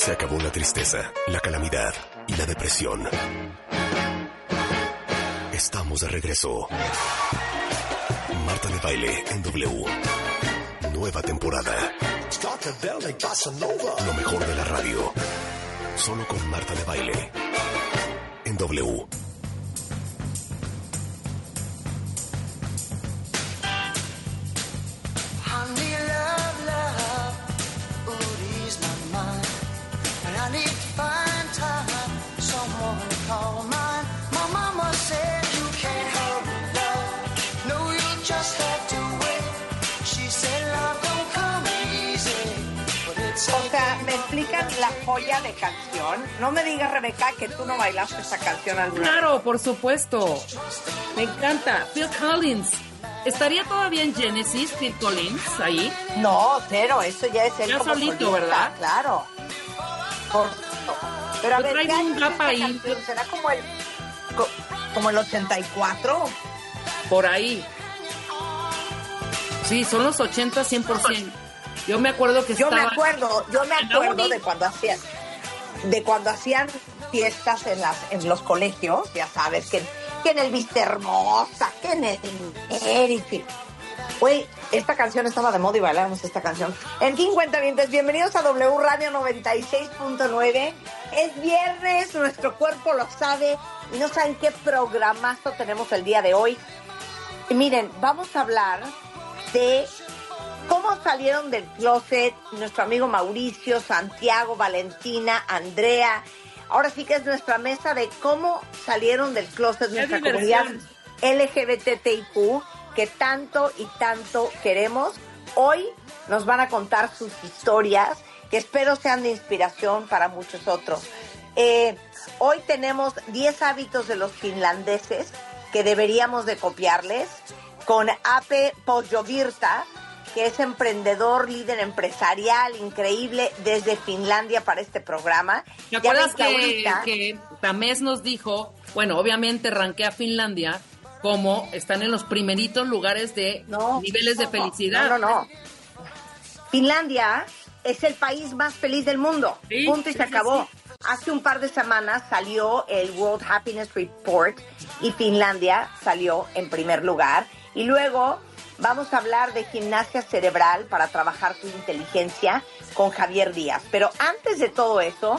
Se acabó la tristeza, la calamidad y la depresión. Estamos de regreso. Marta de Baile en W. Nueva temporada. Lo mejor de la radio. Solo con Marta de Baile en W. O sea, me explican la joya de canción. No me digas, Rebeca, que tú no bailaste esta canción alguna vez. Claro, por supuesto. Me encanta. Phil Collins. ¿Estaría todavía en Genesis, Phil Collins, ahí? No, cero, eso ya es el ya como solito, solista, ¿verdad? Claro. Pero a ver, traigo un gap ahí. Canción? ¿Será como el 84? Por ahí. Sí, son los 80, 100%. Yo me acuerdo que Yo me estaba... acuerdo de cuando hacían fiestas en los colegios, ya sabes, que en el Vista Hermosa, que en el Eric. Güey, esta canción estaba de moda y bailamos esta canción. En fin, cuentavientes, bienvenidos a W Radio 96.9. Es viernes, nuestro cuerpo lo sabe y no saben qué programazo tenemos el día de hoy. Y miren, vamos a hablar de cómo salieron del closet nuestro amigo Mauricio, Santiago, Valentina, Andrea. Ahora sí que es nuestra mesa de cómo salieron del closet nuestra comunidad LGBTIQ que tanto y tanto queremos. Hoy nos van a contar sus historias que espero sean de inspiración para muchos otros. Hoy tenemos 10 hábitos de los finlandeses que deberíamos de copiarles con Ape Pohjovirta, que es emprendedor, líder empresarial, increíble, desde Finlandia para este programa. ¿Te acuerdas que Tamés nos dijo, bueno, obviamente ranquea Finlandia como están en los primeritos lugares de niveles de felicidad? No. Finlandia es el país más feliz del mundo. Sí, punto y se acabó. Sí. Hace un par de semanas salió el World Happiness Report y Finlandia salió en primer lugar. Y luego vamos a hablar de gimnasia cerebral para trabajar tu inteligencia con Javier Díaz. Pero antes de todo eso,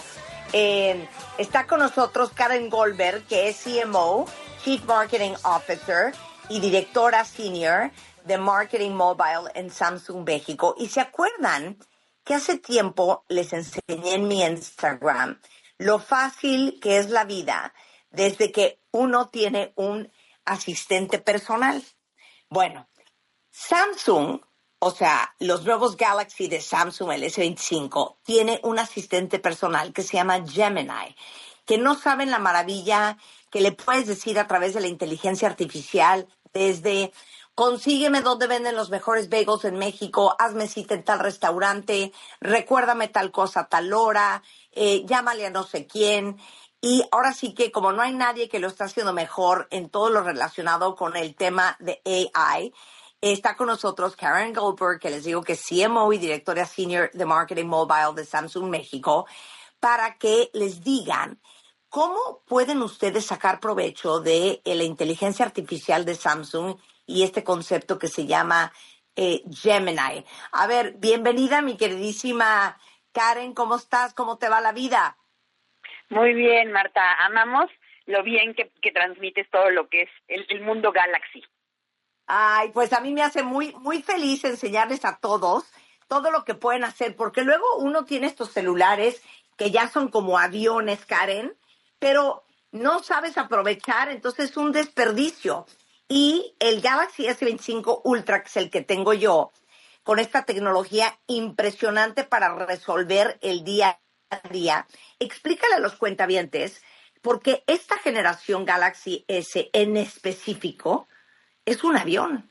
está con nosotros Karen Goldberg, que es CMO, Chief Marketing Officer y directora senior de Marketing Mobile en Samsung México. Y se acuerdan que hace tiempo les enseñé en mi Instagram lo fácil que es la vida desde que uno tiene un asistente personal. Bueno, Samsung, o sea, los nuevos Galaxy de Samsung, el S25, tiene un asistente personal que se llama Gemini, que no saben la maravilla que le puedes decir a través de la inteligencia artificial, desde consígueme dónde venden los mejores bagels en México, hazme cita en tal restaurante, recuérdame tal cosa a tal hora, llámale a no sé quién. Y ahora sí que como no hay nadie que lo está haciendo mejor en todo lo relacionado con el tema de AI, está con nosotros Karen Goldberg, que les digo que es CMO y directora senior de Marketing Mobile de Samsung México, para que les digan cómo pueden ustedes sacar provecho de la inteligencia artificial de Samsung y este concepto que se llama Gemini. A ver, bienvenida mi queridísima Karen, ¿cómo estás? ¿Cómo te va la vida? Muy bien, Marta. Amamos lo bien que transmites todo lo que es el mundo Galaxy. Ay, pues a mí me hace muy, muy feliz enseñarles a todos todo lo que pueden hacer, porque luego uno tiene estos celulares que ya son como aviones, Karen, pero no sabes aprovechar, entonces es un desperdicio. Y el Galaxy S25 Ultra, que es el que tengo yo, con esta tecnología impresionante para resolver el día a día, explícale a los cuentavientes, porque esta generación Galaxy S en específico es un avión.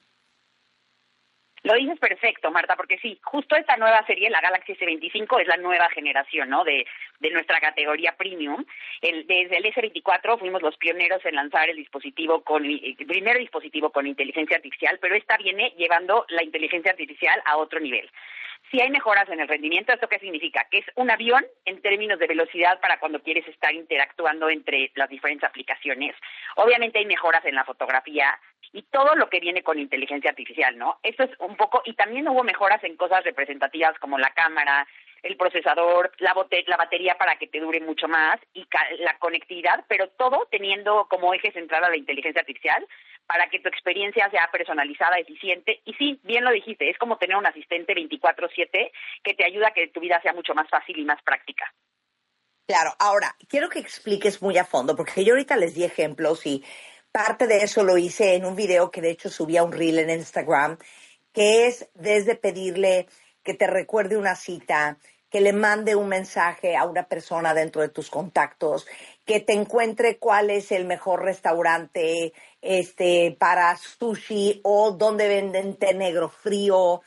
Lo dices perfecto, Marta, porque sí, justo esta nueva serie, la Galaxy S25, es la nueva generación, ¿no? De nuestra categoría premium. Desde el S24 fuimos los pioneros en lanzar el primer dispositivo con inteligencia artificial, pero esta viene llevando la inteligencia artificial a otro nivel. sí hay mejoras en el rendimiento. ¿Esto qué significa? Que es un avión en términos de velocidad para cuando quieres estar interactuando entre las diferentes aplicaciones. Obviamente hay mejoras en la fotografía y todo lo que viene con inteligencia artificial, ¿no? Esto es un poco, y también hubo mejoras en cosas representativas como la cámara, el procesador, la batería para que te dure mucho más y la conectividad, pero todo teniendo como eje central a la inteligencia artificial para que tu experiencia sea personalizada, eficiente. Y sí, bien lo dijiste, es como tener un asistente 24/7 que te ayuda a que tu vida sea mucho más fácil y más práctica. Claro, ahora, quiero que expliques muy a fondo, porque yo ahorita les di ejemplos y parte de eso lo hice en un video que de hecho subí a un reel en Instagram, que es desde pedirle que te recuerde una cita, que le mande un mensaje a una persona dentro de tus contactos, que te encuentre cuál es el mejor restaurante para sushi o dónde venden té negro frío,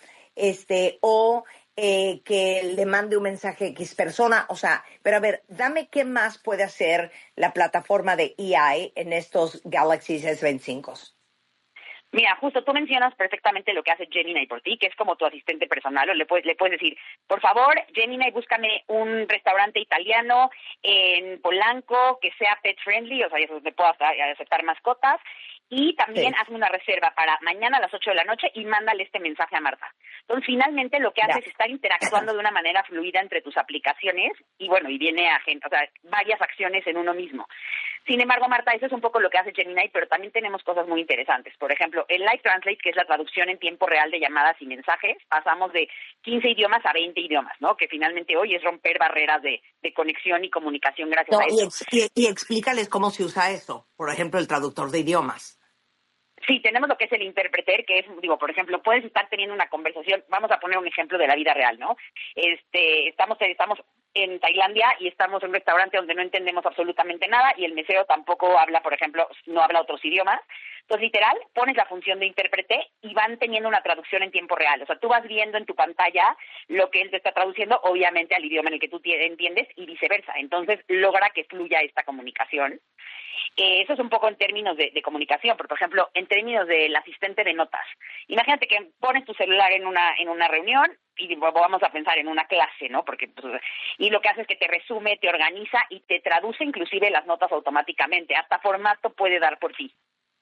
o que le mande un mensaje a X persona. O sea, pero a ver, dame qué más puede hacer la plataforma de AI en estos Galaxy S25. Mira, justo tú mencionas perfectamente lo que hace Gemini por ti, que es como tu asistente personal, o le puedes decir, por favor, Gemini, búscame un restaurante italiano en Polanco que sea pet friendly, o sea, donde pueda aceptar mascotas, y también hazme una reserva para mañana a las 8 de la noche y mándale este mensaje a Marta. Entonces, finalmente lo que hace es estar interactuando de una manera fluida entre tus aplicaciones y bueno, y viene a gente, o sea, varias acciones en uno mismo. Sin embargo, Marta, eso es un poco lo que hace Gemini, pero también tenemos cosas muy interesantes. Por ejemplo, el Live Translate, que es la traducción en tiempo real de llamadas y mensajes, pasamos de 15 idiomas a 20 idiomas, ¿no? Que finalmente hoy es romper barreras de conexión y comunicación gracias a eso. Y explícales cómo se usa eso. Por ejemplo, el traductor de idiomas. Sí, tenemos lo que es el interpreter, que es, por ejemplo, puedes estar teniendo una conversación, vamos a poner un ejemplo de la vida real, ¿no? Estamos en Tailandia y estamos en un restaurante donde no entendemos absolutamente nada y el mesero tampoco habla, por ejemplo, no habla otros idiomas. Entonces, literal, pones la función de intérprete y van teniendo una traducción en tiempo real. O sea, tú vas viendo en tu pantalla lo que él te está traduciendo, obviamente al idioma en el que tú entiendes y viceversa. Entonces, logra que fluya esta comunicación. Eso es un poco en términos de comunicación, pero, por ejemplo, en términos del asistente de notas. Imagínate que pones tu celular en una reunión y vamos a pensar en una clase, ¿no? Porque y lo que hace es que te resume, te organiza y te traduce inclusive las notas automáticamente. Hasta formato puede dar por ti.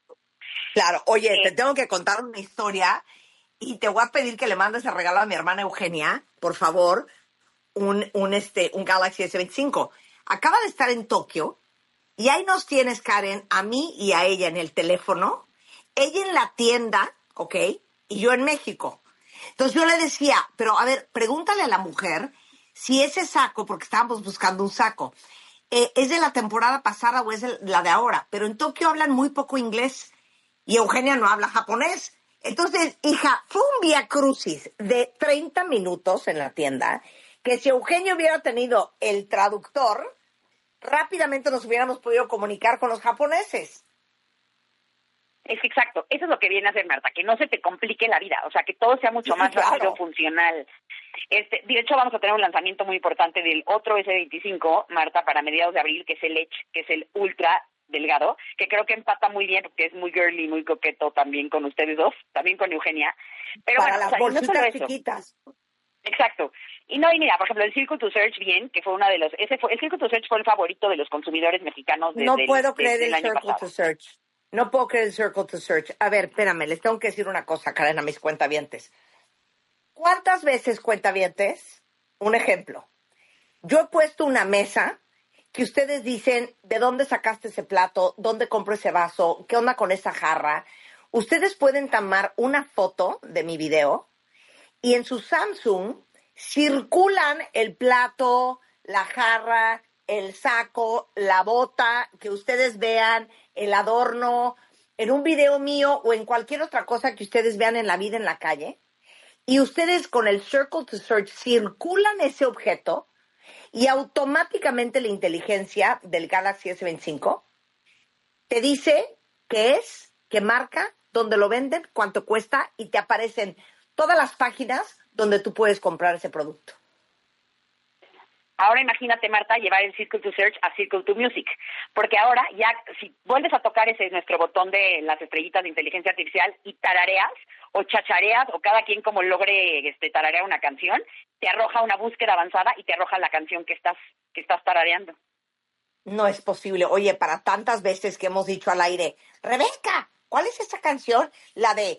Claro. Oye, te tengo que contar una historia y te voy a pedir que le mandes el regalo a mi hermana Eugenia, por favor, un Galaxy S25. Acaba de estar en Tokio. Y ahí nos tienes, Karen, a mí y a ella en el teléfono, ella en la tienda, ¿ok? Y yo en México. Entonces yo le decía, pero a ver, pregúntale a la mujer si ese saco, porque estábamos buscando un saco, es de la temporada pasada o es de la de ahora. Pero en Tokio hablan muy poco inglés y Eugenia no habla japonés. Entonces, hija, fue un viacrucis de 30 minutos en la tienda, que si Eugenia hubiera tenido el traductor, rápidamente nos hubiéramos podido comunicar con los japoneses. Es exacto, eso es lo que viene a hacer, Marta, que no se te complique la vida, o sea, que todo sea mucho más rápido, funcional. De hecho, vamos a tener un lanzamiento muy importante del otro S25, Marta, para mediados de abril, que es el Edge, que es el ultra delgado, que creo que empata muy bien, porque es muy girly, muy coqueto también con ustedes dos, también con Eugenia. Pero para bueno, las bolsitas chiquitas. Exacto. Y mira, por ejemplo, el Circle to Search, bien, que fue uno de el Circle to Search fue el favorito de los consumidores mexicanos desde No puedo creer el el año Circle pasado. to Search. No puedo creer el Circle to Search. A ver, espérame, les tengo que decir una cosa, Karen, a mis cuentavientes. ¿Cuántas veces, cuentavientes? Un ejemplo. Yo he puesto una mesa que ustedes dicen, ¿de dónde sacaste ese plato? ¿Dónde compro ese vaso? ¿Qué onda con esa jarra? Ustedes pueden tomar una foto de mi video y en su Samsung circulan el plato, la jarra, el saco, la bota, que ustedes vean, el adorno, en un video mío o en cualquier otra cosa que ustedes vean en la vida en la calle. Y ustedes con el Circle to Search circulan ese objeto y automáticamente la inteligencia del Galaxy S25 te dice qué es, qué marca, dónde lo venden, cuánto cuesta y te aparecen todas las páginas donde tú puedes comprar ese producto. Ahora imagínate, Marta, llevar el Circle to Search a Circle to Music, porque ahora ya si vuelves a tocar ese nuestro botón de las estrellitas de inteligencia artificial y tarareas o chachareas o cada quien como logre tararear una canción, te arroja una búsqueda avanzada y te arroja la canción que estás tarareando. No es posible. Oye, para tantas veces que hemos dicho al aire, Rebeca, ¿cuál es esa canción? La de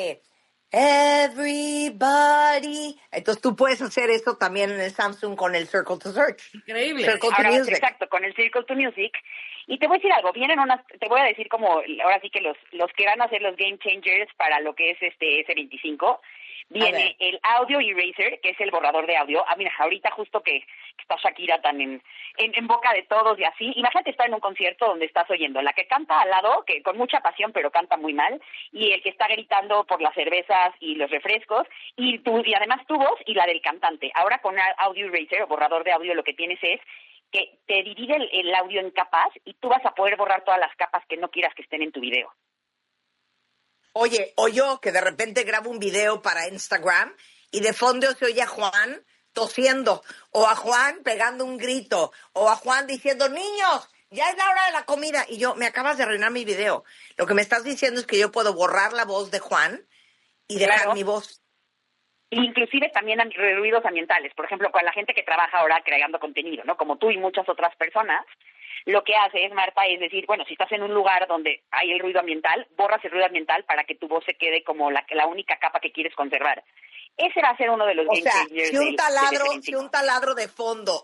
Everybody. Entonces tú puedes hacer eso también en el Samsung con el Circle to Search. Increíble. Circle to Ahora, Music. exacto, con el Circle to Music. Y te voy a decir algo, te voy a decir como, ahora sí que los que van a ser los game changers para lo que es S25, viene el Audio Eraser, que es el borrador de audio. Ah, mira, ahorita justo que está Shakira tan en boca de todos y así, imagínate estar en un concierto donde estás oyendo la que canta al lado, que con mucha pasión pero canta muy mal, y el que está gritando por las cervezas y los refrescos, y además tu voz y la del cantante. Ahora con Audio Eraser o borrador de audio lo que tienes es que te divide el audio en capas y tú vas a poder borrar todas las capas que no quieras que estén en tu video. Oye, o yo que de repente grabo un video para Instagram y de fondo se oye a Juan tosiendo, o a Juan pegando un grito, o a Juan diciendo, niños, ya es la hora de la comida. Y yo, me acabas de arruinar mi video. Lo que me estás diciendo es que yo puedo borrar la voz de Juan y dejar mi voz. Inclusive también ruidos ambientales. Por ejemplo, con la gente que trabaja ahora creando contenido, ¿no? Como tú y muchas otras personas, lo que hace es, Marta, es decir, bueno, si estás en un lugar donde hay el ruido ambiental, borras el ruido ambiental para que tu voz se quede como la única capa que quieres conservar. Ese va a ser uno de los game changers. Si un taladro de fondo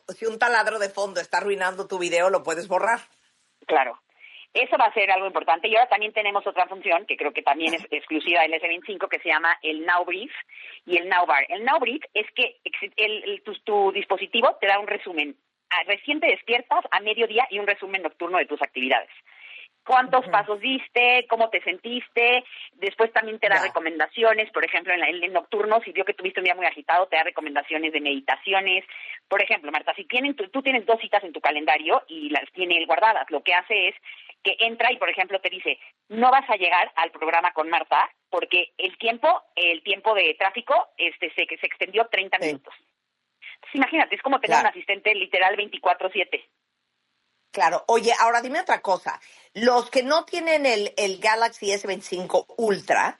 está arruinando tu video, lo puedes borrar. Claro. Eso va a ser algo importante. Y ahora también tenemos otra función que creo que también es exclusiva del S25 que se llama el Now Brief y el Now Bar. El Now Brief es que tu dispositivo te da un resumen. Recién te despiertas a mediodía y un resumen nocturno de tus actividades. ¿Cuántos pasos diste? ¿Cómo te sentiste? Después también te da recomendaciones, por ejemplo, en el nocturno, si vio que tuviste un día muy agitado, te da recomendaciones de meditaciones. Por ejemplo, Marta, si tú tienes 2 citas en tu calendario y las tiene él guardadas, lo que hace es que entra y, por ejemplo, te dice, no vas a llegar al programa con Marta porque el tiempo de tráfico se extendió 30 minutos. Entonces, imagínate, es como tener un asistente literal 24/7. Claro. Oye, ahora dime otra cosa. Los que no tienen el Galaxy S25 Ultra,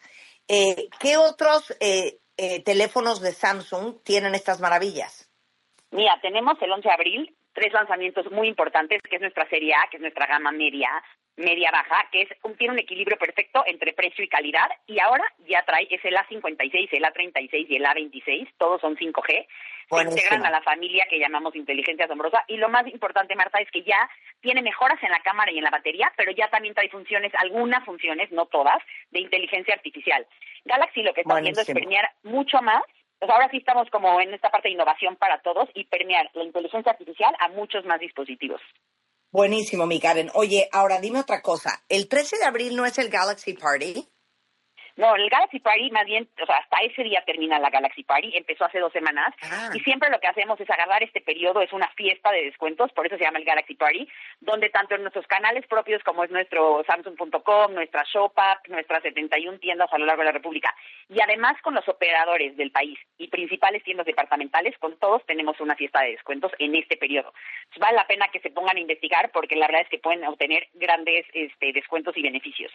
¿qué otros teléfonos de Samsung tienen estas maravillas? Mira, tenemos el 11 de abril 3 lanzamientos muy importantes, que es nuestra serie A, que es nuestra gama media-baja, que tiene un equilibrio perfecto entre precio y calidad, y ahora ya es el A56, el A36 y el A26, todos son 5G. Se integran a la familia que llamamos inteligencia asombrosa, y lo más importante, Marta, es que ya tiene mejoras en la cámara y en la batería, pero ya también trae algunas funciones, no todas, de inteligencia artificial. Galaxy lo que está haciendo es permear mucho más. Pues ahora sí estamos como en esta parte de innovación para todos y permear la inteligencia artificial a muchos más dispositivos. Buenísimo, mi Karen. Oye, ahora dime otra cosa. ¿El 13 de abril no es el Galaxy Party? No, el Galaxy Party más bien, hasta ese día termina la Galaxy Party, empezó hace 2 semanas, y siempre lo que hacemos es agarrar este periodo, es una fiesta de descuentos, por eso se llama el Galaxy Party, donde tanto en nuestros canales propios como es nuestro Samsung.com, nuestra Shop App, nuestras 71 tiendas a lo largo de la República, y además con los operadores del país y principales tiendas departamentales, con todos tenemos una fiesta de descuentos en este periodo. Entonces, vale la pena que se pongan a investigar porque la verdad es que pueden obtener grandes descuentos y beneficios.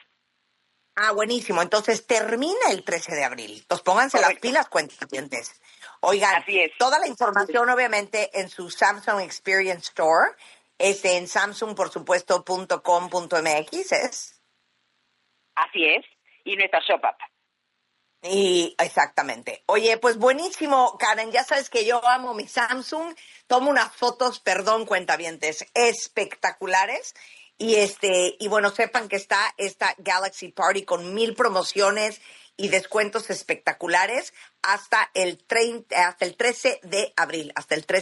Ah, buenísimo. Entonces termina el 13 de abril. Entonces pónganse las pilas, cuentavientes. Oigan, así es. Toda la información obviamente en su Samsung Experience Store, en Samsung, por supuesto, .com.mx, ¿es? Así es. Y nuestra Shop App. Y exactamente. Oye, pues buenísimo, Karen. Ya sabes que yo amo mi Samsung. Tomo unas fotos, cuentavientes, espectaculares. Y bueno, sepan que está esta Galaxy Party con 1000 promociones y descuentos espectaculares hasta el 13 de abril,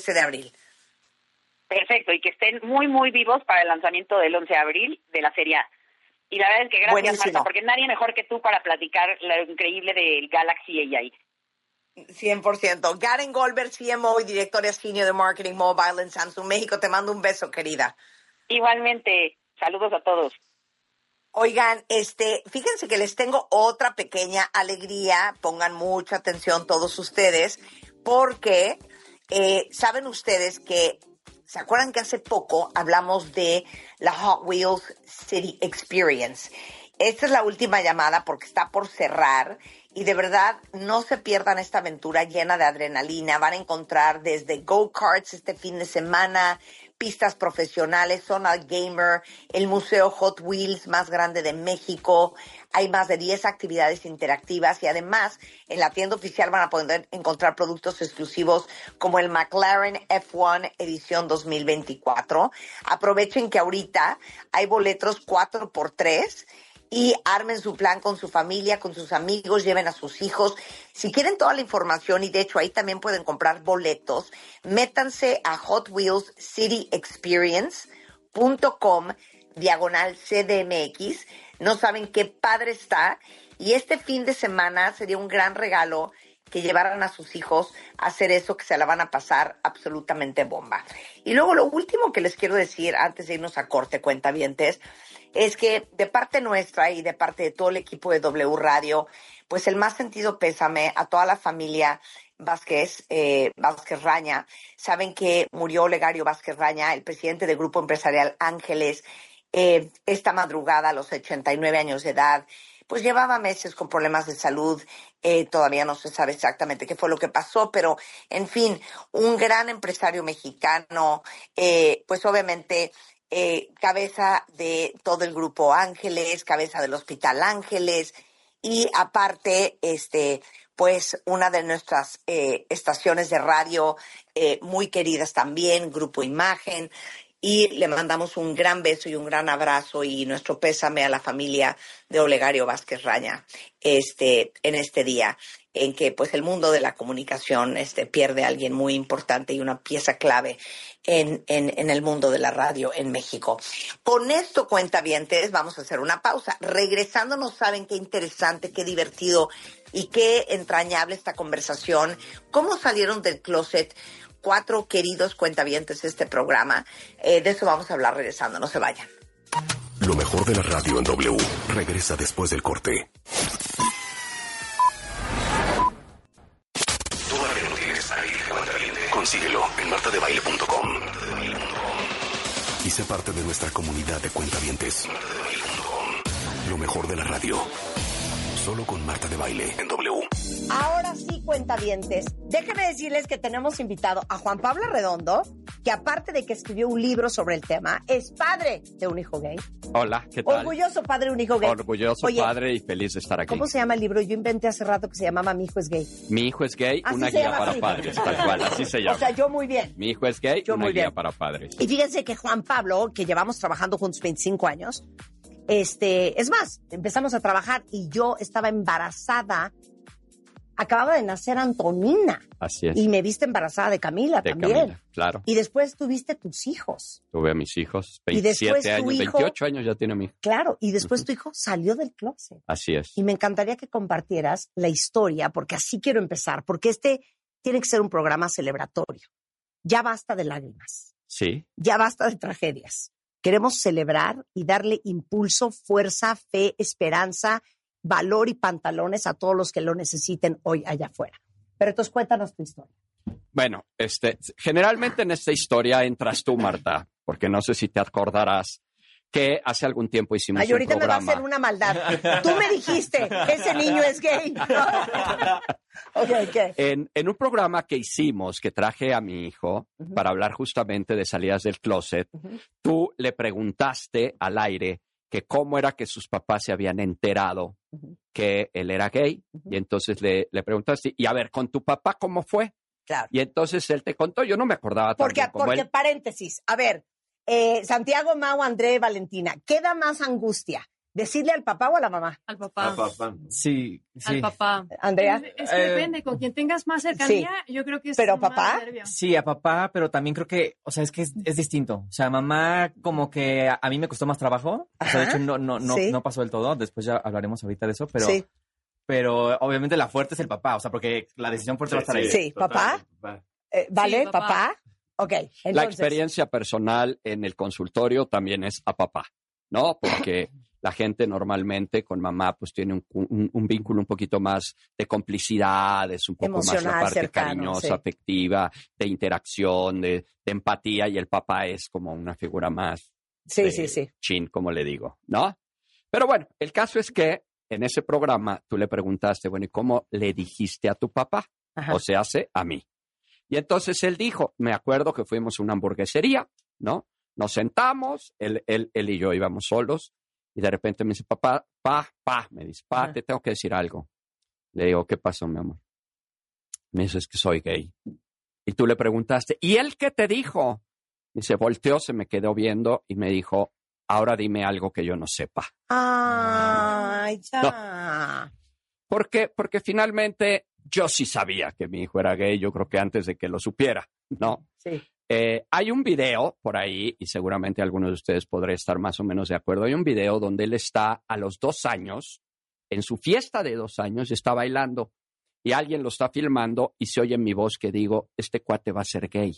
Perfecto, y que estén muy, muy vivos para el lanzamiento del 11 de abril de la serie A. Y la verdad es que gracias, buenísimo, Marta, porque nadie mejor que tú para platicar lo increíble del Galaxy AI. 100%. Karen Goldberg, CMO y directora senior de Marketing Mobile en Samsung México. Te mando un beso, querida. Igualmente. Saludos a todos. Oigan, fíjense que les tengo otra pequeña alegría. Pongan mucha atención todos ustedes, porque saben ustedes que, ¿se acuerdan que hace poco hablamos de la Hot Wheels City Experience? Esta es la última llamada porque está por cerrar y de verdad no se pierdan esta aventura llena de adrenalina. Van a encontrar desde go-karts este fin de semana, pistas profesionales, zona gamer, el Museo Hot Wheels más grande de México. Hay más de 10 actividades interactivas y además en la tienda oficial van a poder encontrar productos exclusivos como el McLaren F1 edición 2024. Aprovechen que ahorita hay boletos 4x3 y armen su plan con su familia, con sus amigos, lleven a sus hijos. Si quieren toda la información, y de hecho ahí también pueden comprar boletos, métanse a hotwheelscityexperience.com/CDMX. No saben qué padre está. Y este fin de semana sería un gran regalo que llevaran a sus hijos a hacer eso, que se la van a pasar absolutamente bomba. Y luego lo último que les quiero decir, antes de irnos a corte, cuentavientes, es que de parte nuestra y de parte de todo el equipo de W Radio, pues el más sentido pésame a toda la familia Vázquez Raña. Saben que murió Olegario Vázquez Raña, el presidente del Grupo Empresarial Ángeles, esta madrugada a los 89 años de edad. Pues llevaba meses con problemas de salud, todavía no se sabe exactamente qué fue lo que pasó, pero en fin, un gran empresario mexicano, pues obviamente cabeza de todo el Grupo Ángeles, cabeza del Hospital Ángeles y aparte, pues una de nuestras estaciones de radio muy queridas también, Grupo Imagen. Y le mandamos un gran beso y un gran abrazo y nuestro pésame a la familia de Olegario Vázquez Raña en este día en que pues el mundo de la comunicación pierde a alguien muy importante y una pieza clave en el mundo de la radio en México. Con esto, cuentavientes, vamos a hacer una pausa. Regresando, no saben qué interesante, qué divertido y qué entrañable esta conversación. ¿Cómo salieron del closet 4 queridos cuentavientes de este programa? De eso vamos a hablar regresando, no se vayan. Lo mejor de la radio en W regresa después del corte. Todavía no tienes aire, cuentaviente. Consíguelo en martadebaile.com. Y sé parte de nuestra comunidad de cuentavientes. Lo mejor de la radio. Solo con Marta de Baile en W. Ahora sí, cuentavientes, déjenme decirles que tenemos invitado a Juan Pablo Redondo, que aparte de que escribió un libro sobre el tema, es padre de un hijo gay. Hola, ¿qué tal? Orgulloso padre de un hijo gay. Orgulloso padre y feliz de estar aquí. ¿Cómo se llama el libro? Yo inventé hace rato que se llamaba Mi hijo es gay. Mi hijo es gay, así una guía para padres, tal cual, así se llama. O sea, yo muy bien. Mi hijo es gay, una guía para padres. Y fíjense que Juan Pablo, que llevamos trabajando juntos 25 años, es más, empezamos a trabajar y yo estaba embarazada. Acababa de nacer Antonina. Así es. Y me viste embarazada de Camila también. Camila, claro. Y después tuviste tus hijos. Tuve a mis hijos, 27 años, hijo, 28 años ya tiene mi hijo. Claro, y después tu hijo salió del closet. Así es. Y me encantaría que compartieras la historia, porque así quiero empezar, porque tiene que ser un programa celebratorio. Ya basta de lágrimas. Sí. Ya basta de tragedias. Queremos celebrar y darle impulso, fuerza, fe, esperanza, valor y pantalones a todos los que lo necesiten hoy allá afuera. Pero entonces cuéntanos tu historia. Bueno, generalmente en esta historia entras tú, Marta, porque no sé si te acordarás que hace algún tiempo hicimos un programa. Ahorita me va a hacer una maldad. Tú me dijiste, ese niño es gay. Okay. En un programa que hicimos, que traje a mi hijo para hablar justamente de salidas del closet, tú le preguntaste al aire que cómo era que sus papás se habían enterado que él era gay. Y entonces le preguntaste, y a ver, ¿con tu papá cómo fue? Claro. Y entonces él te contó, yo no me acordaba tanto como porque él. Paréntesis, a ver, Santiago, Mau, André, Valentina, ¿qué da más angustia? ¿Decirle al papá o a la mamá? Al papá. Al papá. Sí. Al papá. ¿Andrea? Es que depende, con quien tengas más cercanía, yo creo que es ¿Pero más papá? nervio. Sí, a papá, pero también creo que, o sea, es que es distinto. O sea, mamá como que a mí me costó más trabajo. O sea, de hecho no pasó del todo. Después ya hablaremos ahorita de eso, pero... Sí. Pero obviamente la fuerte es el papá, o sea, porque la decisión fuerte va a estar ahí. Sí, papá. ¿Vale, Sí, papá? Ok, entonces. La experiencia personal en el consultorio también es a papá, ¿no? Porque La gente normalmente con mamá pues tiene un vínculo un poquito más de complicidad, es un poco emocional, más la parte cercano, cariñosa, sí. afectiva, de interacción, de empatía, y el papá es como una figura más sí. chin, como le digo, ¿no? Pero bueno, el caso es que en ese programa tú le preguntaste, bueno, ¿y cómo le dijiste a tu papá? Ajá. O se hace a mí. Y entonces él dijo, me acuerdo que fuimos a una hamburguesería, ¿no? Nos sentamos, él y yo íbamos solos, y de repente me dice, papá, me dice, Ajá. te tengo que decir algo. Le digo, ¿qué pasó, mi amor? Me dice, es que soy gay. Y tú le preguntaste, ¿y él qué te dijo? Y se volteó, se me quedó viendo y me dijo, ahora dime algo que yo no sepa. Ay, ya. No. Porque finalmente yo sí sabía que mi hijo era gay, yo creo que antes de que lo supiera, ¿no? Sí. Hay un video por ahí, y seguramente algunos de ustedes podrán estar más o menos de acuerdo. Hay un video donde él está a los 2 años, en su fiesta de 2 años, está bailando, y alguien lo está filmando y se oye en mi voz que digo, este cuate va a ser gay.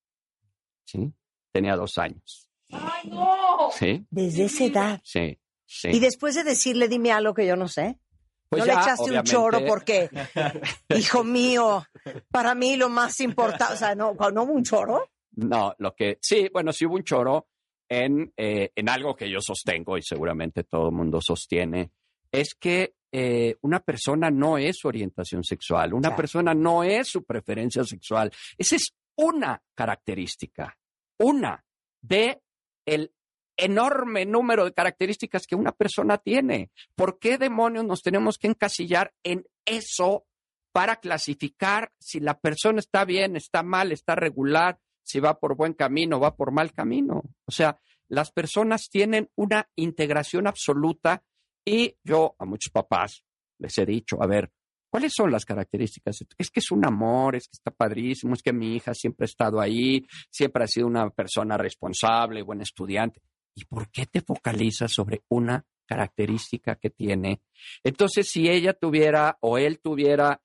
¿Sí? Tenía 2 años. ¡Ay, no! ¿Sí? Desde esa edad. Sí. Y después de decirle, dime algo que yo no sé. Pues no ya, le echaste obviamente, un choro porque, hijo mío, para mí lo más importante, o sea, ¿no hubo un choro? No, sí hubo un choro en algo que yo sostengo y seguramente todo el mundo sostiene, es que una persona no es su orientación sexual, una persona no es su preferencia sexual. Esa es una característica, una de el enorme número de características que una persona tiene. ¿Por qué demonios nos tenemos que encasillar en eso para clasificar si la persona está bien, está mal, está regular, si va por buen camino, va por mal camino? O sea, las personas tienen una integración absoluta y yo a muchos papás les he dicho, a ver, ¿cuáles son las características? Es que es un amor, es que está padrísimo, es que mi hija siempre ha estado ahí, siempre ha sido una persona responsable, buena estudiante. ¿Y por qué te focalizas sobre una característica que tiene? Entonces, si ella tuviera o él tuviera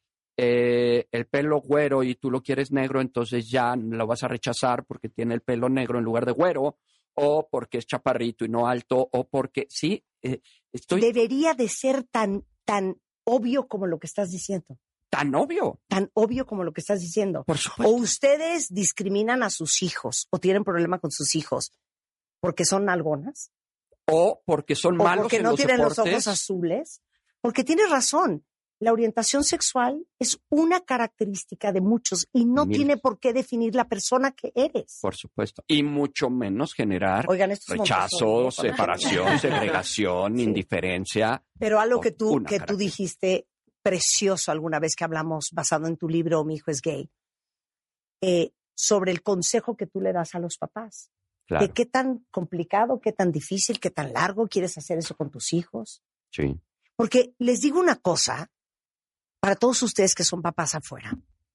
el pelo güero y tú lo quieres negro, entonces ya lo vas a rechazar porque tiene el pelo negro en lugar de güero, o porque es chaparrito y no alto, o porque sí, Debería de ser tan obvio como lo que estás diciendo. Tan obvio. Tan obvio como lo que estás diciendo. Por supuesto. O ustedes discriminan a sus hijos o tienen problema con sus hijos porque son nalgonas. O porque son malos porque en no los tienen deportes. los ojos azules. Porque tienes razón. La orientación sexual es una característica de muchos y no tiene por qué definir la persona que eres. Por supuesto. Y mucho menos generar rechazo, separación, segregación, indiferencia. Pero algo que tú dijiste precioso alguna vez que hablamos basado en tu libro Mi hijo es gay, sobre el consejo que tú le das a los papás. Claro. De qué tan complicado, qué tan difícil, qué tan largo quieres hacer eso con tus hijos. Sí. Porque les digo una cosa, para todos ustedes que son papás afuera.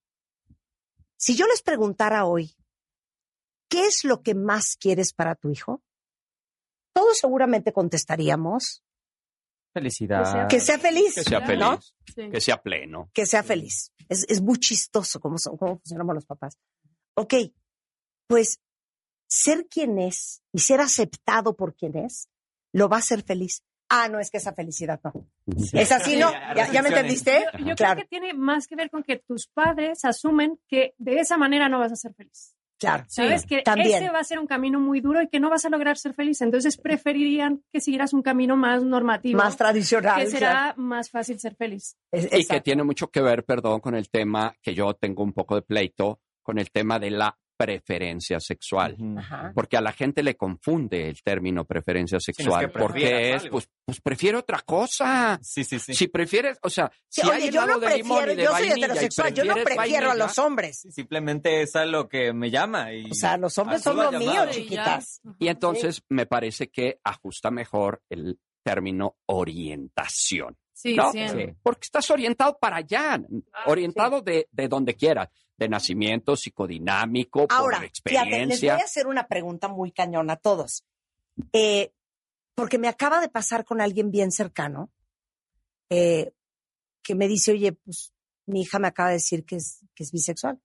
Si yo les preguntara hoy, ¿qué es lo que más quieres para tu hijo? Todos seguramente contestaríamos. Felicidad. Que sea feliz. Que sea feliz. ¿No? Sí. Que sea pleno. Que sea feliz. Es muy chistoso cómo funcionamos los papás. Ok, pues ser quien es y ser aceptado por quien es, lo va a hacer feliz. Ah, no, es que esa felicidad no. Es así, ¿no? ¿Ya me entendiste? Yo creo que tiene más que ver con que tus padres asumen que de esa manera no vas a ser feliz. Claro. Sabes que también. ese va a ser un camino muy duro y que no vas a lograr ser feliz. Entonces preferirían que siguieras un camino más normativo. Más tradicional. Que será más fácil ser feliz. Y que tiene mucho que ver, perdón, con el tema que yo tengo un poco de pleito, con el tema de la preferencia sexual. Ajá. Porque a la gente le confunde el término preferencia sexual. Sí, no es que porque es, algo. pues prefiere otra cosa. Sí. Si prefieres, o sea, Sí, si oye, hay yo helado no de limón prefiero, y de yo soy vainilla y heterosexual, yo no prefieres prefiero a vainilla, los hombres. Simplemente es a lo que me llama. Y O sea, los hombres son lo mío, chiquitas. Y entonces me parece que ajusta mejor el término orientación. Sí, ¿no? sí. Porque estás orientado para allá, orientado de donde quieras, de nacimiento, psicodinámico, Ahora, por experiencia. fíjate, les voy a hacer una pregunta muy cañona a todos. Porque me acaba de pasar con alguien bien cercano que me dice, oye, pues mi hija me acaba de decir que es bisexual.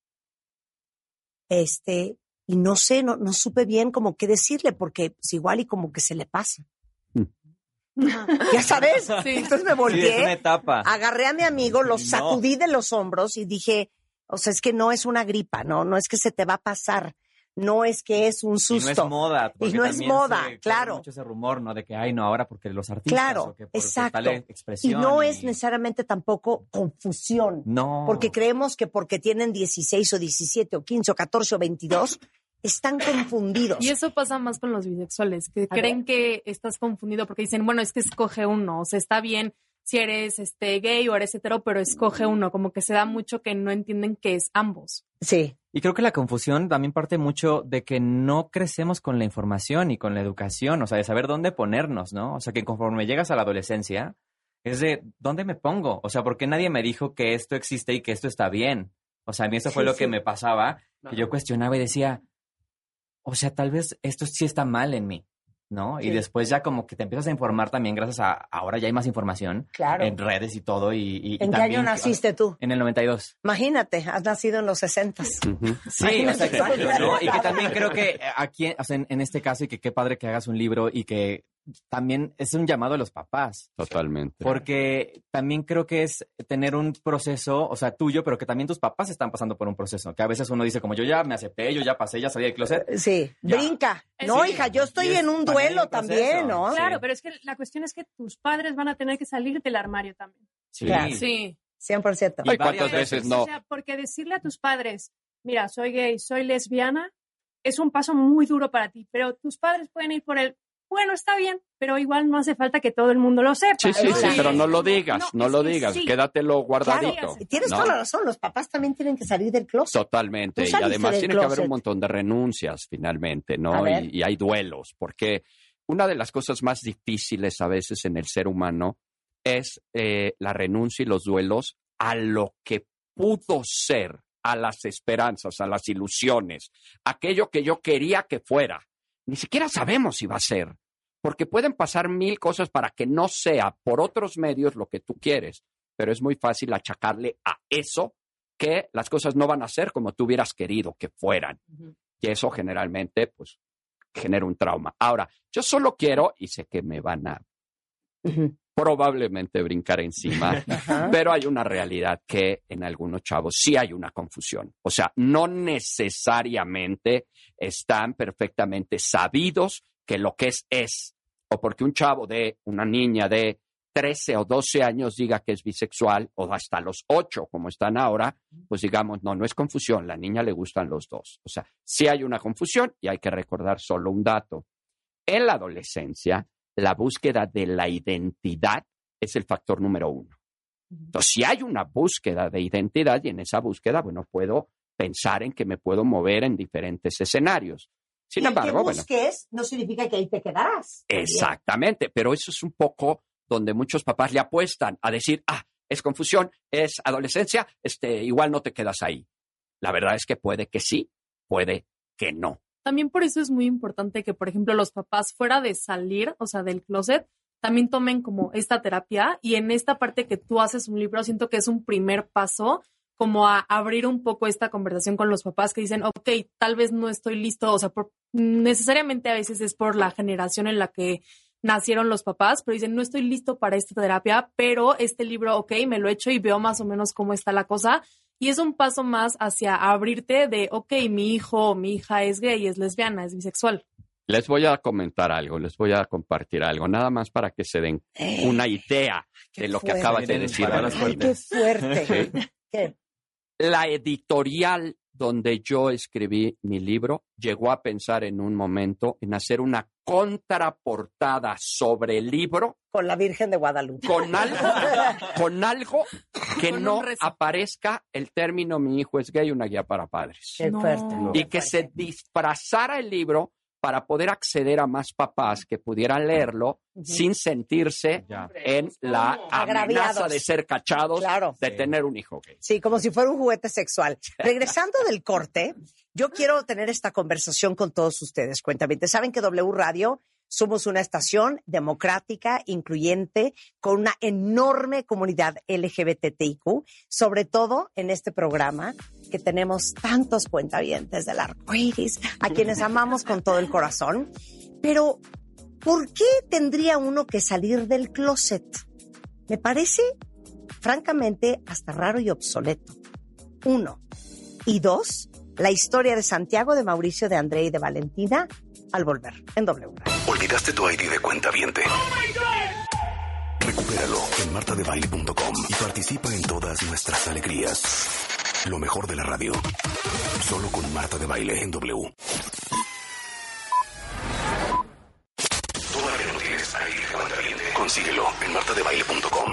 Y no sé, no supe bien como qué decirle, porque pues, igual y como que se le pasa. Ya sabes. Sí. Entonces me volteé, es una etapa. Agarré a mi amigo, lo sacudí de los hombros y dije, o sea, es que no es una gripa, no es que se te va a pasar. No es que es un susto. Y no es moda. Y no es moda, claro. Mucho ese rumor, ¿no? De que, ay, no, ahora porque los artistas. Claro, o que por exacto. Tal expresión y no es necesariamente tampoco confusión. No. Porque creemos que porque tienen 16 o 17 o 15 o 14 o 22, están confundidos. Y eso pasa más con los bisexuales, que creen que estás confundido porque dicen, bueno, es que escoge uno. O sea, está bien si eres gay o eres hetero, pero escoge uno. Como que se da mucho que no entienden que es ambos. Sí. Y creo que la confusión también parte mucho de que no crecemos con la información y con la educación, o sea, de saber dónde ponernos, ¿no? O sea, que conforme llegas a la adolescencia, es de, ¿dónde me pongo? O sea, porque nadie me dijo que esto existe y que esto está bien. O sea, a mí eso fue lo que me pasaba, que yo cuestionaba y decía, o sea, tal vez esto sí está mal en mí, ¿no? Sí. Y después ya como que te empiezas a informar también gracias a ahora ya hay más información en redes y todo. ¿En qué año naciste tú? En el 92. Imagínate, has nacido en los 60s. Uh-huh. Sí, o sea, exacto, ¿no? Y que también creo que aquí, o sea, en este caso, y que qué padre que hagas un libro y que también es un llamado a los papás. Totalmente. Porque también creo que es tener un proceso, o sea, tuyo, pero que también tus papás están pasando por un proceso. Que a veces uno dice, como yo ya me acepté, yo ya pasé, ya salí del closet. Sí, ya. Brinca. No, sí, hija, yo estoy en un duelo también, ¿no? Claro, pero es que la cuestión es que tus padres van a tener que salir del armario también. Sí. Claro. Sí. 100%. ¿Y cuántas veces no? O sea, porque decirle a tus padres, mira, soy gay, soy lesbiana, es un paso muy duro para ti, pero tus padres pueden ir por él. Bueno, está bien, pero igual no hace falta que todo el mundo lo sepa. Sí, pero no lo digas, no lo digas, quédatelo guardadito. Claro, tienes toda la razón, los papás también tienen que salir del closet. Totalmente, y además tiene que haber un montón de renuncias finalmente, ¿no? Y hay duelos, porque una de las cosas más difíciles a veces en el ser humano es la renuncia y los duelos a lo que pudo ser, a las esperanzas, a las ilusiones, aquello que yo quería que fuera. Ni siquiera sabemos si va a ser, porque pueden pasar 1000 cosas para que no sea por otros medios lo que tú quieres, pero es muy fácil achacarle a eso que las cosas no van a ser como tú hubieras querido que fueran. Uh-huh. Y eso generalmente, pues, genera un trauma. Ahora, yo solo quiero, y sé que me van a probablemente brincar encima, pero hay una realidad que en algunos chavos sí hay una confusión. O sea, no necesariamente están perfectamente sabidos que lo que es. O porque un chavo una niña de 13 o 12 años diga que es bisexual, o hasta los 8, como están ahora, pues digamos, no es confusión, la niña le gustan los dos. O sea, sí hay una confusión y hay que recordar solo un dato. En la adolescencia, la búsqueda de la identidad es el factor número 1. Entonces, si hay una búsqueda de identidad y en esa búsqueda, bueno, puedo pensar en que me puedo mover en diferentes escenarios. Sin embargo, que busques no significa que ahí te quedarás. Exactamente, pero eso es un poco donde muchos papás le apuestan a decir, es confusión, es adolescencia, igual no te quedas ahí. La verdad es que puede que sí, puede que no. También por eso es muy importante que, por ejemplo, los papás fuera de salir, o sea, del closet, también tomen como esta terapia, y en esta parte que tú haces un libro, siento que es un primer paso como a abrir un poco esta conversación con los papás que dicen, ok, tal vez no estoy listo, o sea, necesariamente a veces es por la generación en la que nacieron los papás, pero dicen, no estoy listo para esta terapia, pero este libro, ok, me lo he hecho y veo más o menos cómo está la cosa. Y es un paso más hacia abrirte de, ok, mi hijo o mi hija es gay, es lesbiana, es bisexual. Les voy a comentar algo, les voy a compartir algo, nada más para que se den una idea de lo que acabas de decir. Ay, ¡qué fuerte! ¿Sí? ¿Qué? La editorial donde yo escribí mi libro llegó a pensar en un momento en hacer una contraportada sobre el libro. Con la Virgen de Guadalupe. Con algo que no aparezca el término mi hijo es gay, una guía para padres. Qué fuerte. Y que se disfrazara el libro para poder acceder a más papás que pudieran leerlo sin sentirse en la amenaza de ser cachados, de tener un hijo gay. Sí, como si fuera un juguete sexual. Regresando del corte, yo quiero tener esta conversación con todos ustedes. Cuéntame, ¿saben que W Radio somos una estación democrática, incluyente, con una enorme comunidad LGBTIQ, sobre todo en este programa que tenemos tantos cuentavientes del arco iris, a quienes amamos con todo el corazón? Pero ¿por qué tendría uno que salir del closet? Me parece, francamente, hasta raro y obsoleto. 1. Y 2, la historia de Santiago, de Mauricio, de Andrea y de Valentina al volver en W Radio. ¿Olvidaste tu ID de cuentaviente? Recupéralo en martadebaile.com y participa en todas nuestras alegrías. Lo mejor de la radio. Solo con Marta de Baile en W. Todavía no tienes ID de cuentaviente. Consíguelo en martadebaile.com.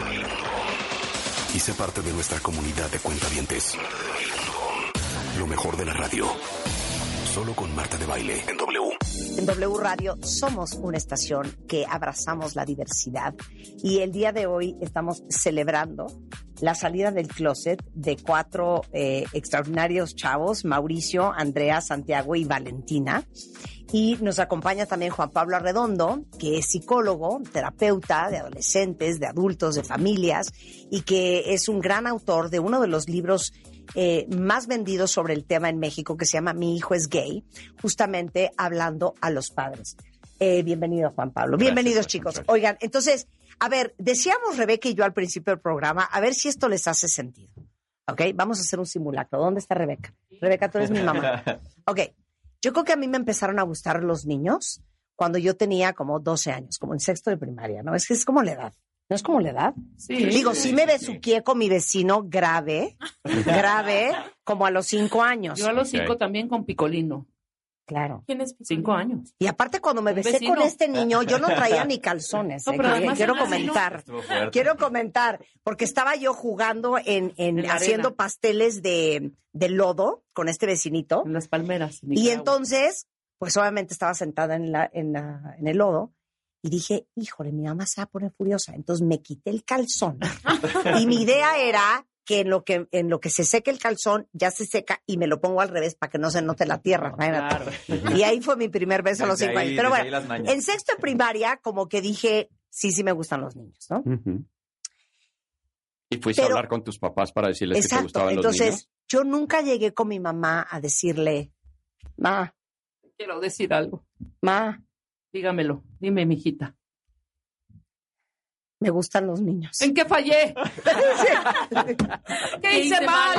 Y sé parte de nuestra comunidad de cuentavientes. Lo mejor de la radio. Solo con Marta de Baile en W. En W Radio somos una estación que abrazamos la diversidad y el día de hoy estamos celebrando la salida del closet de 4 extraordinarios chavos, Mauricio, Andrea, Santiago y Valentina. Y nos acompaña también Juan Pablo Arredondo, que es psicólogo, terapeuta de adolescentes, de adultos, de familias, y que es un gran autor de uno de los libros más vendidos sobre el tema en México, que se llama Mi hijo es gay, justamente hablando a los padres. Bienvenido, Juan Pablo. Gracias, bienvenidos, chicos. Gracias. Oigan, entonces, a ver, decíamos Rebeca y yo al principio del programa, a ver si esto les hace sentido. ¿Ok? Vamos a hacer un simulacro. ¿Dónde está Rebeca? Rebeca, tú eres mi mamá. Ok. Yo creo que a mí me empezaron a gustar los niños cuando yo tenía como 12 años, como en sexto de primaria, ¿no? Es que es como la edad. ¿No es como la edad? Sí. Digo, sí me besuqué con mi vecino grave, como a los 5 años. Yo a los 5 también con Picolino. Claro. ¿Quién es? 5 años. Y aparte cuando me besé con este niño, yo no traía ni calzones. No, pero quiero comentar, porque estaba yo jugando en haciendo pasteles de lodo con este vecinito. En las palmeras. Y entonces, pues obviamente estaba sentada en el lodo. Y dije, híjole, mi mamá se va a poner furiosa. Entonces me quité el calzón. Y mi idea era que en lo que se seque el calzón, ya se seca y me lo pongo al revés para que no se note la tierra. Claro. Y ahí fue mi primer beso a los 5 años. Pero bueno, en sexto de primaria, como que dije, sí me gustan los niños, ¿no? Uh-huh. ¿Y fuiste a hablar con tus papás para decirles que te gustaban los niños? Entonces, yo nunca llegué con mi mamá a decirle, ma. Quiero decir algo. Ma. Dígamelo, dime, mijita. Me gustan los niños. ¿En qué fallé? ¿Qué hice mal?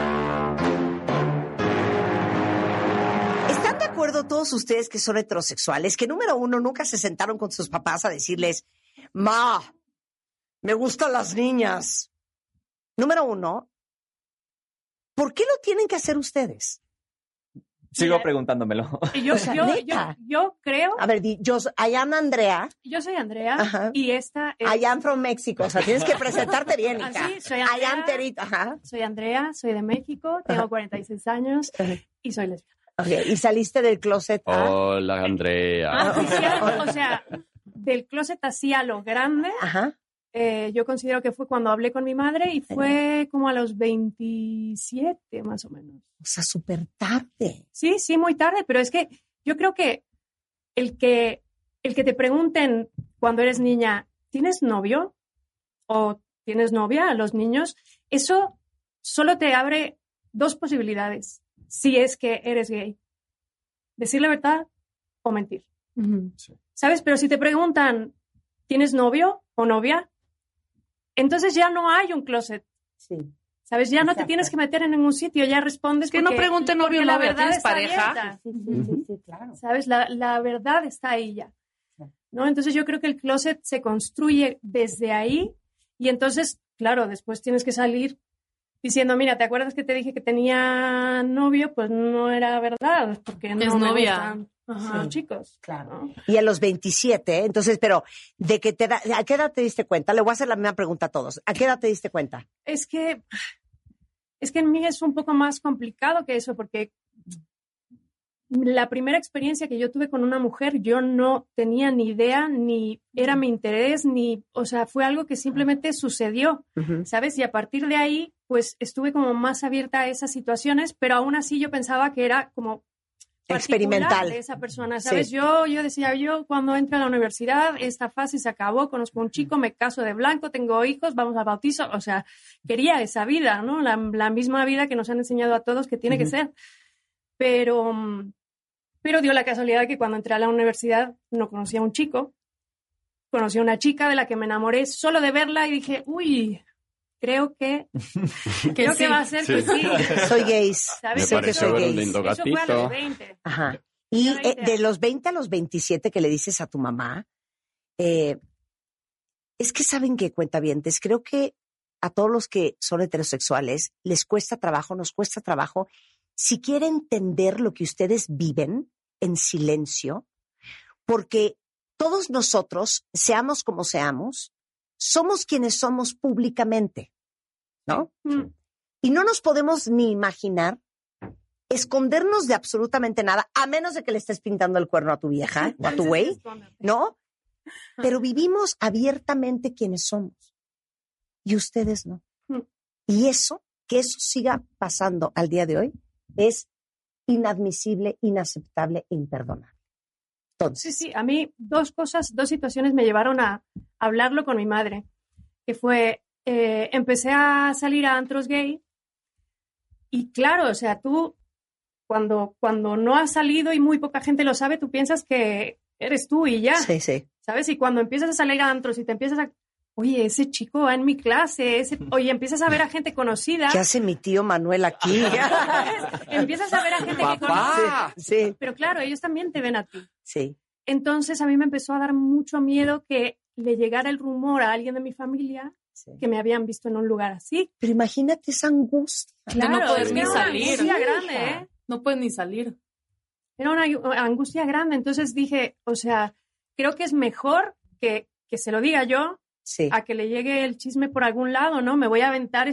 ¿Están de acuerdo todos ustedes que son heterosexuales? Que número 1, nunca se sentaron con sus papás a decirles, ma, me gustan las niñas. Número 1, ¿por qué lo tienen que hacer ustedes? Sigo preguntándomelo. Yo creo... A ver, I am Andrea. Yo soy Andrea. Ajá. Y esta es... I am from Mexico. O sea, tienes que presentarte bien, hija. Sí, soy Andrea. I am Terita. Ajá. Soy Andrea, soy de México, tengo 46 años y soy lesbiana. Okay. ¿Y saliste del closet? Hola, Andrea. O sea, del closet así a lo grande. Ajá. Yo considero que fue cuando hablé con mi madre y fue como a los 27 más o menos. O sea, súper tarde. Sí, muy tarde, pero es que yo creo que el que te pregunten cuando eres niña, ¿tienes novio o tienes novia a los niños? Eso solo te abre 2 posibilidades si es que eres gay. Decir la verdad o mentir. Uh-huh. Sí. ¿Sabes? Pero si te preguntan, ¿tienes novio o novia? Entonces ya no hay un closet. Sí. ¿Sabes? Ya no te tienes que meter en ningún sitio, ya respondes. Que no pregunte novio o novia, ¿tienes pareja? Sí, claro. ¿Sabes? La verdad está ahí ya. ¿No? Entonces yo creo que el closet se construye desde ahí y entonces, claro, después tienes que salir diciendo, mira, ¿te acuerdas que te dije que tenía novio? Pues no era verdad, porque no es me novia. Gustan chicos. Claro. ¿No? Y a los 27, entonces, pero ¿a qué edad te diste cuenta? Le voy a hacer la misma pregunta a todos. ¿A qué edad te diste cuenta? Es que en mí es un poco más complicado que eso, porque la primera experiencia que yo tuve con una mujer, yo no tenía ni idea, ni era mi interés, o sea, fue algo que simplemente sucedió, ¿sabes? Y a partir de ahí, pues estuve como más abierta a esas situaciones, pero aún así yo pensaba que era como experimental de esa persona, ¿sabes? Sí. Yo decía, cuando entré a la universidad, esta fase se acabó, conozco a un chico, me caso de blanco, tengo hijos, vamos al bautizo, o sea, quería esa vida, ¿no? La misma vida que nos han enseñado a todos que tiene que ser. Pero Pero dio la casualidad que cuando entré a la universidad no conocía a un chico, conocí a una chica de la que me enamoré solo de verla y dije, uy, creo que va a ser que sí. Soy gay. Me pareció ver un lindo gatito. Eso fue a los 20. Ajá. Y de los 20 a los 27 que le dices a tu mamá, es que saben que, cuentavientes, creo que a todos los que son heterosexuales les cuesta trabajo, nos cuesta trabajo, si quieren entender lo que ustedes viven en silencio, porque todos nosotros, seamos como seamos, somos quienes somos públicamente, ¿no? Y no nos podemos ni imaginar escondernos de absolutamente nada, a menos de que le estés pintando el cuerno a tu vieja o a tu güey, ¿no? Pero vivimos abiertamente quienes somos. Y ustedes no. Y que eso siga pasando al día de hoy, es inadmisible, inaceptable e imperdonable. Entonces, sí, a mí dos situaciones me llevaron a hablarlo con mi madre, que fue, empecé a salir a antros gay y claro, o sea, tú cuando no has salido y muy poca gente lo sabe, tú piensas que eres tú y ya. Sí, sí. ¿Sabes? Y cuando empiezas a salir a antros y te empiezas a... Oye, ese chico va en mi clase, oye, empiezas a ver a gente conocida. ¿Qué hace mi tío Manuel aquí? Empiezas a ver a gente que conoces. Sí. Pero claro, ellos también te ven a ti. Sí. Entonces a mí me empezó a dar mucho miedo que le llegara el rumor a alguien de mi familia que me habían visto en un lugar así. Pero imagínate esa angustia. Claro, no puedes ni salir. Era una angustia grande, ¿eh? No puedes ni salir. Era una angustia grande. Entonces dije, o sea, creo que es mejor que se lo diga yo a que le llegue el chisme por algún lado, ¿no? Me voy a aventar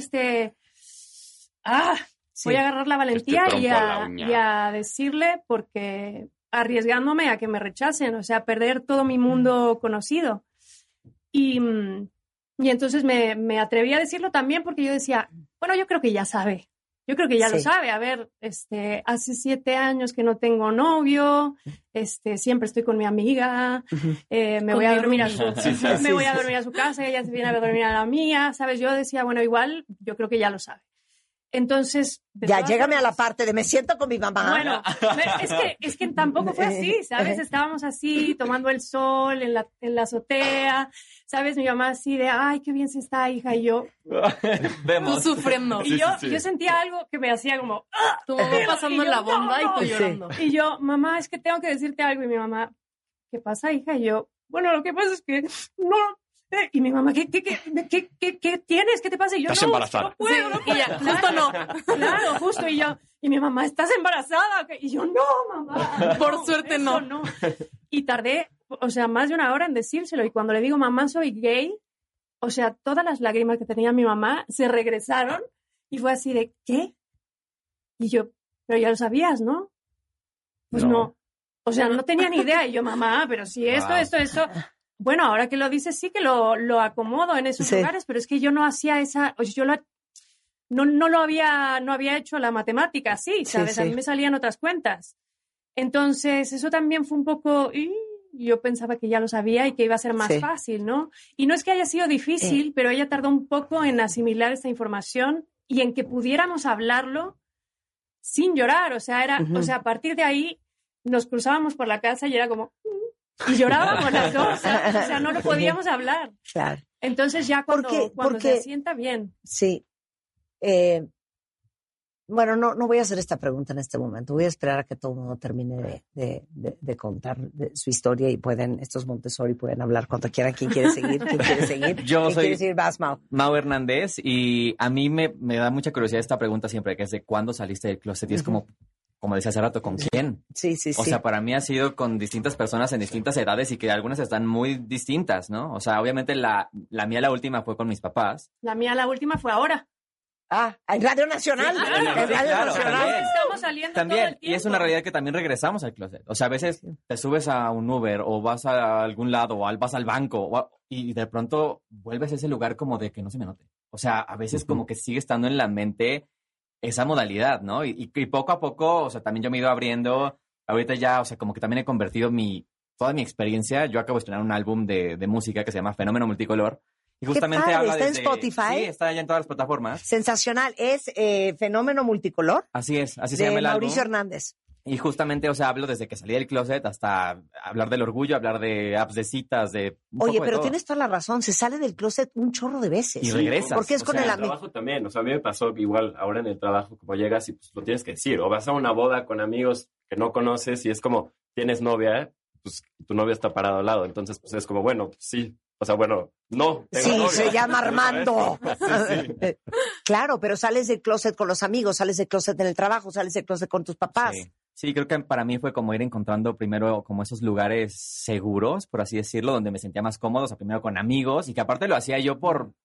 voy a agarrar la valentía y a decirle porque arriesgándome a que me rechacen, o sea, perder todo mi mundo conocido. Y entonces me atreví a decirlo también porque yo decía, bueno, yo creo que ya sabe. Yo creo que ya lo sabe. A ver, hace 7 años que no tengo novio, siempre estoy con mi amiga, me voy a dormir a su casa, ella se viene a dormir a la mía, ¿sabes? Yo decía, bueno, igual, yo creo que ya lo sabe. Entonces... Ya, llégame a la parte de me siento con mi mamá. Bueno, es que tampoco fue así, ¿sabes? Estábamos así, tomando el sol en la azotea, ¿sabes? Mi mamá así de, ay, qué bien se está, hija, y yo... Tú sufriendo. Y yo sentía algo que me hacía como... Tu mamá pasando la bomba y tú llorando. Y yo, mamá, es que tengo que decirte algo. Y mi mamá, ¿qué pasa, hija? Y yo, bueno, lo que pasa es que no... Y mi mamá, ¿qué tienes? ¿Qué te pasa? Y yo, estás embarazada. No puedo. Y ella, justo no. Claro, justo. Y yo, y mi mamá, ¿estás embarazada? Y yo, no, mamá. Por suerte no. Y tardé, o sea, más de 1 hora en decírselo. Y cuando le digo, mamá, soy gay, o sea, todas las lágrimas que tenía mi mamá se regresaron. Y fue así de, ¿qué? Y yo, pero ya lo sabías, ¿no? Pues no. O sea, no tenía ni idea. Y yo, mamá, pero si esto. Bueno, ahora que lo dices, sí que lo acomodo en esos lugares, pero es que yo no hacía no había hecho la matemática así, ¿sabes? A mí me salían otras cuentas. Entonces, eso también fue un poco... yo pensaba que ya lo sabía y que iba a ser más fácil, ¿no? Y no es que haya sido difícil, pero ella tardó un poco en asimilar esta información y en que pudiéramos hablarlo sin llorar. O sea, a partir de ahí nos cruzábamos por la casa y era como... Y llorábamos las dos, ¿sabes? O sea, no lo podíamos hablar. Claro. Entonces ya cuando se sienta bien. Sí. Bueno, no voy a hacer esta pregunta en este momento. Voy a esperar a que todo el mundo termine de contar su historia y estos Montessori pueden hablar cuando quieran. ¿Quién quiere seguir? Yo soy quiere seguir? Vas, Mau. Mau Hernández, y a mí me da mucha curiosidad esta pregunta siempre, que es de cuándo saliste del closet. Y es como decía hace rato, ¿con quién? Sí. O sea, para mí ha sido con distintas personas en distintas edades y que algunas están muy distintas, ¿no? O sea, obviamente la mía, la última, fue con mis papás. La mía, la última, fue ahora. En Radio Nacional. Sí, Claro. Estamos saliendo también, todo el tiempo. y es una realidad que también regresamos al closet. O sea, a veces te subes a un Uber o vas a algún lado o vas al banco y de pronto vuelves a ese lugar como de que no se me note. O sea, a veces como que sigue estando en la mente esa modalidad, ¿no? Y poco a poco, o sea, también yo me he ido abriendo. Ahorita ya, o sea, como que también he convertido toda mi experiencia. Yo acabo de estrenar un álbum de música que se llama Fenómeno Multicolor. Y justamente habla ¿Está en Spotify? Sí, está ya en todas las plataformas. Sensacional. Es Fenómeno Multicolor. Así es, así se llama el álbum. Mauricio Hernández. Y justamente, o sea, hablo desde que salí del closet hasta hablar del orgullo, hablar de apps de citas, de Oye, pero tienes toda la razón, se sale del closet un chorro de veces. Y regresas. Porque es con el amigo. En el trabajo también, o sea, a mí me pasó que igual ahora en el trabajo, como llegas y pues lo tienes que decir, o vas a una boda con amigos que no conoces y es como, tienes novia, pues tu novia está parado al lado, entonces pues es como, bueno, sí, o sea, bueno, no. Sí, novia. se llama Armando. Sí. Claro, pero sales del closet con los amigos, sales del closet en el trabajo, sales del closet con tus papás. Sí, creo que para mí fue como ir encontrando primero como esos lugares seguros, por así decirlo, donde me sentía más cómodo, o sea, primero con amigos, y que aparte lo hacía yo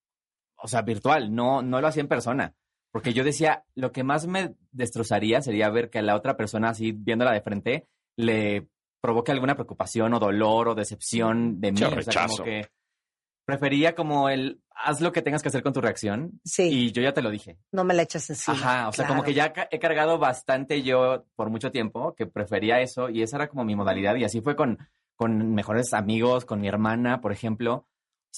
o sea, virtual, no lo hacía en persona. Porque yo decía, lo que más me destrozaría sería ver que a la otra persona, así viéndola de frente, le provoque alguna preocupación o dolor o decepción de mí. Yo o sea, rechazo. como que prefería como haz lo que tengas que hacer con tu reacción. Sí. Y yo ya te lo dije. No me la echas encima. Ajá, o sea, como Claro. que ya he cargado bastante yo por mucho tiempo, que prefería eso, y esa era como mi modalidad, y así fue con mejores amigos, con mi hermana, por ejemplo.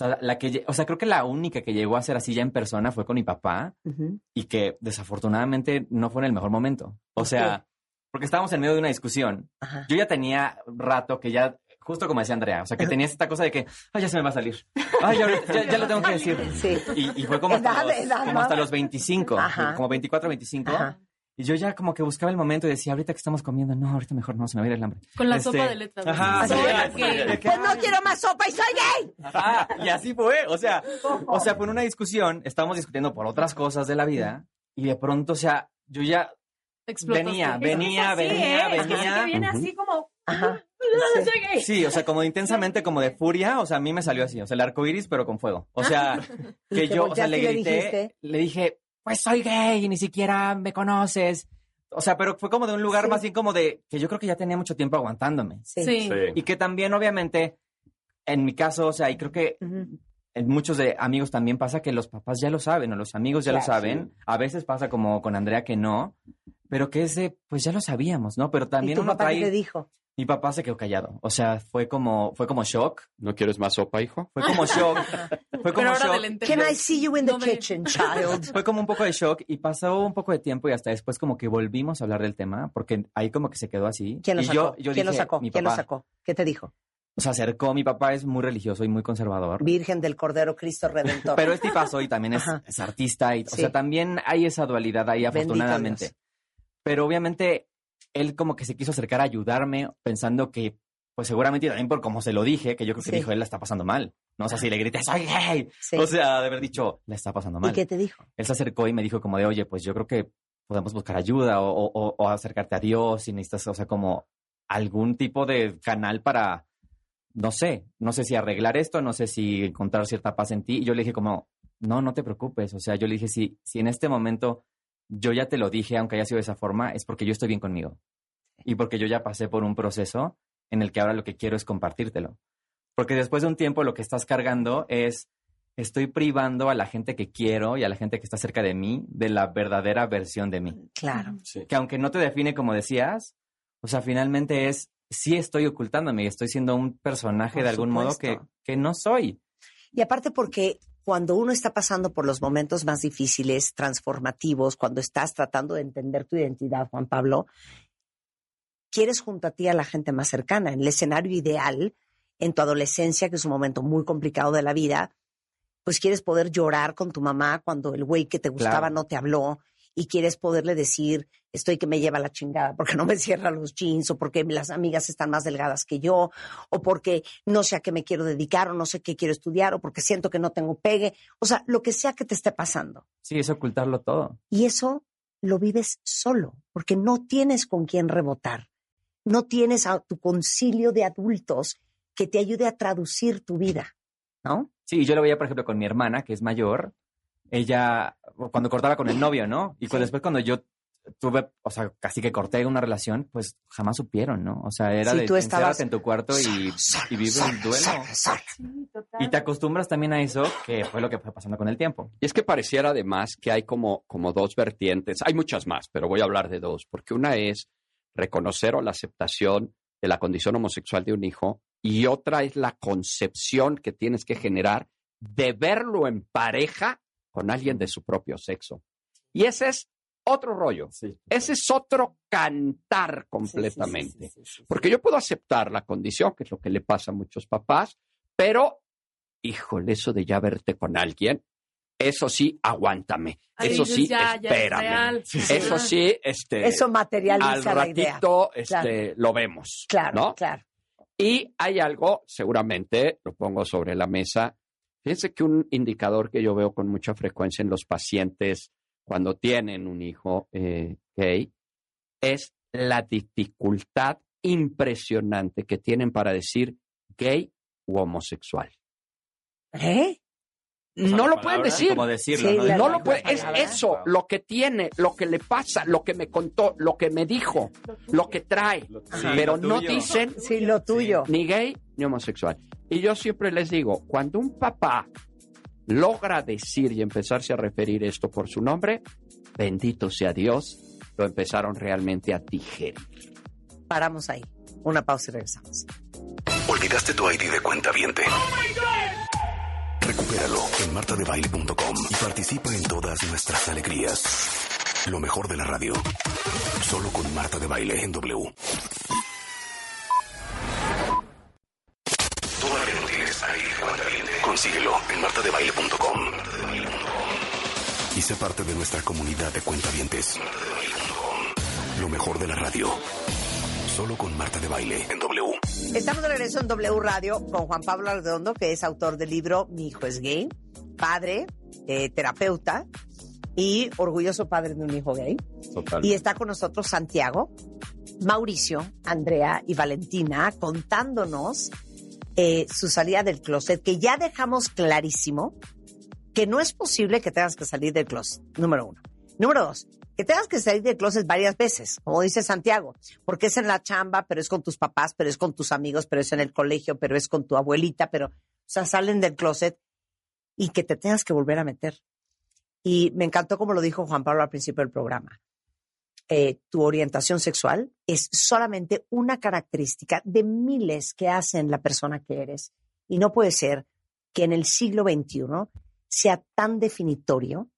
O sea, creo que la única que llegó a ser así ya en persona fue con mi papá, Ujú. y que desafortunadamente no fue en el mejor momento. O sea, porque estábamos en medio de una discusión. Ajá. Yo ya tenía rato que ya, justo como decía Andrea, o sea, que tenías esta cosa de que, ya se me va a salir. Ya lo tengo que decir. Sí. Y fue como hasta, Edad, como ¿no? hasta los 25, Ajá. como 24, 25. Ajá. Y yo ya como que buscaba el momento y decía, ahorita que estamos comiendo, no, ahorita mejor no, se me va a ir el hambre. Con la sopa de letras. ¿no? Ajá. Así sí, de, pues no quiero más sopa y soy gay. Ajá, y así fue, o sea, fue en una discusión, estábamos discutiendo por otras cosas de la vida, y de pronto, o sea, yo ya Explotaste. venía. Es que viene así como... Ajá. No soy gay. Sí, o sea, como intensamente, como de furia, o sea, a mí me salió así, o sea, el arco iris, pero con fuego. O sea, que ¿Y te yo, o sea, le volteaste y le grité, dijiste? le dije, pues soy gay y ni siquiera me conoces. O sea, pero fue como de un lugar Sí. más bien como de que yo creo que ya tenía mucho tiempo aguantándome. Sí. Sí. Y que también, obviamente, en mi caso, o sea, y creo que Ujú. en muchos de amigos también pasa que los papás ya lo saben, o los amigos ya lo Claro, saben. A veces pasa como con Andrea que no, pero que pues ya lo sabíamos, ¿no? Pero ¿Y también tu uno papá qué trae... te dijo? Mi papá se quedó callado. O sea, fue como shock. ¿No quieres más sopa, hijo? Fue como shock. Fue como Pero ahora shock. de lentejas. Can I see you in the No me- kitchen, child? Fue como un poco de shock y pasó un poco de tiempo y hasta después como que volvimos a hablar del tema porque ahí como que se quedó así. ¿Quién lo Y sacó? yo ¿Quién lo dije, sacó? mi ¿Quién lo papá. sacó? ¿Qué te dijo? Se acercó, mi papá es muy religioso y muy conservador. Virgen del Cordero Cristo Redentor. Pero es tipazo y también Ajá. es artista. Y, Sí. O sea, también hay esa dualidad ahí, Bendito afortunadamente. Dios. Pero obviamente él como que se quiso acercar a ayudarme pensando que, pues seguramente y también por como se lo dije, que yo creo que Sí. dijo, él la está pasando mal. No, o sea, si le grité, soy gay. Sí. O sea, de haber dicho, la está pasando mal. ¿Y qué te dijo? Él se acercó y me dijo como de, oye, pues yo creo que podemos buscar ayuda o acercarte a Dios si necesitas, o sea, como algún tipo de canal para, no sé si arreglar esto, no sé si encontrar cierta paz en ti. Y yo le dije como, no te preocupes. O sea, yo le dije, si en este momento yo ya te lo dije, aunque haya sido de esa forma, es porque yo estoy bien conmigo. Y porque yo ya pasé por un proceso en el que ahora lo que quiero es compartírtelo. Porque después de un tiempo lo que estás cargando es, estoy privando a la gente que quiero y a la gente que está cerca de mí de la verdadera versión de mí. Claro. Sí. Que aunque no te define como decías, o sea, finalmente sí estoy ocultándome y estoy siendo un personaje Por de algún modo supuesto. que no soy. Y aparte porque cuando uno está pasando por los momentos más difíciles, transformativos, cuando estás tratando de entender tu identidad, Juan Pablo, quieres junto a ti a la gente más cercana. En el escenario ideal, en tu adolescencia, que es un momento muy complicado de la vida, pues quieres poder llorar con tu mamá cuando el güey que te gustaba Claro. no te habló y quieres poderle decir, estoy que me lleva la chingada porque no me cierra los jeans o porque las amigas están más delgadas que yo o porque no sé a qué me quiero dedicar o no sé qué quiero estudiar o porque siento que no tengo pegue. O sea, lo que sea que te esté pasando. Sí, es ocultarlo todo. Y eso lo vives solo porque no tienes con quién rebotar. No tienes a tu concilio de adultos que te ayude a traducir tu vida, ¿no? Sí, yo lo veía, por ejemplo, con mi hermana, que es mayor. Ella, cuando cortaba con el novio, ¿no? Y pues después cuando yo tuve, o sea, casi que corté una relación, pues jamás supieron, ¿no? O sea, era Sí, de tú estabas encérrate en tu cuarto y vive el duelo. Sí, total. Y te acostumbras también a eso, que fue lo que fue pasando con el tiempo. Y es que pareciera además que hay como dos vertientes. Hay muchas más, pero voy a hablar de dos. Porque una es reconocer o la aceptación de la condición homosexual de un hijo y otra es la concepción que tienes que generar de verlo en pareja con alguien de su propio sexo. Y esa es otro rollo. Sí. Ese es otro cantar completamente. Porque yo puedo aceptar la condición, que es lo que le pasa a muchos papás, pero, híjole, eso de ya verte con alguien, eso sí, aguántame. Ahí eso dices, sí, ya espérame. es real. Eso sí, Eso materializa al la idea. ratito, Claro. lo vemos. Claro, ¿no? claro. Y hay algo, seguramente, lo pongo sobre la mesa. Fíjense que un indicador que yo veo con mucha frecuencia en los pacientes cuando tienen un hijo gay es la dificultad impresionante que tienen para decir gay u homosexual. ¿Eh? O sea, No la lo pueden palabra, decir. como decirlo, Sí, ¿no? No la lo puede. Es palabra. eso, lo que tiene, lo que le pasa, lo que me contó, lo que me dijo, lo que trae. Sí, Pero lo no tuyo. dicen Sí, lo tuyo. ni gay ni homosexual. Y yo siempre les digo, cuando un papá logra decir y empezarse a referir esto por su nombre, bendito sea Dios, lo empezaron realmente a digerir. Paramos ahí. Una pausa y regresamos. ¿Olvidaste tu ID de cuentaviente? Recupéralo en martadebaile.com y participa en todas nuestras alegrías. Lo mejor de la radio. Solo con Marta de Baile en W. Todavía no tienes ID de cuentaviente. Consíguelo en martadebaile.com. Y sé parte de nuestra comunidad de cuentavientes. Lo mejor de la radio. Solo con Marta de Baile en W. Estamos de regreso en W Radio con Juan Pablo Arredondo, que es autor del libro Mi hijo es gay, padre, terapeuta y orgulloso padre de un hijo gay. Total. Y está con nosotros Santiago, Mauricio, Andrea y Valentina contándonos su salida del closet, que ya dejamos clarísimo que no es posible que tengas que salir del closet, número 1. Número 2, que tengas que salir del closet varias veces, como dice Santiago, porque es en la chamba, pero es con tus papás, pero es con tus amigos, pero es en el colegio, pero es con tu abuelita, pero, o sea, salen del closet y que te tengas que volver a meter. Y me encantó como lo dijo Juan Pablo al principio del programa. Tu orientación sexual es solamente una característica de miles que hacen la persona que eres. Y no puede ser que en el siglo XXI sea tan definitorio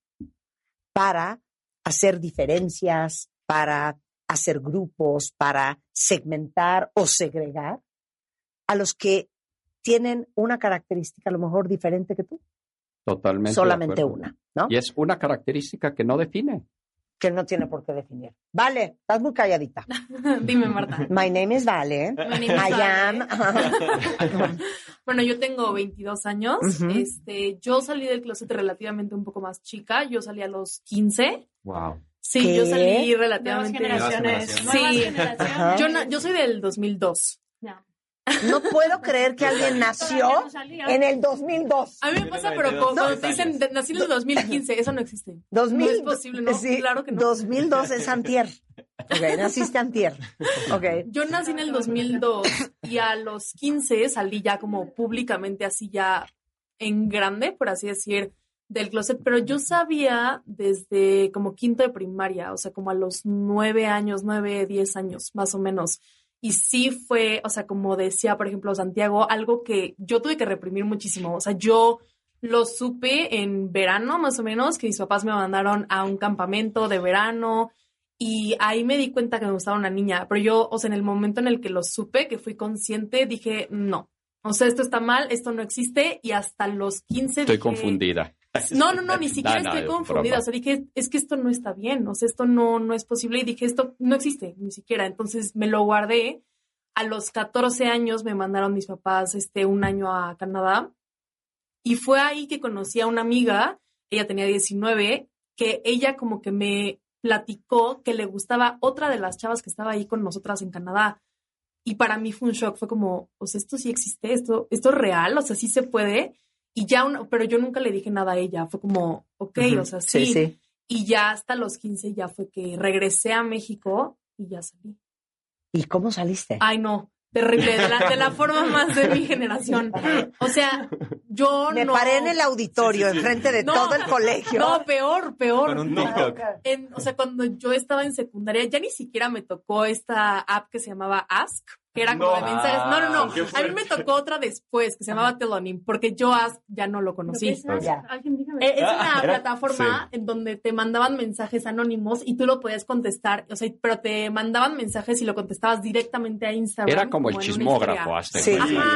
para hacer diferencias, para hacer grupos, para segmentar o segregar a los que tienen una característica a lo mejor diferente que tú. Totalmente. Solamente de acuerdo. una, ¿no? Y es una característica que no define. Que no tiene por qué definir. Vale, estás muy calladita. Dime, Marta. My name is Vale. My name is I Vale. am. Bueno, yo tengo 22 años. Ujú. Yo salí del closet relativamente un poco más chica. Yo salí a los 15. Wow. Sí, ¿Qué? yo salí Nuevas relativamente... generaciones. Sí. Nuevas generaciones. Ajá. Yo soy del 2002. No. No puedo creer que alguien nació Todavía no salía. en el 2002. A mí me pasa, pero cuando te dicen nací en el 2015, eso no existe. 2000, No es posible, no, sí, claro que no. 2002 es antier. Ok, naciste antier. Ok. Yo nací en el 2002 y a los 15 salí ya como públicamente así ya en grande, por así decir, del closet, pero yo sabía desde como quinto de primaria, o sea, como a los 9 años, 9, 10 años, más o menos. Y sí fue, o sea, como decía, por ejemplo, Santiago, algo que yo tuve que reprimir muchísimo. O sea, yo lo supe en verano, más o menos, que mis papás me mandaron a un campamento de verano y ahí me di cuenta que me gustaba una niña. Pero yo, o sea, en el momento en el que lo supe, que fui consciente, dije, no. O sea, esto está mal, esto no existe y hasta los 15 Estoy dije, confundida. No, ni siquiera No, estoy es confundida. broma. O sea, dije, es que esto no está bien. O sea, esto no es posible. Y dije, esto no existe, ni siquiera. Entonces me lo guardé. A los 14 años me mandaron mis papás un año a Canadá. Y fue ahí que conocí a una amiga, ella tenía 19, que ella como que me platicó que le gustaba otra de las chavas que estaba ahí con nosotras en Canadá. Y para mí fue un shock. Fue como, o sea, esto sí existe, esto es real, o sea, sí se puede. Y ya, pero yo nunca le dije nada a ella. Fue como, ok, o sea, sí. Sí. Y ya hasta los 15 ya fue que regresé a México y ya salí. ¿Y cómo saliste? Ay, no, terrible, de la forma más de mi generación. O sea, yo Me no... paré en el auditorio, enfrente de No. todo el colegio. No, peor. Con un TikTok. O sea, cuando yo estaba en secundaria, ya ni siquiera me tocó esta app que se llamaba Ask, que era como de mensajes. No. A mí me tocó otra después, que se llamaba Telonym, porque yo ya no lo conocí. Es una plataforma en donde te mandaban mensajes anónimos y tú lo podías contestar, o sea, pero te mandaban mensajes y lo contestabas directamente a Instagram. Era como el chismógrafo hasta. Sí.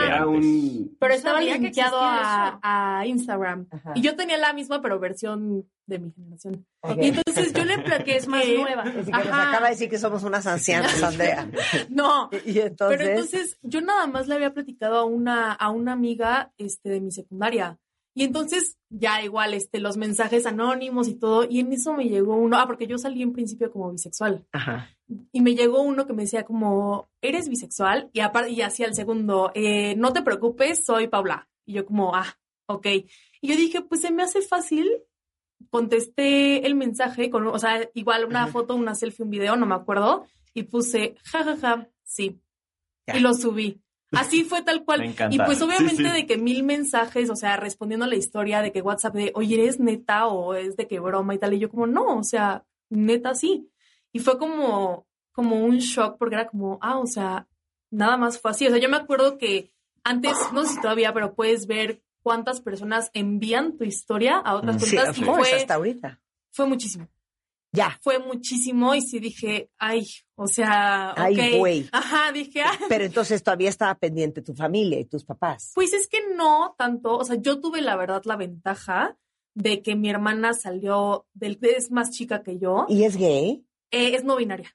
Pero estaba linkeado a Instagram. Ajá. Y yo tenía la misma, pero versión de mi generación. Okay. Y entonces yo le platiqué, que es más nueva. Es que nos acaba de decir que somos unas ancianas, Andrea. No. Pero entonces yo nada más le había platicado a una amiga de mi secundaria. Y entonces ya igual los mensajes anónimos y todo, y en eso me llegó uno, porque yo salí en principio como bisexual. Ajá. Y me llegó uno que me decía como, ¿eres bisexual? Y aparte, y hacía el segundo, no te preocupes, soy Paula. Y yo como, ok. Y yo dije, pues se me hace fácil. Contesté el mensaje con, o sea, igual una foto, una selfie, un video, no me acuerdo, y puse, jajaja, sí. Ya. Y lo subí. Así fue tal cual. Me encanta. Y pues obviamente de que 1000 mensajes, o sea, respondiendo a la historia de que WhatsApp de, oye, ¿eres neta o es de que broma y tal? Y yo como, no, o sea, neta sí. Y fue como un shock porque era como, o sea, nada más fue así. O sea, yo me acuerdo que antes, no sé si todavía, pero puedes ver cuántas personas envían tu historia a otras cuentas. Sí, y fue hasta ahorita. Fue muchísimo. Ya. Fue muchísimo y sí dije, o sea, ay, güey. Ajá, dije, Pero entonces todavía estaba pendiente tu familia y tus papás. Pues es que no tanto, o sea, yo tuve la verdad la ventaja de que mi hermana salió es más chica que yo. ¿Y es gay? Es no binaria.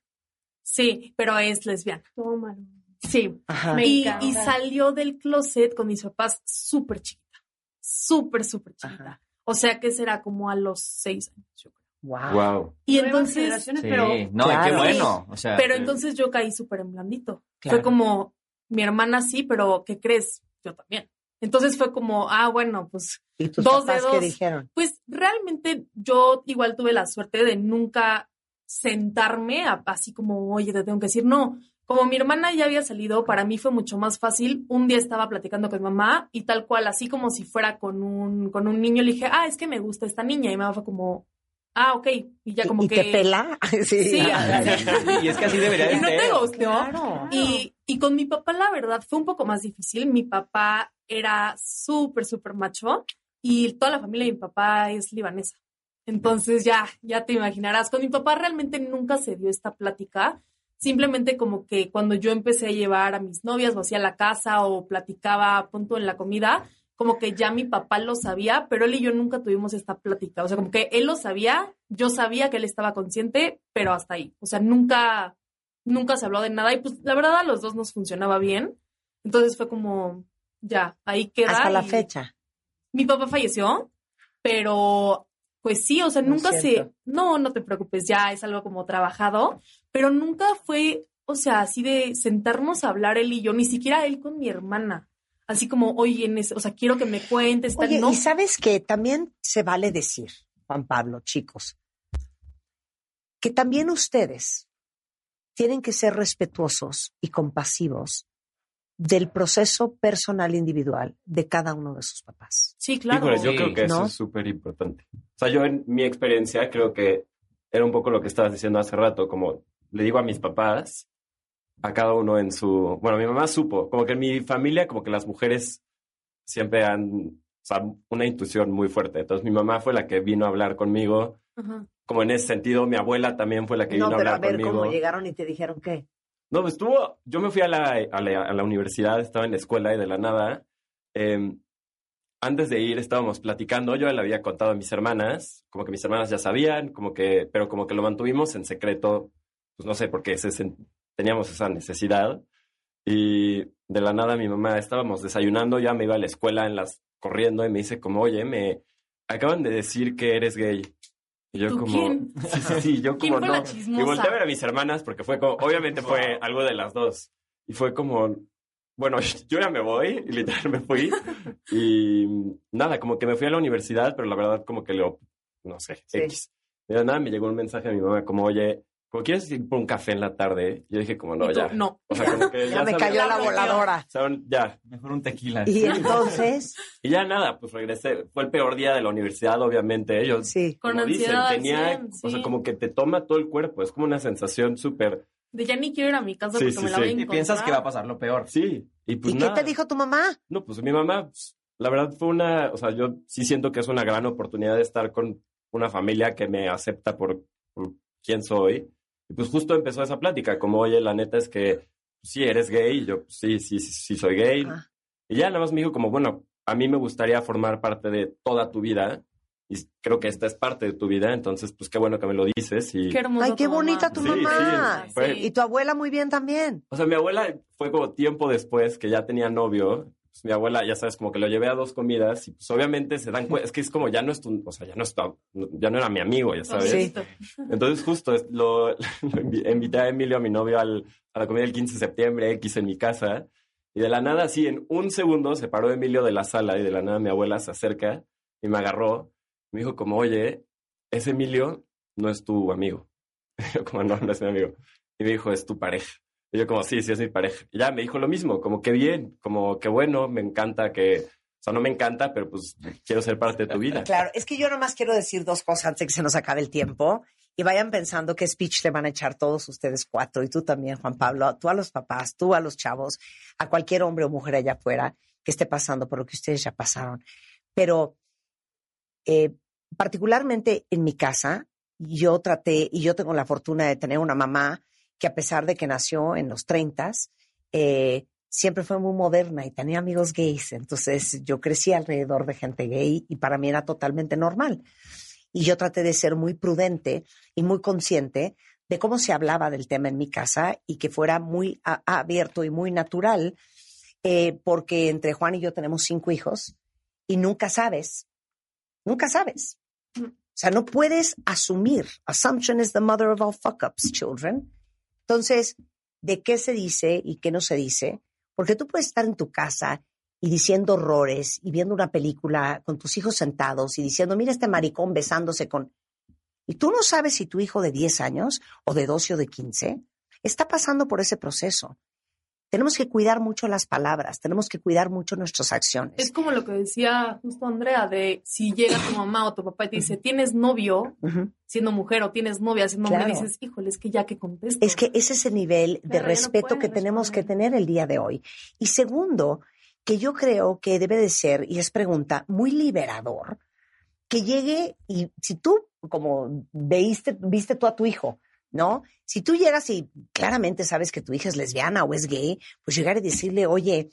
Sí, pero es lesbiana. Tómalo. Sí. Ajá. Y salió del closet con mis papás súper chiquita. Súper chiquita. Ajá. O sea que será como a los 6 años, yo creo. Wow. Y entonces, pero no, claro, qué bueno. O sea, pero entonces yo caí súper en blandito. Claro. Fue como, mi hermana sí, pero ¿qué crees? Yo también. Entonces fue como, bueno, pues ¿y tus papás qué dijeron? Pues realmente yo igual tuve la suerte de nunca sentarme así como, oye, te tengo que decir, no. Como mi hermana ya había salido, para mí fue mucho más fácil. Un día estaba platicando con mi mamá y tal cual, así como si fuera con un niño, le dije, es que me gusta esta niña. Y mi mamá fue como, ok. Y ya como ¿Y te pela? Sí. Y es que así debería de ser. Y no te gustó. Claro. Y con mi papá, la verdad, fue un poco más difícil. Mi papá era súper macho y toda la familia de mi papá es libanesa. Entonces ya te imaginarás. Con mi papá realmente nunca se dio esta plática. Simplemente como que cuando yo empecé a llevar a mis novias o hacía la casa o platicaba a punto en la comida, como que ya mi papá lo sabía, pero él y yo nunca tuvimos esta plática. O sea, como que él lo sabía, yo sabía que él estaba consciente, pero hasta ahí. O sea, nunca se habló de nada y pues la verdad a los dos nos funcionaba bien. Entonces fue como, ya, ahí queda. Hasta la fecha. Mi papá falleció, pero pues sí, o sea, nunca no te preocupes, ya es algo como trabajado, pero nunca fue, o sea, así de sentarnos a hablar él y yo, ni siquiera él con mi hermana. Así como, oye, o sea, quiero que me cuentes. Oye, ¿no? Y sabes que también se vale decir, Juan Pablo, chicos, que también ustedes tienen que ser respetuosos y compasivos del proceso personal individual de cada uno de sus papás. Sí, claro. Híjole, yo creo que eso es súper importante. O sea, yo en mi experiencia creo que era un poco lo que estabas diciendo hace rato, como le digo a mis papás, a cada uno en su... Bueno, mi mamá supo, como que en mi familia, como que las mujeres siempre han, o sea, una intuición muy fuerte. Entonces mi mamá fue la que vino a hablar conmigo, uh-huh. Como en ese sentido, mi abuela también fue la que vino a hablar conmigo. No, pero a ver, ¿cómo llegaron y te dijeron qué? No, pues yo me fui a la universidad, estaba en la escuela y de la nada, antes de ir estábamos platicando, yo le había contado a mis hermanas, como que mis hermanas ya sabían, pero como que lo mantuvimos en secreto, pues no sé, porque teníamos esa necesidad. Y de la nada mi mamá, estábamos desayunando, ya me iba a la escuela corriendo y me dice como, oye, me acaban de decir que eres gay. Y yo como... ¿Quién? Sí, yo ¿Quién como fue no. La chismosa? Y volteé a ver a mis hermanas porque fue como... Obviamente fue algo de las dos. Y fue como... Bueno, yo ya me voy. Y literal me fui. Y nada, como que me fui a la universidad, pero la verdad como que no sé, sí. X. Y de nada me llegó un mensaje a mi mamá como, oye, como quieres ir por un café en la tarde. Yo dije como, no, ya. No. O sea, como que ya me cayó la voladora. O sea, ya. Mejor un tequila. Y entonces... Y ya nada, pues regresé. Fue el peor día de la universidad, obviamente. Yo, sí. Con como ansiedad, dicen, tenía, 100, o sea, sí. como que te toma todo el cuerpo. Es como una sensación súper... De ya ni quiero ir a mi casa Sí, porque sí, me la sí. voy a Y encontrar. piensas que va a pasar lo peor. Sí. Y pues ¿Y nada. qué te dijo tu mamá? No, pues mi mamá, pues, la verdad fue o sea, yo sí siento que es una gran oportunidad de estar con una familia que me acepta por quién soy. Y pues justo empezó esa plática, como, oye, la neta es que sí, eres gay. Y yo, pues, sí, soy gay. Ah. Y ya nada más me dijo como, bueno, a mí me gustaría formar parte de toda tu vida. Y creo que esta es parte de tu vida, entonces, pues qué bueno que me lo dices. Y... Qué hermosa Ay, qué tu bonita mamá. tu Sí, mamá. sí, fue- Y tu abuela muy bien también. O sea, mi abuela fue como tiempo después que ya tenía novio. Pues, mi abuela, ya sabes, como que lo llevé a 2 comidas y pues obviamente se dan cuenta, es que es como ya no es o sea, ya no era mi amigo, ya sabes. Sí. Entonces justo lo invité a Emilio, a mi novio, a la comida del 15 de septiembre, X en mi casa. Y de la nada, así, en un segundo, se paró Emilio de la sala y de la nada mi abuela se acerca y me agarró. Me dijo como, oye, ese Emilio no es tu amigo. Y yo como, no es mi amigo. Y me dijo, es tu pareja. Y yo como, sí, es mi pareja. Y ya me dijo lo mismo, como que bien, como que bueno, me encanta que... O sea, no me encanta, pero pues quiero ser parte de tu vida. Claro, es que yo nomás quiero decir 2 cosas antes de que se nos acabe el tiempo. Y vayan pensando qué speech le van a echar todos ustedes 4. Y tú también, Juan Pablo, tú a los papás, tú a los chavos, a cualquier hombre o mujer allá afuera que esté pasando por lo que ustedes ya pasaron. Pero particularmente en mi casa, yo traté, y yo tengo la fortuna de tener una mamá que a pesar de que nació en los 30s, siempre fue muy moderna y tenía amigos gays. Entonces yo crecí alrededor de gente gay y para mí era totalmente normal. Y yo traté de ser muy prudente y muy consciente de cómo se hablaba del tema en mi casa y que fuera muy abierto y muy natural, porque entre Juan y yo tenemos 5 hijos y nunca sabes. O sea, no puedes asumir. Assumption is the mother of all fuck-ups, children. Entonces, ¿de qué se dice y qué no se dice? Porque tú puedes estar en tu casa y diciendo horrores y viendo una película con tus hijos sentados y diciendo, mira este maricón besándose con... Y tú no sabes si tu hijo de 10 años o de 12 o de 15 está pasando por ese proceso. Tenemos que cuidar mucho las palabras, tenemos que cuidar mucho nuestras acciones. Es como lo que decía justo Andrea, de si llega tu mamá o tu papá y te dice, ¿tienes novio siendo mujer o tienes novia siendo hombre? Y dices, híjole, es que ya que contesto. Es que ese es el nivel de respeto que tenemos que tener el día de hoy. Y segundo, que yo creo que debe de ser, y es pregunta, muy liberador, que llegue y si tú, como viste tú a tu hijo, ¿no? Si tú llegas y claramente sabes que tu hija es lesbiana o es gay, pues llegar y decirle, oye,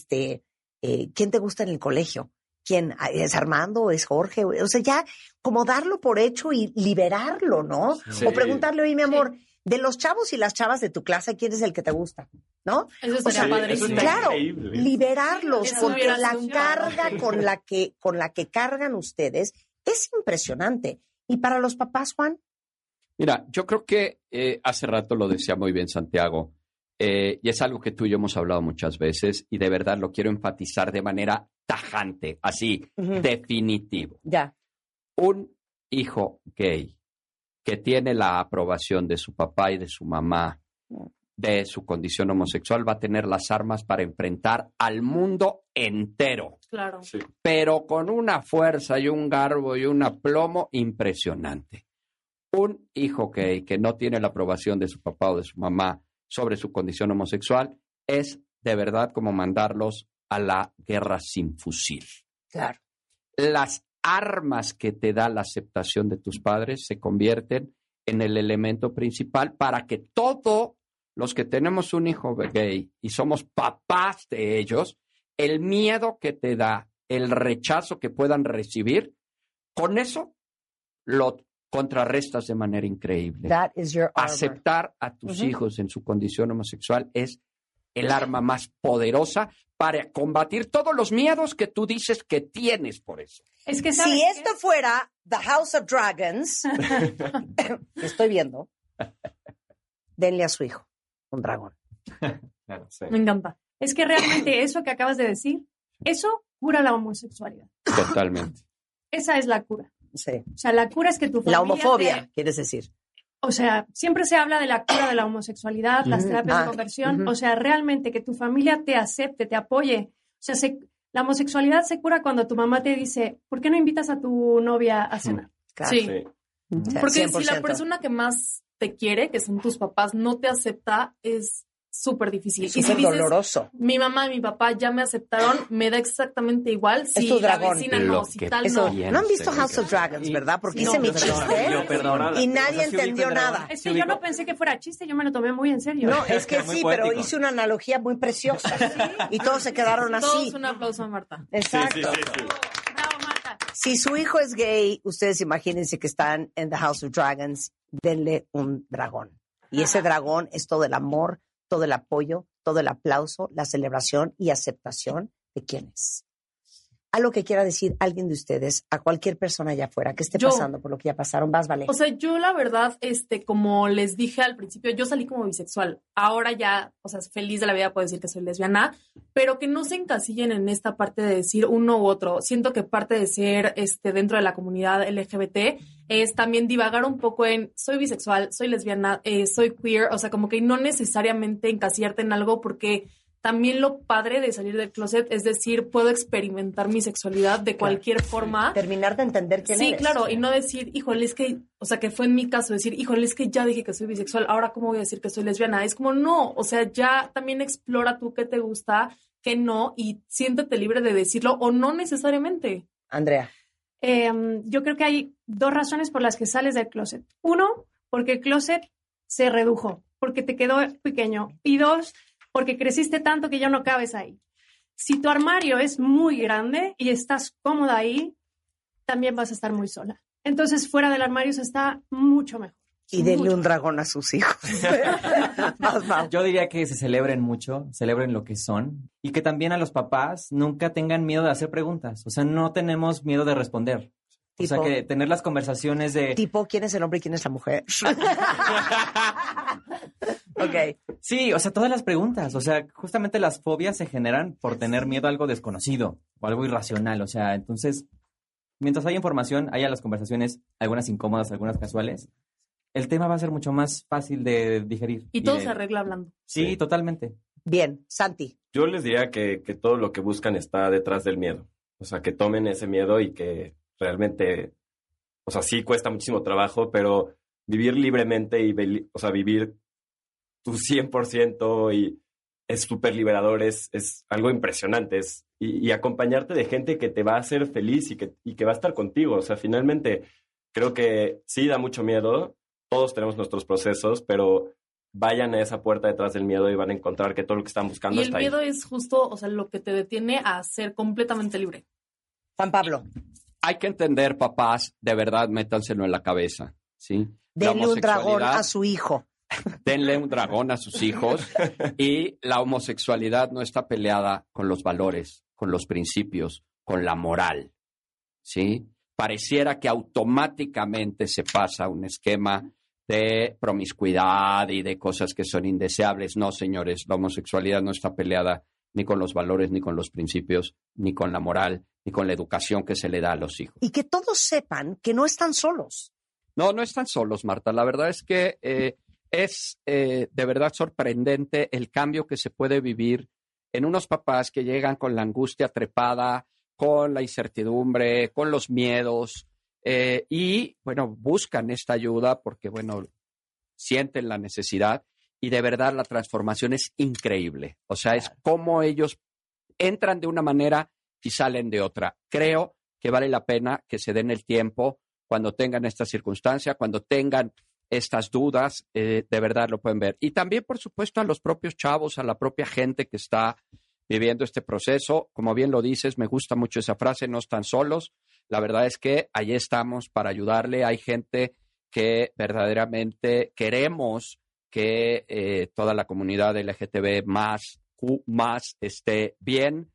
¿quién te gusta en el colegio? ¿Quién? ¿Es Armando? ¿Es Jorge? O sea, ya como darlo por hecho y liberarlo, ¿no? Sí. O preguntarle, oye, mi amor, de los chavos y las chavas de tu clase, ¿quién es el que te gusta? ¿No? Eso sería padrísimo. Claro, liberarlos, porque la carga con la que cargan ustedes es impresionante. ¿Y para los papás, Juan? Mira, yo creo que hace rato lo decía muy bien Santiago, y es algo que tú y yo hemos hablado muchas veces, y de verdad lo quiero enfatizar de manera tajante, así, definitivo. Ya. Un hijo gay que tiene la aprobación de su papá y de su mamá de su condición homosexual va a tener las armas para enfrentar al mundo entero. Claro. Sí. Pero con una fuerza y un garbo y un aplomo impresionante. Un hijo gay que no tiene la aprobación de su papá o de su mamá sobre su condición homosexual es de verdad como mandarlos a la guerra sin fusil. Claro. Las armas que te da la aceptación de tus padres se convierten en el elemento principal para que todos los que tenemos un hijo gay y somos papás de ellos, el miedo que te da, el rechazo que puedan recibir, con eso lo contrarrestas de manera increíble. That is your armor. Aceptar a tus hijos en su condición homosexual es el arma más poderosa para combatir todos los miedos que tú dices que tienes por eso. Es que si esto fuera The House of Dragons, que estoy viendo, denle a su hijo un dragón. Claro, sí. Me encanta. Es que realmente eso que acabas de decir, eso cura la homosexualidad. Totalmente. Esa es la cura. Sí. O sea, la cura es que tu familia... La homofobia, quieres decir. o sea, siempre se habla de la cura de la homosexualidad, las terapias de conversión, o sea, realmente que tu familia te acepte, te apoye. O sea, la homosexualidad se cura cuando tu mamá te dice, ¿por qué no invitas a tu novia a cenar? Claro. Sí. Porque 100%. Si la persona que más te quiere, que son tus papás, no te acepta, es súper difícil. Es súper doloroso. Mi mamá y mi papá ya me aceptaron, me da exactamente igual si la vecina no, si tal no. No han visto House of Dragons, ¿verdad? Porque hice mi chiste y nadie entendió nada. Es que yo no pensé que fuera chiste, yo me lo tomé muy en serio. No, es que sí, pero hice una analogía muy preciosa. Y todos se quedaron así. Todos un aplauso a Marta. Exacto. Bravo, Marta. Si su hijo es gay, ustedes imagínense que están en The House of Dragons, denle un dragón. Y ese dragón es todo el amor, todo el apoyo, todo el aplauso, la celebración y aceptación de quién es. Algo que quiera decir alguien de ustedes a cualquier persona allá afuera que esté pasando por lo que ya pasaron. Vas, Vale. O sea, yo la verdad, como les dije al principio, yo salí como bisexual. Ahora ya, o sea, feliz de la vida puedo decir que soy lesbiana, pero que no se encasillen en esta parte de decir uno u otro. Siento que parte de ser dentro de la comunidad LGBT es también divagar un poco en soy bisexual, soy lesbiana, soy queer. O sea, como que no necesariamente encasillarte en algo porque también lo padre de salir del closet es decir, puedo experimentar mi sexualidad de cualquier forma. Terminar de entender quién eres. Sí, claro, y no decir, híjole, es que, o sea, que fue en mi caso, decir, híjole, es que ya dije que soy bisexual, ahora ¿cómo voy a decir que soy lesbiana? Es como, no, o sea, ya también explora tú qué te gusta, qué no, y siéntete libre de decirlo, o no necesariamente. Andrea. Yo creo que hay 2 razones por las que sales del closet. 1, porque el closet se redujo, porque te quedó pequeño. Y 2, porque creciste tanto que ya no cabes ahí. Si tu armario es muy grande y estás cómoda ahí, también vas a estar muy sola. Entonces, fuera del armario se está mucho mejor. Y denle un dragón a sus hijos. Yo diría que se celebren mucho, celebren lo que son y que también a los papás nunca tengan miedo de hacer preguntas. O sea, no tenemos miedo de responder. Tipo, o sea, que tener las conversaciones de... Tipo, ¿quién es el hombre y quién es la mujer? Ok. Sí, o sea, todas las preguntas. O sea, justamente las fobias se generan por tener miedo a algo desconocido o algo irracional. O sea, entonces, mientras haya información, haya las conversaciones, algunas incómodas, algunas casuales, el tema va a ser mucho más fácil de digerir. Y todo se arregla hablando. Sí, totalmente. Bien, Santi. Yo les diría que todo lo que buscan está detrás del miedo. O sea, que tomen ese miedo y que realmente, o sea, sí cuesta muchísimo trabajo, pero vivir libremente y, o sea, vivir tu 100% y es súper liberador, es algo impresionante. Y acompañarte de gente que te va a hacer feliz y que va a estar contigo. O sea, finalmente, creo que sí da mucho miedo. Todos tenemos nuestros procesos, pero vayan a esa puerta detrás del miedo y van a encontrar que todo lo que están buscando está ahí. Y el miedo es justo, o sea, lo que te detiene a ser completamente libre. Juan Pablo. Hay que entender, papás, de verdad, métanselo en la cabeza, ¿sí? Denle un dragón a su hijo. Denle un dragón a sus hijos. Y la homosexualidad no está peleada con los valores, con los principios, con la moral, ¿sí? Pareciera que automáticamente se pasa un esquema de promiscuidad y de cosas que son indeseables. No, señores, la homosexualidad no está peleada ni con los valores, ni con los principios, ni con la moral, ni con la educación que se le da a los hijos. Y que todos sepan que no están solos. No, no están solos, Marta. La verdad es que es de verdad sorprendente el cambio que se puede vivir en unos papás que llegan con la angustia trepada, con la incertidumbre, con los miedos, y, bueno, buscan esta ayuda porque, bueno, sienten la necesidad. Y de verdad la transformación es increíble. O sea, es como ellos entran de una manera y salen de otra. Creo que vale la pena que se den el tiempo cuando tengan esta circunstancia, cuando tengan estas dudas, de verdad lo pueden ver. Y también, por supuesto, a los propios chavos, a la propia gente que está viviendo este proceso. Como bien lo dices, me gusta mucho esa frase, no están solos. La verdad es que ahí estamos para ayudarle. Hay gente que verdaderamente queremos que toda la comunidad LGTB más Q más esté bien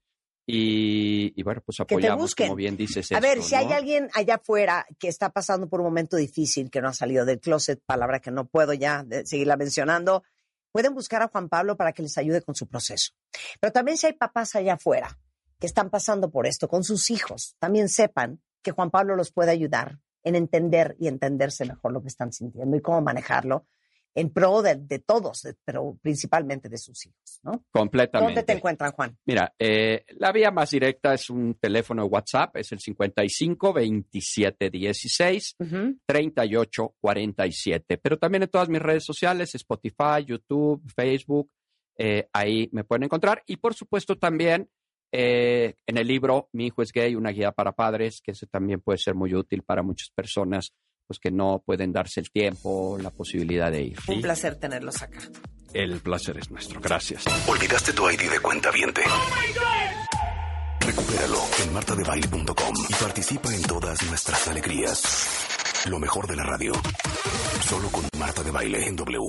y bueno, pues apoyamos, como bien dices. A ver, si hay alguien allá afuera que está pasando por un momento difícil, que no ha salido del closet, palabra que no puedo ya seguirla mencionando, pueden buscar a Juan Pablo para que les ayude con su proceso. Pero también si hay papás allá afuera que están pasando por esto con sus hijos, también sepan que Juan Pablo los puede ayudar en entender y entenderse mejor lo que están sintiendo y cómo manejarlo en pro de todos, pero principalmente de sus hijos, ¿no? Completamente. ¿Dónde te encuentran, Juan? Mira, la vía más directa es un teléfono de WhatsApp, es el 55 27 16 38 47. Pero también en todas mis redes sociales, Spotify, YouTube, Facebook, ahí me pueden encontrar. Y por supuesto también en el libro Mi hijo es gay, una guía para padres, que ese también puede ser muy útil para muchas personas pues que no pueden darse el tiempo, la posibilidad de ir. Un placer tenerlos acá. El placer es nuestro. Gracias. ¿Olvidaste tu ID de cuentaviente? Recupéralo en martadebaile.com y participa en todas nuestras alegrías. Lo mejor de la radio. Solo con Marta de Baile en W.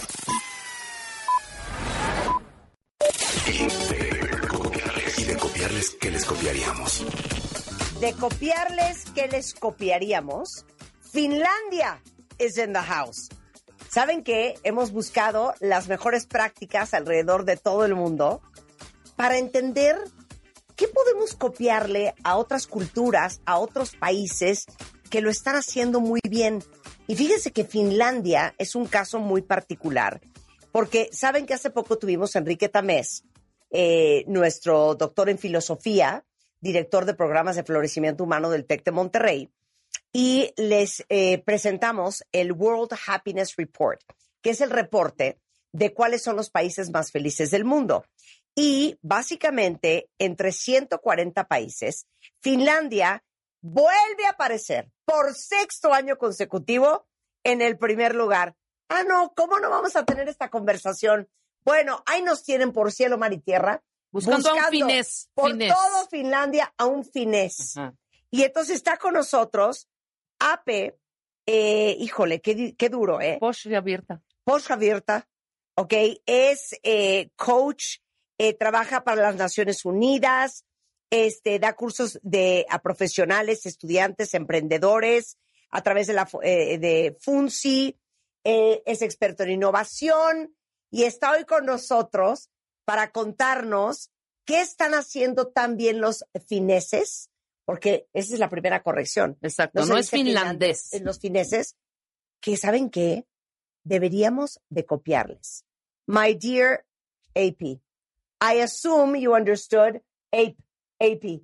Y de copiarles, ¿qué les copiaríamos? De copiarles, ¿qué les copiaríamos? Finlandia is in the house. ¿Saben qué? Hemos buscado las mejores prácticas alrededor de todo el mundo para entender qué podemos copiarle a otras culturas, a otros países que lo están haciendo muy bien. Y fíjense que Finlandia es un caso muy particular, porque saben que hace poco tuvimos a Enrique Tamés, nuestro doctor en filosofía, director de programas de florecimiento humano del TEC de Monterrey, y les presentamos el World Happiness Report, que es el reporte de cuáles son los países más felices del mundo. Y básicamente, entre 140 países, Finlandia vuelve a aparecer por sexto año consecutivo en el primer lugar. Ah, no, ¿cómo no vamos a tener esta conversación? Bueno, ahí nos tienen por cielo, mar y tierra. Buscando a un finés. Por todo Finlandia a un finés. Ajá. Y entonces está con nosotros Ape, híjole, qué duro, ¿eh? Posha Virta, ok, es coach, trabaja para las Naciones Unidas, da cursos a profesionales, estudiantes, emprendedores, a través de FUNCI, es experto en innovación y está hoy con nosotros para contarnos qué están haciendo tan bien los fineses, porque esa es la primera corrección. Exacto, no es finlandés. Los fineses, que ¿saben qué? Deberíamos de copiarles. My dear AP, I assume you understood AP. Ape.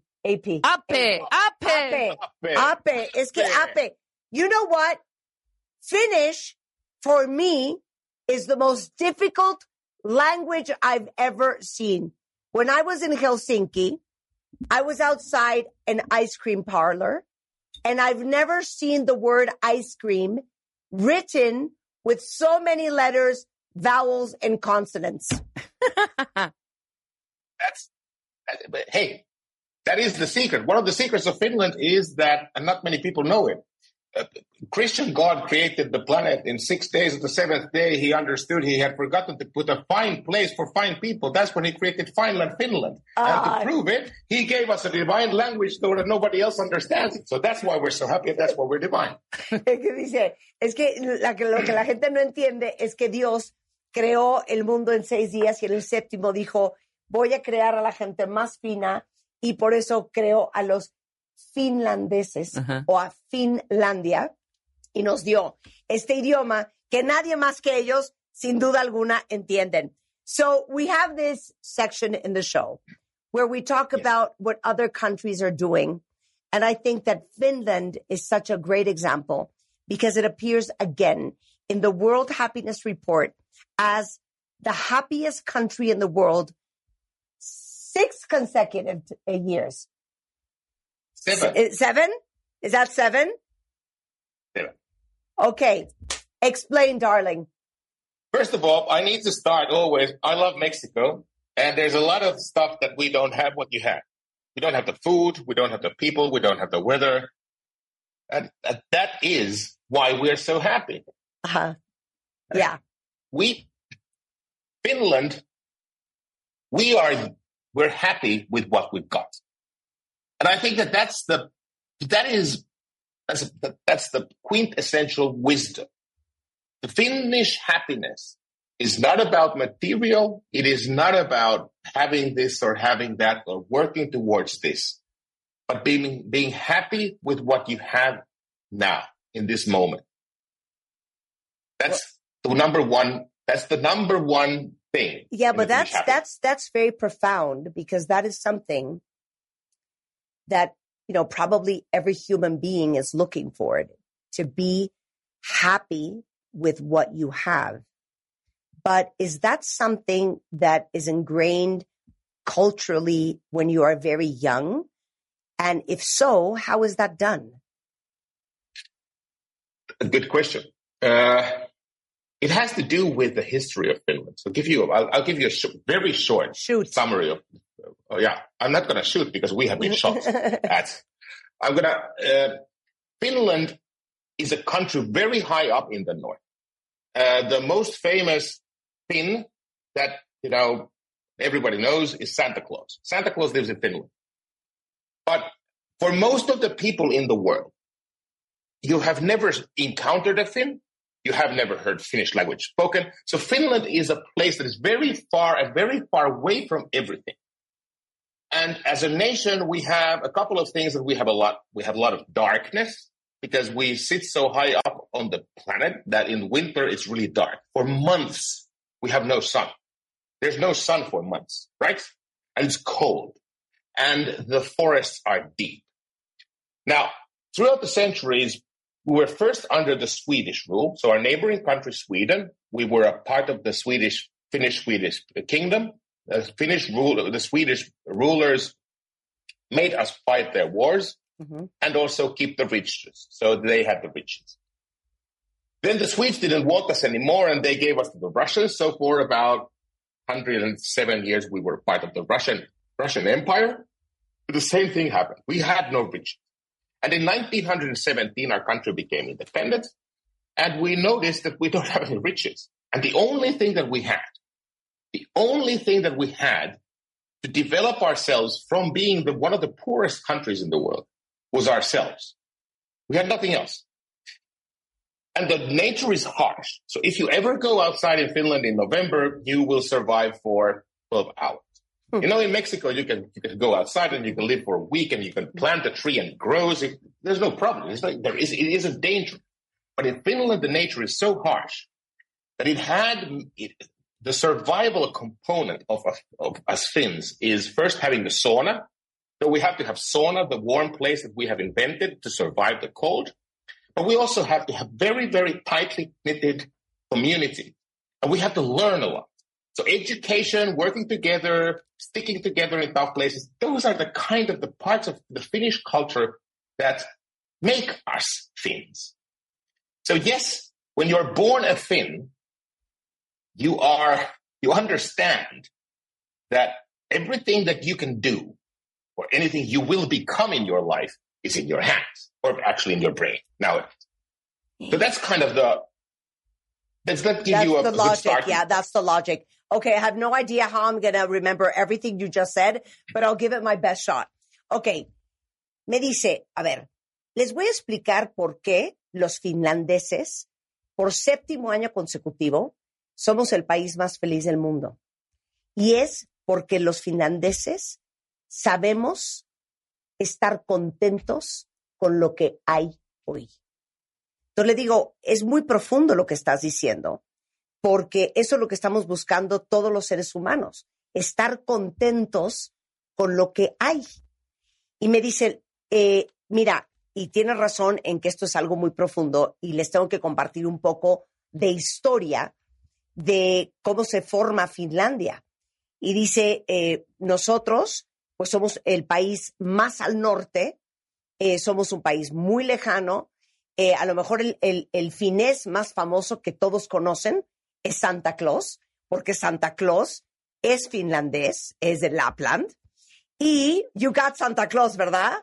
Es que Ape. You know what? Finnish, for me, is the most difficult language I've ever seen. When I was in Helsinki, I was outside an ice cream parlor, and I've never seen the word ice cream written with so many letters, vowels, and consonants. Hey, that is the secret. One of the secrets of Finland is that, and not many people know it, Christian God created the planet in 6 days. Of the seventh day, he understood he had forgotten to put a fine place for fine people. That's when he created Finland, Finland. And to prove it, he gave us a divine language so that nobody else understands it. So that's why we're so happy and that's why we're divine. ¿Qué dice? Es que lo que la gente no entiende es que Dios creó el mundo en 6 días y en el séptimo dijo, voy a crear a la gente más fina y por eso creó a los finlandeses o a Finlandia y nos dio este idioma que nadie más que ellos, sin duda alguna, entienden. So we have this section in the show where we talk about what other countries are doing. And I think that Finland is such a great example because it appears again in the World Happiness Report as the happiest country in the world 6 consecutive years. 7. 7? Is that 7? 7. Okay. Explain, darling. First of all, I need to start always. I love Mexico, and there's a lot of stuff that we don't have what you have. We don't have the food, we don't have the people, we don't have the weather. And that is why we're so happy. Yeah. Finland, we're happy with what we've got. And I think that's the quintessential wisdom. The Finnish happiness is not about material. It is not about having this or having that or working towards this, but being happy with what you have now in this moment. That's the number one thing. Yeah, but that's very profound, because that is something that, probably every human being is looking for, it, to be happy with what you have. But is that something that is ingrained culturally when you are very young? And if so, how is that done? A good question. It has to do with the history of Finland. So I'll give you a very short summary of. I'm not going to shoot because we have been shot at. Finland is a country very high up in the north. The most famous Finn that everybody knows is Santa Claus. Santa Claus lives in Finland. But for most of the people in the world, you have never encountered a Finn. You have never heard Finnish language spoken. So Finland is a place that is very far away from everything. And as a nation, we have a couple of things that we have a lot. We have a lot of darkness because we sit so high up on the planet that in winter it's really dark. For months, we have no sun. There's no sun for months, right? And it's cold. And the forests are deep. Now, throughout the centuries, we were first under the Swedish rule. So our neighboring country, Sweden, we were a part of the Finnish-Swedish kingdom. The Swedish rulers made us fight their wars and also keep the riches. So they had the riches. Then the Swedes didn't want us anymore, and they gave us to the Russians. So for about 107 years, we were part of the Russian Empire. But the same thing happened. We had no riches. And in 1917, our country became independent, and we noticed that we don't have any riches. And the only thing that we had to develop ourselves from being one of the poorest countries in the world was ourselves. We had nothing else. And the nature is harsh. So if you ever go outside in Finland in November, you will survive for 12 hours. In Mexico, you can go outside and you can live for a week and you can plant a tree and it grows. There's no problem. It isn't dangerous. But in Finland, the nature is so harsh that the survival component of us Finns is first having the sauna. So we have to have sauna, the warm place that we have invented to survive the cold. But we also have to have very, very tightly knitted community. And we have to learn a lot. So education, working together, sticking together in tough places, those are the parts of the Finnish culture that make us Finns. So yes, when you're born a Finn, you understand that everything that you can do or anything you will become in your life is in your hands, or actually in your brain nowadays. So that's kind of that's the logic. Yeah, that's the logic. Okay, I have no idea how I'm going to remember everything you just said, but I'll give it my best shot. Okay, me dice, a ver, les voy a explicar por qué los finlandeses, por 7º año consecutivo, somos el país más feliz del mundo. Y es porque los finlandeses sabemos estar contentos con lo que hay hoy. Entonces le digo, es muy profundo lo que estás diciendo, porque eso es lo que estamos buscando todos los seres humanos, estar contentos con lo que hay. Y me dice, mira, y tienes razón en que esto es algo muy profundo y les tengo que compartir un poco de historia de cómo se forma Finlandia. Y dice, nosotros pues somos el país más al norte, somos un país muy lejano, a lo mejor el finés más famoso que todos conocen es Santa Claus, porque Santa Claus es finlandés, es de Lapland. Y you got Santa Claus, ¿verdad?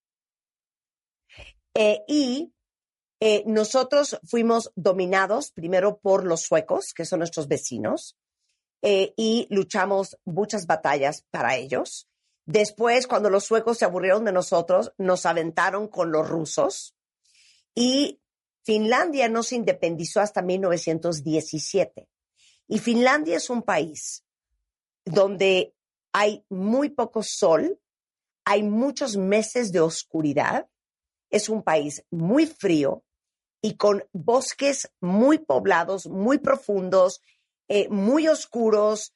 Nosotros fuimos dominados primero por los suecos, que son nuestros vecinos, y luchamos muchas batallas para ellos. Después, cuando los suecos se aburrieron de nosotros, nos aventaron con los rusos. Y Finlandia no se independizó hasta 1917. Y Finlandia es un país donde hay muy poco sol, hay muchos meses de oscuridad, es un país muy frío y con bosques muy poblados, muy profundos, muy oscuros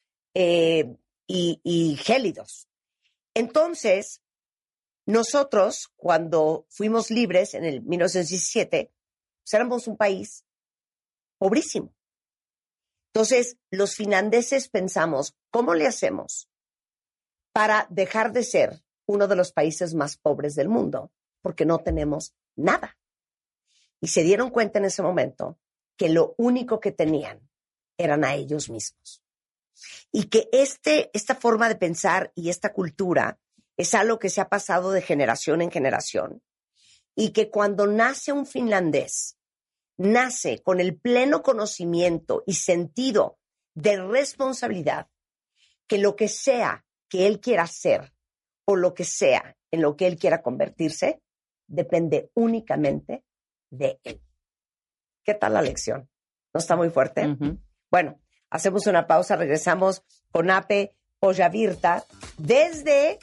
y gélidos. Entonces, nosotros, cuando fuimos libres en el 1917, pues éramos un país pobrísimo. Entonces, los finlandeses pensamos, ¿cómo le hacemos para dejar de ser uno de los países más pobres del mundo? Porque no tenemos nada. Y se dieron cuenta en ese momento que lo único que tenían eran a ellos mismos. Y que esta forma de pensar y esta cultura es algo que se ha pasado de generación en generación. Y que cuando nace un finlandés, nace con el pleno conocimiento y sentido de responsabilidad que lo que sea que él quiera hacer o lo que sea en lo que él quiera convertirse, depende únicamente de él. ¿Qué tal la lección? ¿No está muy fuerte? Uh-huh. Bueno, hacemos una pausa, regresamos con Ape Pojavirta desde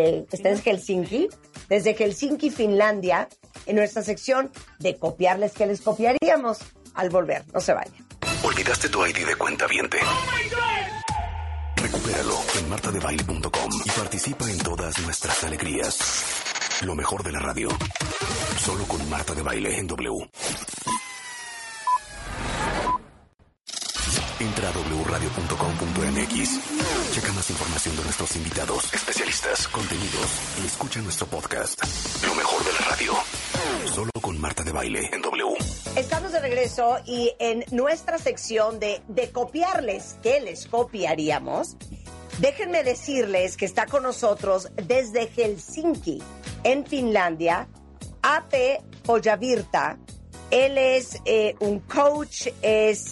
Helsinki, Finlandia, en nuestra sección de copiarles que les copiaríamos al volver. No se vayan. ¿Olvidaste tu ID de cuentaviente? Recupéralo en martadebaile.com y participa en todas nuestras alegrías. Lo mejor de la radio. Solo con Marta de Baile en W. Entra a wradio.com.mx. Checa más información de nuestros invitados, especialistas, contenidos y escucha nuestro podcast. Lo mejor de la radio. Solo con Marta de Baile en W. Estamos de regreso y en nuestra sección de copiarles, ¿qué les copiaríamos? Déjenme decirles que está con nosotros desde Helsinki, en Finlandia, Ape Pojavirta. Él es un coach, es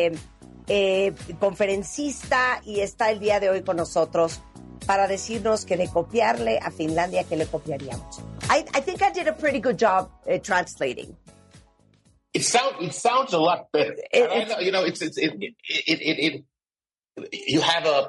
conferencista y está el día de hoy con nosotros para decirnos que de copiarle a Finlandia, ¿qué le copiaríamos? I think I did a pretty good job translating. It sounds a lot better. You have a,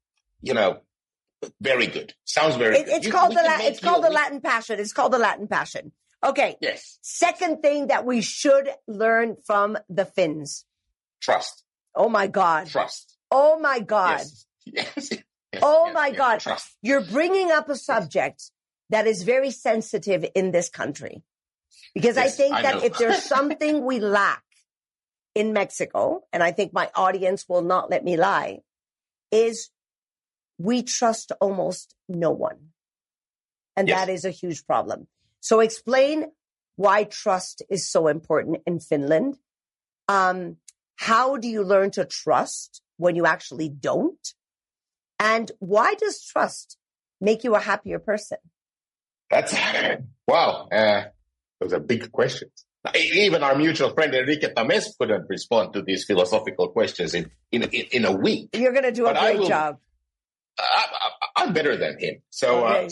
very good. Sounds very good. It's called the Latin Passion. It's called the Latin Passion. Okay. Yes. Second thing that we should learn from the Finns. Trust. Oh my God. Trust. Oh my God. Yes. My God. Trust. You're bringing up a subject that is very sensitive in this country. Because I think that if there's something we lack in Mexico, and I think my audience will not let me lie, is we trust almost no one. And that is a huge problem. So explain why trust is so important in Finland. How do you learn to trust when you actually don't? And why does trust make you a happier person? That's, wow. Those are big questions. Even our mutual friend Enrique Tamés couldn't respond to these philosophical questions in a week. You're going to do a great job. I'm better than him. So, okay.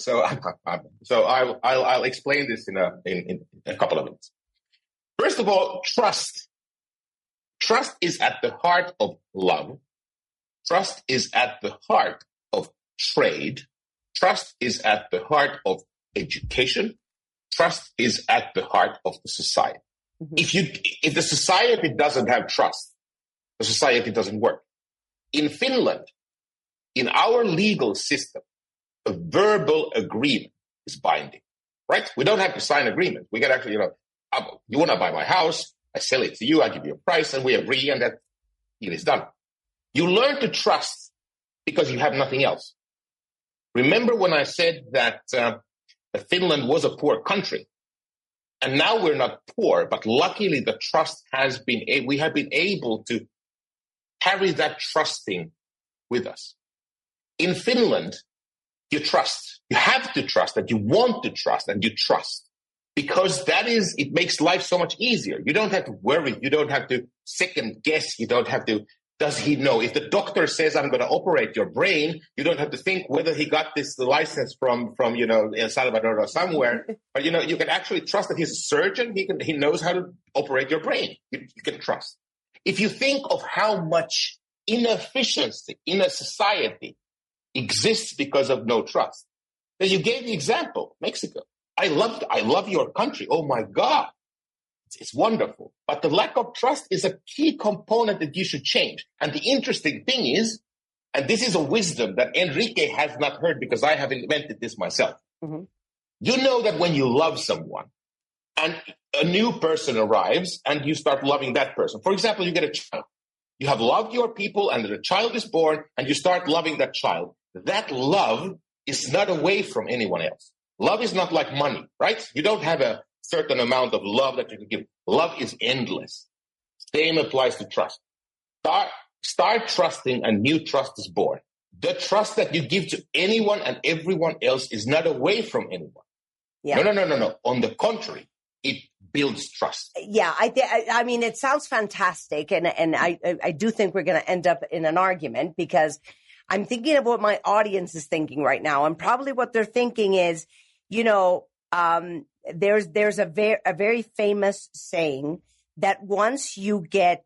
I'll explain this in a couple of minutes. First of all, trust. Trust is at the heart of love. Trust is at the heart of trade. Trust is at the heart of education. Trust is at the heart of the society. Mm-hmm. If the society doesn't have trust, the society doesn't work. In Finland, in our legal system, a verbal agreement is binding, right? We don't have to sign agreement. We can actually, you want to buy my house, I sell it to you, I give you a price, and we agree, and that deal is done. You learn to trust because you have nothing else. Remember when I said that Finland was a poor country, and now we're not poor, but luckily the trust we have been able to carry that trusting with us. In Finland, you trust. You have to trust, that you want to trust, and you trust. Because it makes life so much easier. You don't have to worry. You don't have to second guess. You don't have to, does he know? If the doctor says, I'm going to operate your brain, you don't have to think whether he got the license from El Salvador or somewhere. But, you can actually trust that he's a surgeon. He knows how to operate your brain. You can trust. If you think of how much inefficiency in a society exists because of no trust, then you gave the example, Mexico. I love your country. Oh my God. It's wonderful. But the lack of trust is a key component that you should change. And the interesting thing is, and this is a wisdom that Enrique has not heard because I have invented this myself. Mm-hmm. You know that when you love someone and a new person arrives and you start loving that person. For example, you get a child. You have loved your people and then a child is born and you start loving that child. That love is not away from anyone else. Love is not like money, right? You don't have a certain amount of love that you can give. Love is endless. Same applies to trust. Start trusting and new trust is born. The trust that you give to anyone and everyone else is not away from anyone. Yeah. No. On the contrary, it builds trust. Yeah, I mean, it sounds fantastic. And I do think we're going to end up in an argument because I'm thinking of what my audience is thinking right now. And probably what they're thinking is, there's a very famous saying that once you get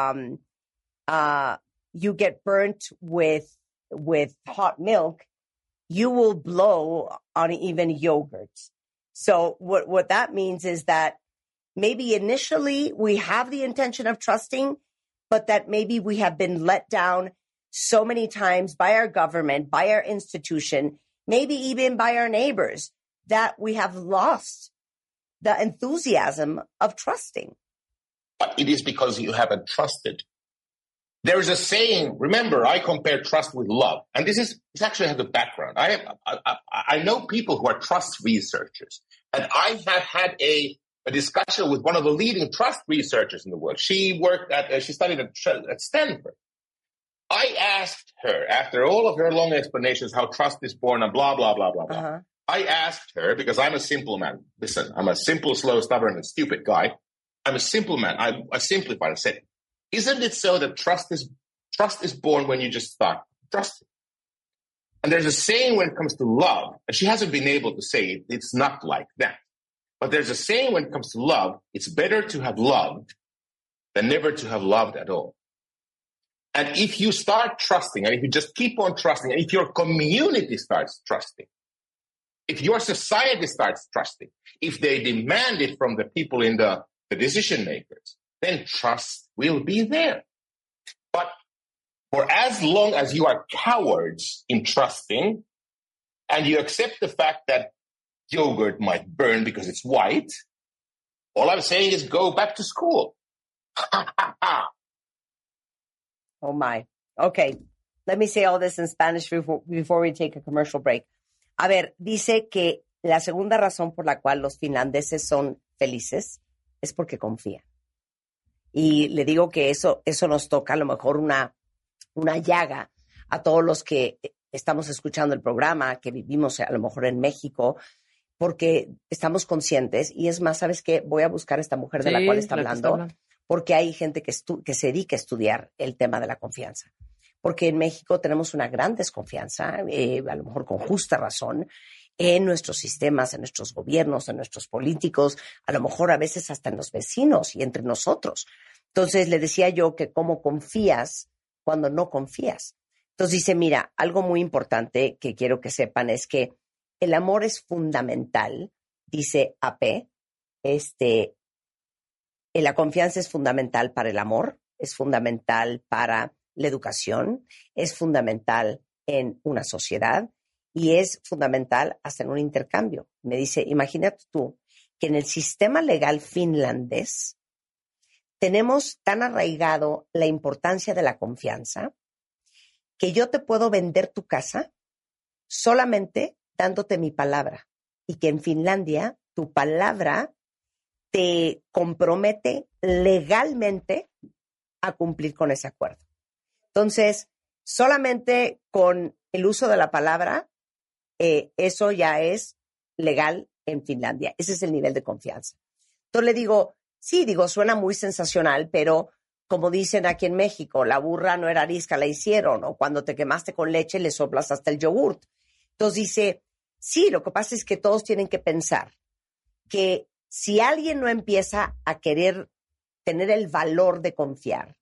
burnt with hot milk, you will blow on even yogurt. So what that means is that maybe initially we have the intention of trusting, but that maybe we have been let down so many times by our government, by our institution, maybe even by our neighbors, that we have lost the enthusiasm of trusting. It is because you haven't trusted. There is a saying, remember, I compare trust with love. And this actually has a background. I know people who are trust researchers. And I have had a discussion with one of the leading trust researchers in the world. She studied at Stanford. I asked her, after all of her long explanations, how trust is born and blah, blah, blah, blah, blah. Uh-huh. I asked her, because I'm a simple man. Listen, I'm a simple, slow, stubborn, and stupid guy. I'm a simple man. I simplified. I said, isn't it so that trust is born when you just start trusting? And there's a saying when it comes to love, and she hasn't been able to say it, it's not like that. But there's a saying when it comes to love, it's better to have loved than never to have loved at all. And if you start trusting, and if you just keep on trusting, and if your community starts trusting, if your society starts trusting, if they demand it from the people in the decision makers, then trust will be there. But for as long as you are cowards in trusting, and you accept the fact that yogurt might burn because it's white, all I'm saying is go back to school. Oh my. Okay. Let me say all this in Spanish before we take a commercial break. A ver, dice que la segunda razón por la cual los finlandeses son felices es porque confían. Y le digo que eso nos toca a lo mejor una llaga a todos los que estamos escuchando el programa, que vivimos a lo mejor en México, porque estamos conscientes. Y es más, ¿sabes qué? Voy a buscar a esta mujer de la cual está hablando, porque hay gente que se dedica a estudiar el tema de la confianza. Porque en México tenemos una gran desconfianza, a lo mejor con justa razón, en nuestros sistemas, en nuestros gobiernos, en nuestros políticos, a lo mejor a veces hasta en los vecinos y entre nosotros. Entonces le decía yo que cómo confías cuando no confías. Entonces dice, mira, algo muy importante que quiero que sepan es que el amor es fundamental, dice AP, la confianza es fundamental para el amor, es fundamental para la educación, es fundamental en una sociedad y es fundamental hasta en un intercambio. Me dice, imagínate tú que en el sistema legal finlandés tenemos tan arraigado la importancia de la confianza que yo te puedo vender tu casa solamente dándote mi palabra y que en Finlandia tu palabra te compromete legalmente a cumplir con ese acuerdo. Entonces, solamente con el uso de la palabra, eso ya es legal en Finlandia. Ese es el nivel de confianza. Entonces le digo, suena muy sensacional, pero como dicen aquí en México, la burra no era arisca, la hicieron, o cuando te quemaste con leche le soplas hasta el yogurt. Entonces dice, sí, lo que pasa es que todos tienen que pensar que si alguien no empieza a querer tener el valor de confiar,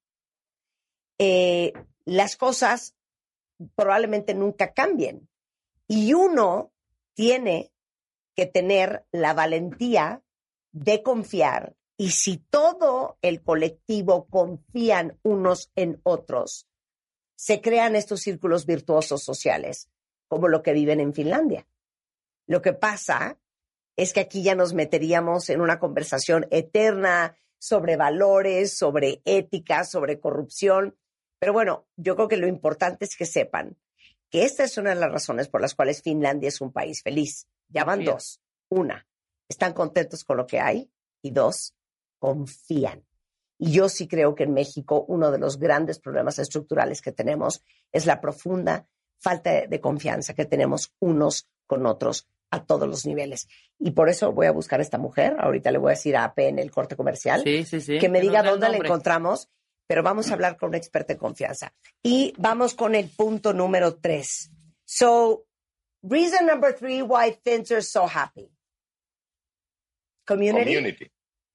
las cosas probablemente nunca cambien. Y uno tiene que tener la valentía de confiar, y si todo el colectivo confían unos en otros, se crean estos círculos virtuosos sociales, como lo que viven en Finlandia. Lo que pasa es que aquí ya nos meteríamos en una conversación eterna sobre valores, sobre ética, sobre corrupción. Pero bueno, yo creo que lo importante es que sepan que esta es una de las razones por las cuales Finlandia es un país feliz. Ya van dos. Una, están contentos con lo que hay. Y dos, confían. Y yo sí creo que en México uno de los grandes problemas estructurales que tenemos es la profunda falta de confianza que tenemos unos con otros a todos los niveles. Y por eso voy a buscar a esta mujer. Ahorita le voy a decir a AP en el corte comercial que me diga dónde la encontramos, pero vamos a hablar con una experta en confianza. Y vamos con el punto número 3. So, reason number 3 why Finns are so happy. Community.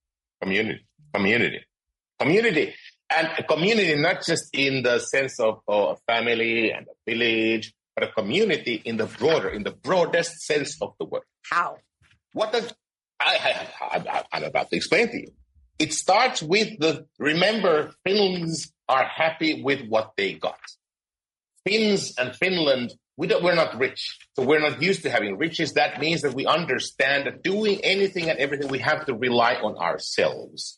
And a community not just in the sense of a family and a village, but a community in the broadest sense of the word. How? What does I'm about to explain to you. It starts with remember, Finns are happy with what they got. Finns and Finland, we're not rich. So we're not used to having riches. That means that we understand that doing anything and everything, we have to rely on ourselves.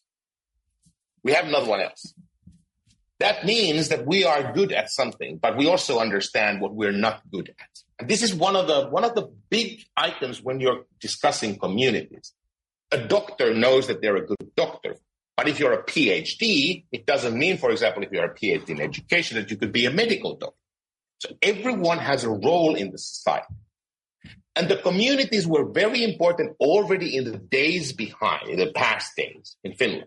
We have no one else. That means that we are good at something, but we also understand what we're not good at. And this is one of the big items when you're discussing communities. A doctor knows that they're a good doctor. But if you're a PhD, it doesn't mean, for example, if you're a PhD in education, that you could be a medical doctor. So everyone has a role in the society. And the communities were very important already in the days behind, in the past days in Finland.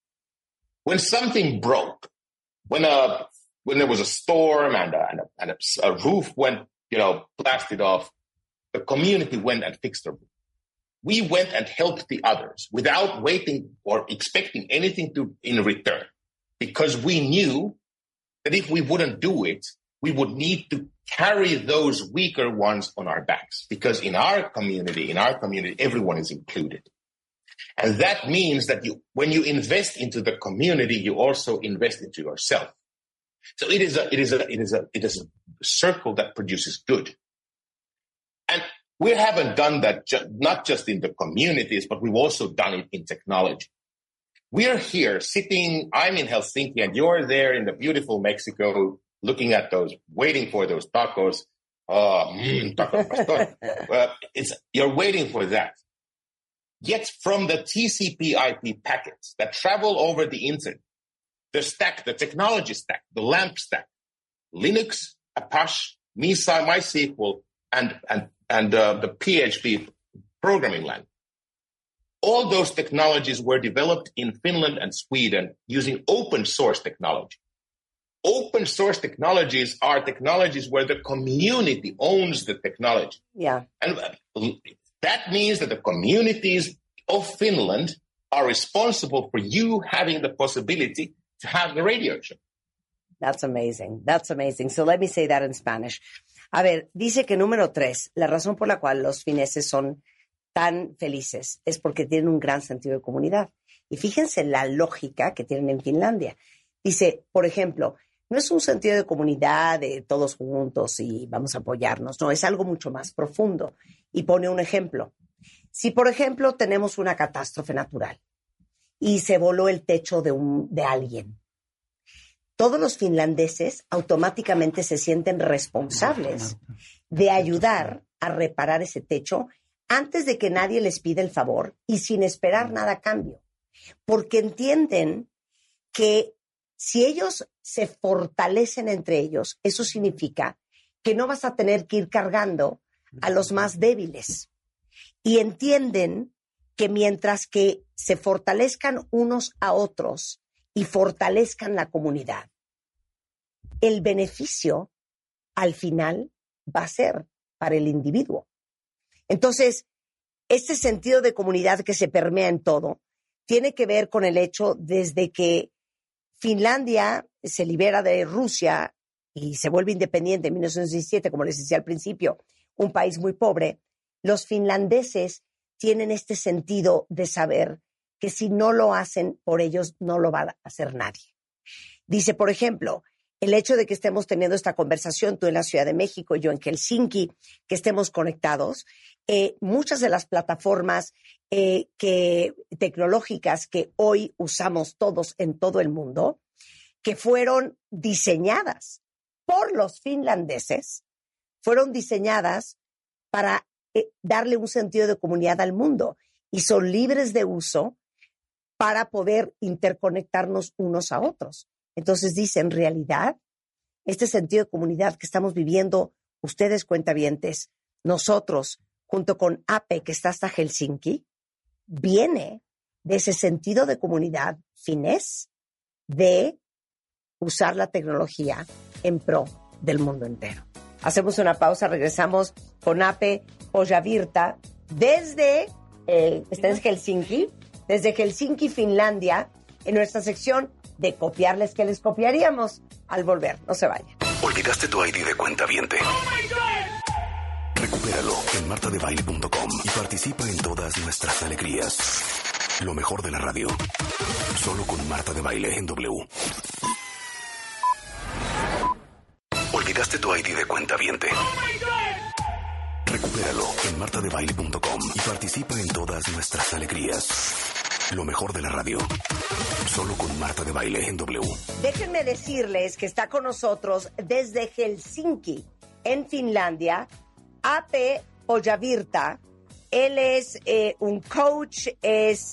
When something broke, when there was a storm and a roof went, blasted off, the community went and fixed the roof. We went and helped the others without waiting or expecting anything in return, because we knew that if we wouldn't do it, we would need to carry those weaker ones on our backs, because in our community, everyone is included. And that means that when you invest into the community, you also invest into yourself. So it is a circle that produces good. And we haven't done that not just in the communities, but we've also done it in technology. We are here sitting, I'm in Helsinki, and you're there in the beautiful Mexico, looking at waiting for those tacos. Taco pastor. You're waiting for that. Yet from the TCP IP packets that travel over the internet, the technology stack, the LAMP stack, Linux, Apache, MySQL, and the PHP programming language. All those technologies were developed in Finland and Sweden using open source technology. Open source technologies are technologies where the community owns the technology. Yeah. And that means that the communities of Finland are responsible for you having the possibility to have the radio show. That's amazing. That's amazing. So let me say that in Spanish. A ver, dice que número 3, la razón por la cual los fineses son tan felices es porque tienen un gran sentido de comunidad. Y fíjense la lógica que tienen en Finlandia. Dice, por ejemplo, no es un sentido de comunidad de todos juntos y vamos a apoyarnos. No, es algo mucho más profundo. Y pone un ejemplo. Si, por ejemplo, tenemos una catástrofe natural y se voló el techo de alguien, todos los finlandeses automáticamente se sienten responsables de ayudar a reparar ese techo antes de que nadie les pida el favor y sin esperar nada a cambio. Porque entienden que si ellos se fortalecen entre ellos, eso significa que no vas a tener que ir cargando a los más débiles. Y entienden que mientras que se fortalezcan unos a otros y fortalezcan la comunidad, el beneficio al final va a ser para el individuo. Entonces, este sentido de comunidad que se permea en todo tiene que ver con el hecho desde que Finlandia se libera de Rusia y se vuelve independiente en 1917, como les decía al principio, un país muy pobre, los finlandeses tienen este sentido de saber que si no lo hacen por ellos, no lo va a hacer nadie. Dice, por ejemplo, el hecho de que estemos teniendo esta conversación, tú en la Ciudad de México y yo en Helsinki, que estemos conectados, muchas de las plataformas tecnológicas que hoy usamos todos en todo el mundo, que fueron diseñadas por los finlandeses, fueron diseñadas para darle un sentido de comunidad al mundo y son libres de uso para poder interconectarnos unos a otros. Entonces dice, en realidad, este sentido de comunidad que estamos viviendo, ustedes cuentavientes, nosotros, junto con APE, que está hasta Helsinki, viene de ese sentido de comunidad finés de usar la tecnología en pro del mundo entero. Hacemos una pausa, regresamos con APE Pojavirta desde está en Helsinki, desde Helsinki, Finlandia, en nuestra sección de copiarles que les copiaríamos. Al volver, no se vayan. ¿Olvidaste tu ID de cuentaviente? Recupéralo en martadebaile.com y participa en todas nuestras alegrías. Lo mejor de la radio. Solo con Marta de Baile en W. ¿Olvidaste tu ID de cuentaviente? Recupéralo en martadebaile.com y participa en todas nuestras alegrías. Lo mejor de la radio. Solo con Marta de Baile en W. Déjenme decirles que está con nosotros desde Helsinki, en Finlandia, APE Pojavirta. Él es un coach, es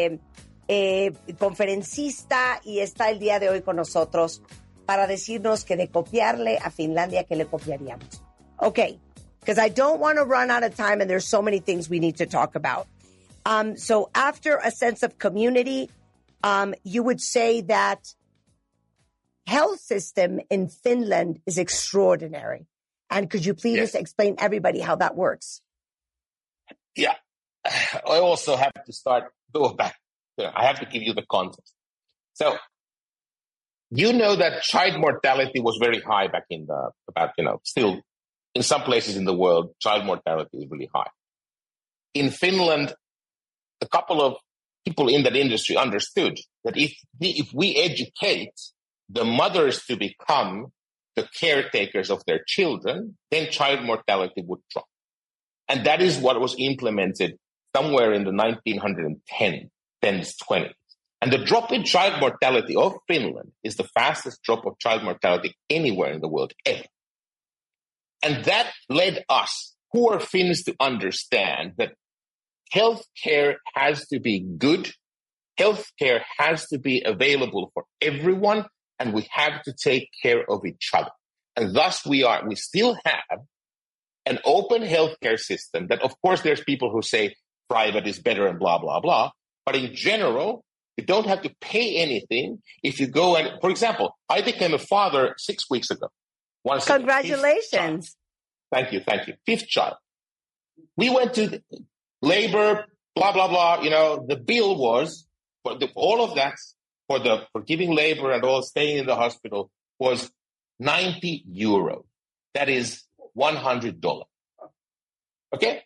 conferencista y está el día de hoy con nosotros para decirnos que de copiarle a Finlandia, que le copiaríamos. Okay, because I don't want to run out of time and there's so many things we need to talk about. So after a sense of community, you would say that health system in Finland is extraordinary. And could you please explain everybody how that works? Yeah. I also have to go back. I have to give you the context. So, you know that child mortality was very high back in still in some places in the world, child mortality is really high. In Finland, a couple of people in that industry understood that if we educate the mothers to become the caretakers of their children, then child mortality would drop. And that is what was implemented somewhere in the 1910s, 20s. And the drop in child mortality of Finland is the fastest drop of child mortality anywhere in the world ever. And that led us, poor Finns, to understand that healthcare has to be good. Healthcare has to be available for everyone, and we have to take care of each other. And thus we still have an open healthcare system that, of course, there's people who say private is better and blah, blah, blah. But in general, you don't have to pay anything if you go and, for example, I became a father 6 weeks ago. Congratulations. Thank you. Fifth child. We went to labor, blah, blah, blah. The bill was, all of that for giving labor and all staying in the hospital was €90. That is $100. Okay?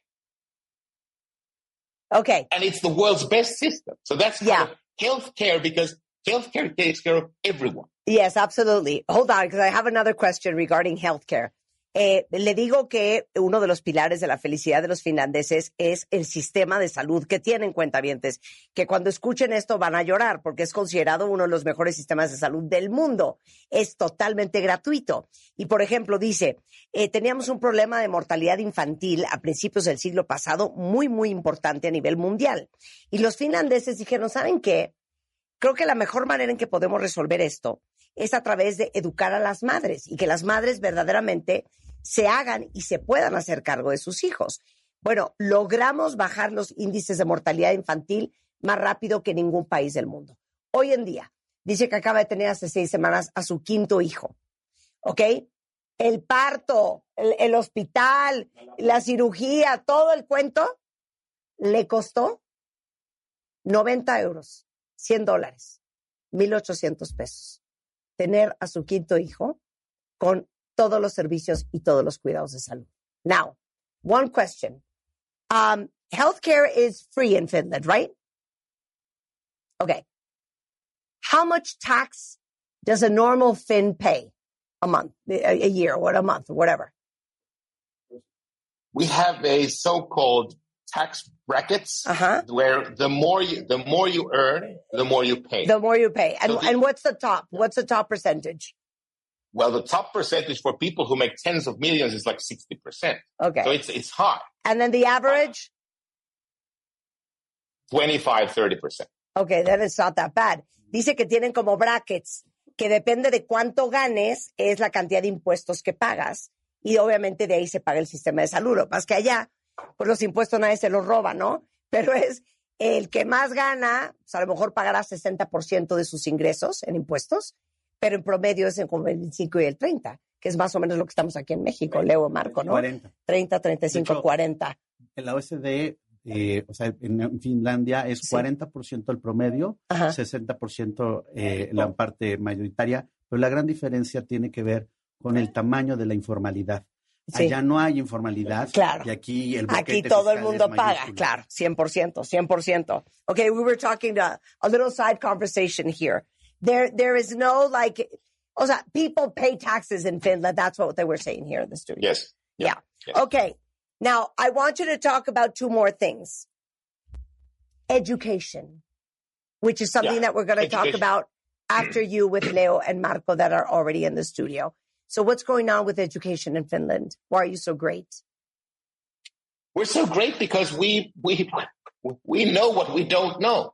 Okay. And it's the world's best system. So that's kind of healthcare, because healthcare takes care of everyone. Yes, absolutely. Hold on, because I have another question regarding healthcare. Le digo que uno de los pilares de la felicidad de los finlandeses es el sistema de salud que tienen, cuentavientes, que cuando escuchen esto van a llorar porque es considerado uno de los mejores sistemas de salud del mundo. Es totalmente gratuito. Y, por ejemplo, dice, teníamos un problema de mortalidad infantil a principios del siglo pasado muy, muy importante a nivel mundial. Y los finlandeses dijeron, ¿saben qué? Creo que la mejor manera en que podemos resolver esto es a través de educar a las madres y que las madres verdaderamente se hagan y se puedan hacer cargo de sus hijos. Bueno, logramos bajar los índices de mortalidad infantil más rápido que ningún país del mundo. Hoy en día, dice que acaba de tener hace 6 semanas a su 5º hijo. ¿Ok? El parto, el hospital, la cirugía, todo el cuento, le costó €90, $100, $1,800. Tener a su 5º hijo con todos los servicios y todos los cuidados de salud. Now, one question. Healthcare is free in Finland, right? Okay. How much tax does a normal Finn pay a month, a year, or a month, or whatever? We have a so-called tax brackets where the more you earn, the more you pay. The more you pay. And what's the top? What's the top percentage? Well, the top percentage for people who make tens of millions is like 60%. Okay. So it's high. And then the average? 25-30%. Okay, then it's not that bad. Dice que tienen como brackets, que depende de cuánto ganes, es la cantidad de impuestos que pagas. Y obviamente de ahí se paga el sistema de salud. Lo que pasa es que allá, pues los impuestos nadie se los roba, ¿no? Pero es el que más gana, pues a lo mejor pagará 60% de sus ingresos en impuestos, pero en promedio es como el 25 y el 30, que es más o menos lo que estamos aquí en México, Leo, Marco, ¿no? 40. 30, 35, hecho, 40. En la OECD, o sea, en Finlandia es 40% el promedio, 60% la parte mayoritaria, pero la gran diferencia tiene que ver con el tamaño de la informalidad. Sí. Allá no hay informalidad. Claro. Y aquí aquí todo el mundo paga. Claro, 100%. Okay, we were talking to a little side conversation here. There is no like, o sea, people pay taxes in Finland. That's what they were saying here in the studio. Yes. Yeah. Okay. Now, I want you to talk about two more things. Education, which is something that we're going to talk about after you with Leo and Marco that are already in the studio. So what's going on with education in Finland? Why are you so great? We're so great because we know what we don't know.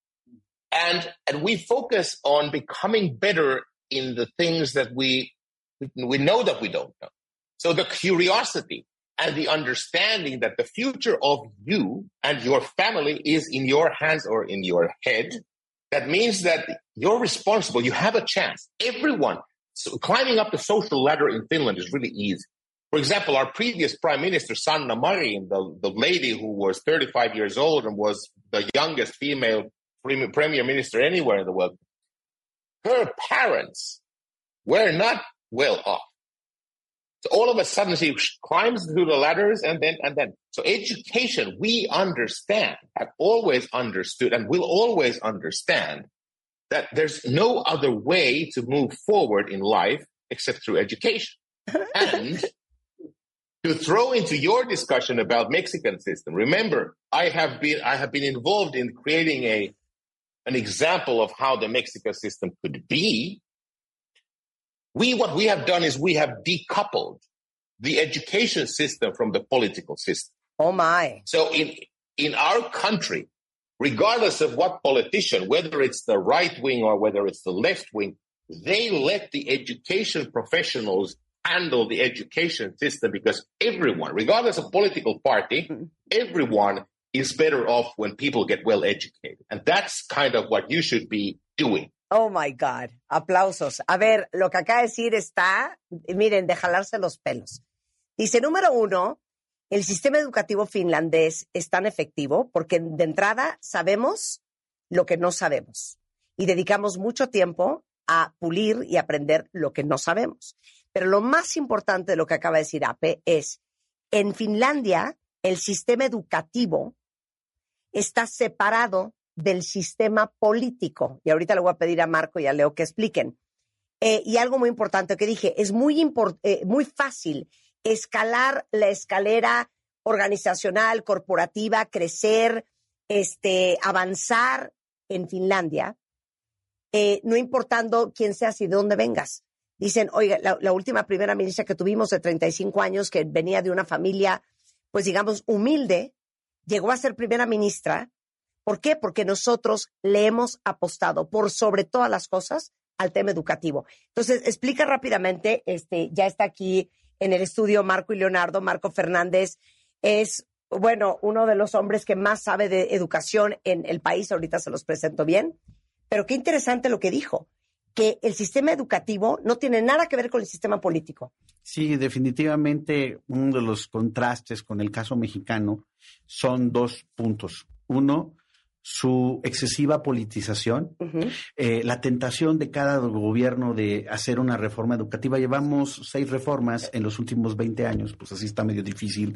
And we focus on becoming better in the things that we know that we don't know. So the curiosity and the understanding that the future of you and your family is in your hands or in your head, that means that you're responsible. You have a chance. Everyone. So climbing up the social ladder in Finland is really easy. For example, our previous Prime Minister, Sanna Marin, the lady who was 35 years old and was the youngest female Premier Minister anywhere in the world, her parents were not well off. So all of a sudden she climbs through the ladders and then. So education, we understand, have always understood and will always understand that there's no other way to move forward in life except through education. And to throw into your discussion about Mexican system, remember, I have been involved in creating an example of how the Mexican system could be. What we have done is we have decoupled the education system from the political system. Oh my. So in our country, regardless of what politician, whether it's the right wing or whether it's the left wing, they let the education professionals handle the education system because everyone, regardless of political party, everyone is better off when people get well educated. And that's kind of what you should be doing. Oh my God. Aplausos. A ver, lo que acaba de decir está, miren, de jalarse los pelos. Dice, número 1, el sistema educativo finlandés es tan efectivo porque de entrada sabemos lo que no sabemos y dedicamos mucho tiempo a pulir y aprender lo que no sabemos. Pero lo más importante de lo que acaba de decir Ape es, en Finlandia, el sistema educativo está separado del sistema político. Y ahorita le voy a pedir a Marco y a Leo que expliquen. Y algo muy importante que dije, es muy fácil escalar la escalera organizacional, corporativa, crecer, avanzar en Finlandia, no importando quién seas y de dónde vengas. Dicen, oiga, la última primera ministra que tuvimos de 35 años, que venía de una familia, pues digamos, humilde, llegó a ser primera ministra. ¿Por qué? Porque nosotros le hemos apostado por sobre todas las cosas al tema educativo. Entonces, explica rápidamente, ya está aquí en el estudio Marco y Leonardo. Marco Fernández es, bueno, uno de los hombres que más sabe de educación en el país. Ahorita se los presento bien. Pero qué interesante lo que dijo, que el sistema educativo no tiene nada que ver con el sistema político. Sí, definitivamente uno de los contrastes con el caso mexicano son 2 puntos. Uno, su excesiva politización, la tentación de cada gobierno de hacer una reforma educativa. Llevamos 6 reformas en los últimos 20 años, pues así está medio difícil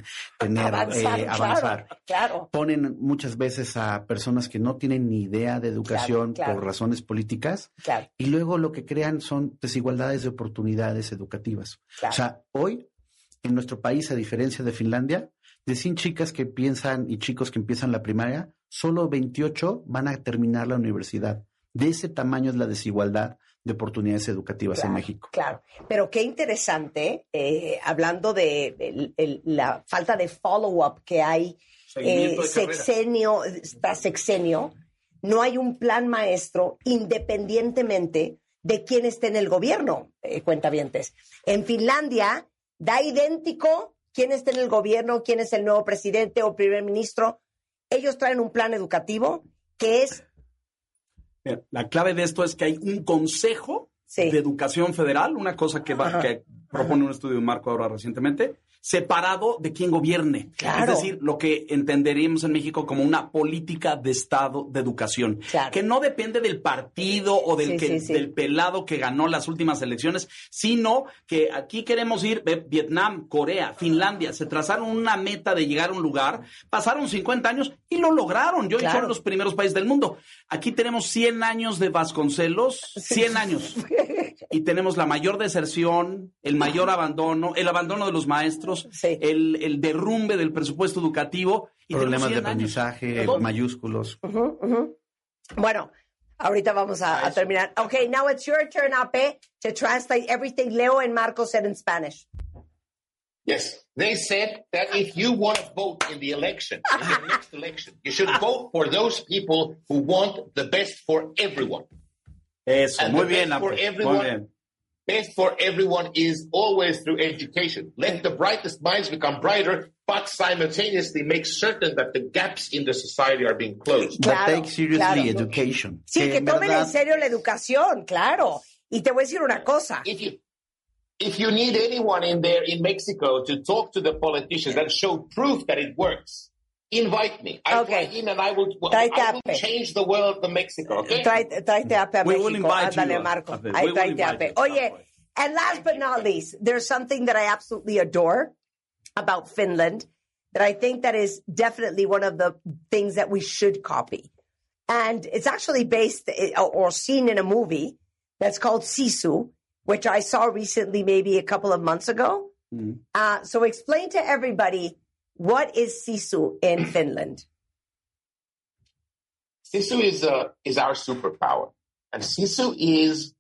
avanzar. Claro. Ponen muchas veces a personas que no tienen ni idea de educación por razones políticas, y luego lo que crean son desigualdades de oportunidades educativas. O sea, hoy en nuestro país, a diferencia de Finlandia, de 100 chicas que piensan y chicos que empiezan la primaria, solo 28 van a terminar la universidad. De ese tamaño es la desigualdad de oportunidades educativas en México. Claro, pero qué interesante, hablando de la falta de follow-up que hay sexenio tras sexenio, no hay un plan maestro independientemente de quién esté en el gobierno, cuentavientes. En Finlandia da idéntico quién está en el gobierno, quién es el nuevo presidente o primer ministro. Ellos traen un plan educativo que es... Mira, la clave de esto es que hay un consejo de educación federal, una cosa que propone un estudio de Marco ahora recientemente, separado de quien gobierne. Claro. Es decir, lo que entenderíamos en México como una política de Estado de educación, que no depende del partido o del pelado que ganó las últimas elecciones, sino que aquí queremos ir, Vietnam, Corea, Finlandia, se trazaron una meta de llegar a un lugar, pasaron 50 años y lo lograron. Hoy son los primeros países del mundo. Aquí tenemos 100 años de Vasconcelos, 100 años. Y tenemos la mayor deserción, el mayor abandono, el abandono de los maestros, el derrumbe del presupuesto educativo. Y problemas de aprendizaje mayúsculos. Bueno, ahorita vamos a terminar. Okay, now it's your turn, Ape, to translate everything Leo and Marco said in Spanish. Yes, they said that if you want to vote in the election, in the next election, you should vote for those people who want the best for everyone. Eso, and muy bien, Ape, muy bien. Best for everyone is always through education. Let the brightest minds become brighter, but simultaneously make certain that the gaps in the society are being closed. But take seriously education. Sí, que tomen en serio la educación, claro. Y te voy a decir una cosa. If you need anyone in there in Mexico to talk to the politicians and show proof that it works, invite me. I'll fly in and I will change the world to Mexico, okay? Tráete a Ape a México. Ándale, Marco. Ahí tráete a Ape. Oye, and last but not least, there's something that I absolutely adore about Finland that I think that is definitely one of the things that we should copy. And it's actually based or seen in a movie that's called Sisu, which I saw recently, maybe a couple of months ago. So explain to everybody, what is Sisu in Finland? Sisu is our superpower. And Sisu is,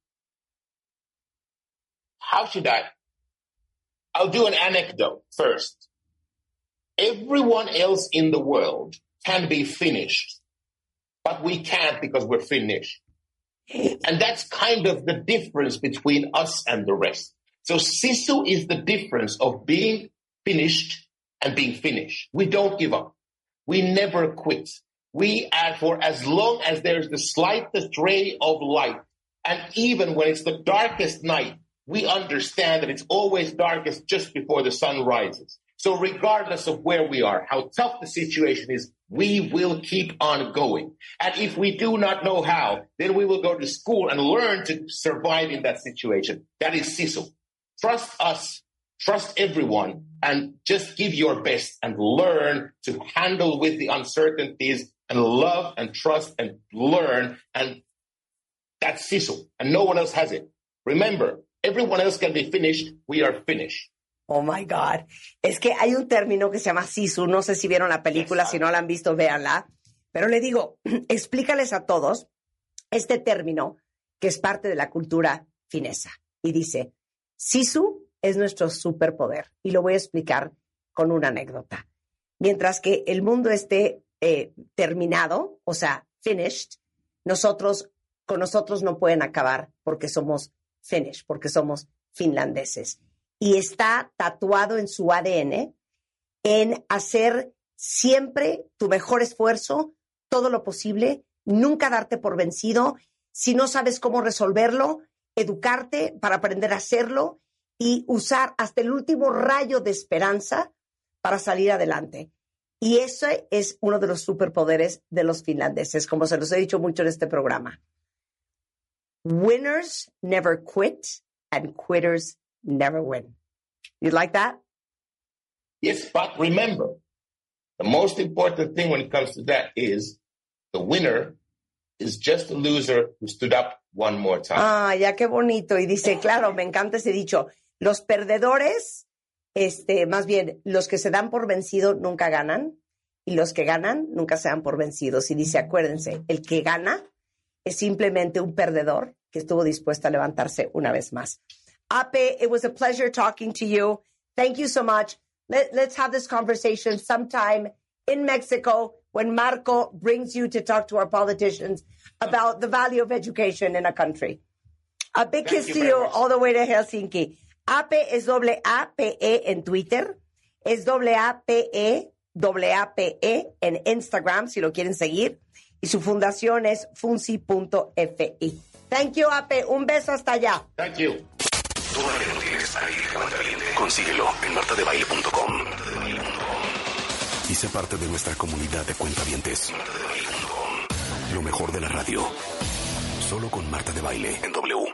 I'll do an anecdote first. Everyone else in the world can be finished, but we can't because we're Finnish. And that's kind of the difference between us and the rest. So Sisu is the difference of being finished and being finished. We don't give up. We never quit. We add for as long as there's the slightest ray of light. And even when it's the darkest night, we understand that it's always darkest just before the sun rises. So regardless of where we are, how tough the situation is, we will keep on going. And if we do not know how, then we will go to school and learn to survive in that situation. That is Sisu. Trust us, trust everyone, and just give your best and learn to handle with the uncertainties and love and trust and learn. And that's Sisu. And no one else has it. Remember, everyone else can be finished. We are finished. Oh my God. Es que hay un término que se llama Sisu. No sé si vieron la película, si no la han visto, véanla. Pero le digo, explícales a todos este término que es parte de la cultura finesa. Y dice, Sisu es nuestro superpoder. Y lo voy a explicar con una anécdota. Mientras que el mundo esté terminado, o sea, finished, con nosotros no pueden acabar porque somos Finnish, porque somos finlandeses. Y está tatuado en su ADN en hacer siempre tu mejor esfuerzo, todo lo posible, nunca darte por vencido. Si no sabes cómo resolverlo, educarte para aprender a hacerlo y usar hasta el último rayo de esperanza para salir adelante. Y eso es uno de los superpoderes de los finlandeses, como se los he dicho mucho en este programa. Winners never quit and quitters never win. You like that? Yes, but remember, the most important thing when it comes to that is the winner is just a loser who stood up one more time. Ah, ya qué bonito. Y dice, claro, me encanta ese dicho. Los perdedores, más bien, los que se dan por vencido nunca ganan y los que ganan nunca se dan por vencidos. Y dice, acuérdense, el que gana es simplemente un perdedor que estuvo dispuesto a levantarse una vez más. Ape, it was a pleasure talking to you. Thank you so much. Let's have this conversation sometime in Mexico when Marco brings you to talk to our politicians about the value of education in a country. A big kiss to you all the way to Helsinki. Ape es A-P-E en Twitter. Es A-P-E en Instagram, si lo quieren seguir. Y su fundación es funci.fi. Thank you, Ape. Un beso hasta allá. Thank you. Todavía no tienes a Eric Cuentaviente. Consíguelo en martadebaile.com. Y sé parte de nuestra comunidad de cuentavientes. Lo mejor de la radio. Solo con Marta de Baile en W.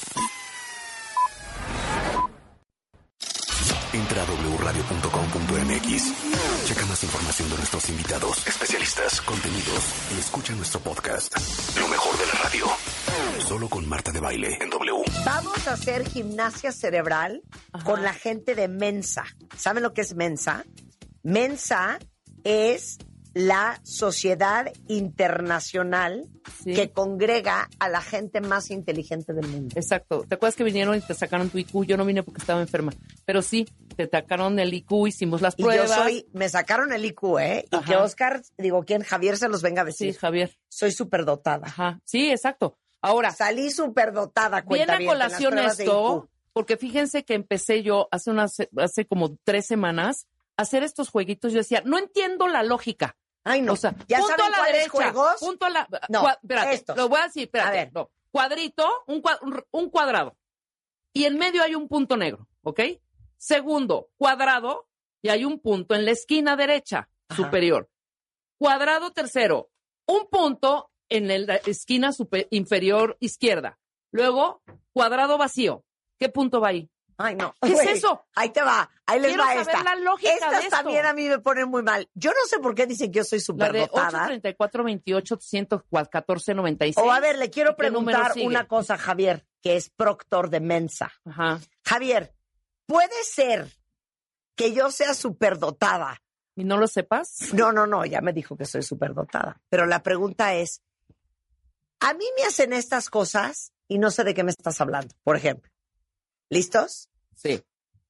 Entra a wradio.com.mx. Checa más información de nuestros invitados, especialistas, contenidos y escucha nuestro podcast. Lo mejor de la radio. Solo con Marta de Baile en W. Vamos a hacer gimnasia cerebral con la gente de Mensa. ¿Saben lo que es Mensa? Mensa es la sociedad internacional que congrega a la gente más inteligente del mundo. Exacto. ¿Te acuerdas que vinieron y te sacaron tu IQ? Yo no vine porque estaba enferma, pero sí, te sacaron el IQ, hicimos las pruebas. Y me sacaron el IQ, Y que Oscar, Javier se los venga a decir. Sí, Javier. Soy superdotada. Ajá, sí, exacto. Ahora. Salí superdotada, viene a colación esto, porque fíjense que empecé yo hace como 3 semanas a hacer estos jueguitos. Yo decía, no entiendo la lógica. Ay, no. O sea, ¿ya punto saben a la cuáles derecha, juegos? punto a la... No, espérate, estos. lo voy a decir, espérate. A ver. No. Cuadrito, un cuadrado. Y en medio hay un punto negro, ¿ok? Segundo, cuadrado, y hay un punto en la esquina derecha superior. Cuadrado tercero, un punto en la esquina inferior izquierda. Luego, cuadrado vacío. ¿Qué punto va ahí? Ay, no. ¿Qué es eso? Ahí te va. Ahí les Quiero va saber esta. la lógica Estas de esto. también a mí me ponen muy mal. Yo no sé por qué dicen que yo soy La de superdotada. 834 28 114 96. O a ver, le quiero ¿Qué número preguntar sigue? una cosa a Javier, que es proctor de Mensa. Ajá. Javier, ¿puede ser que yo sea superdotada? ¿Y no lo sepas? No, ya me dijo que soy superdotada. Pero la pregunta es, a mí me hacen estas cosas y no sé de qué me estás hablando. Por ejemplo, ¿listos? Sí.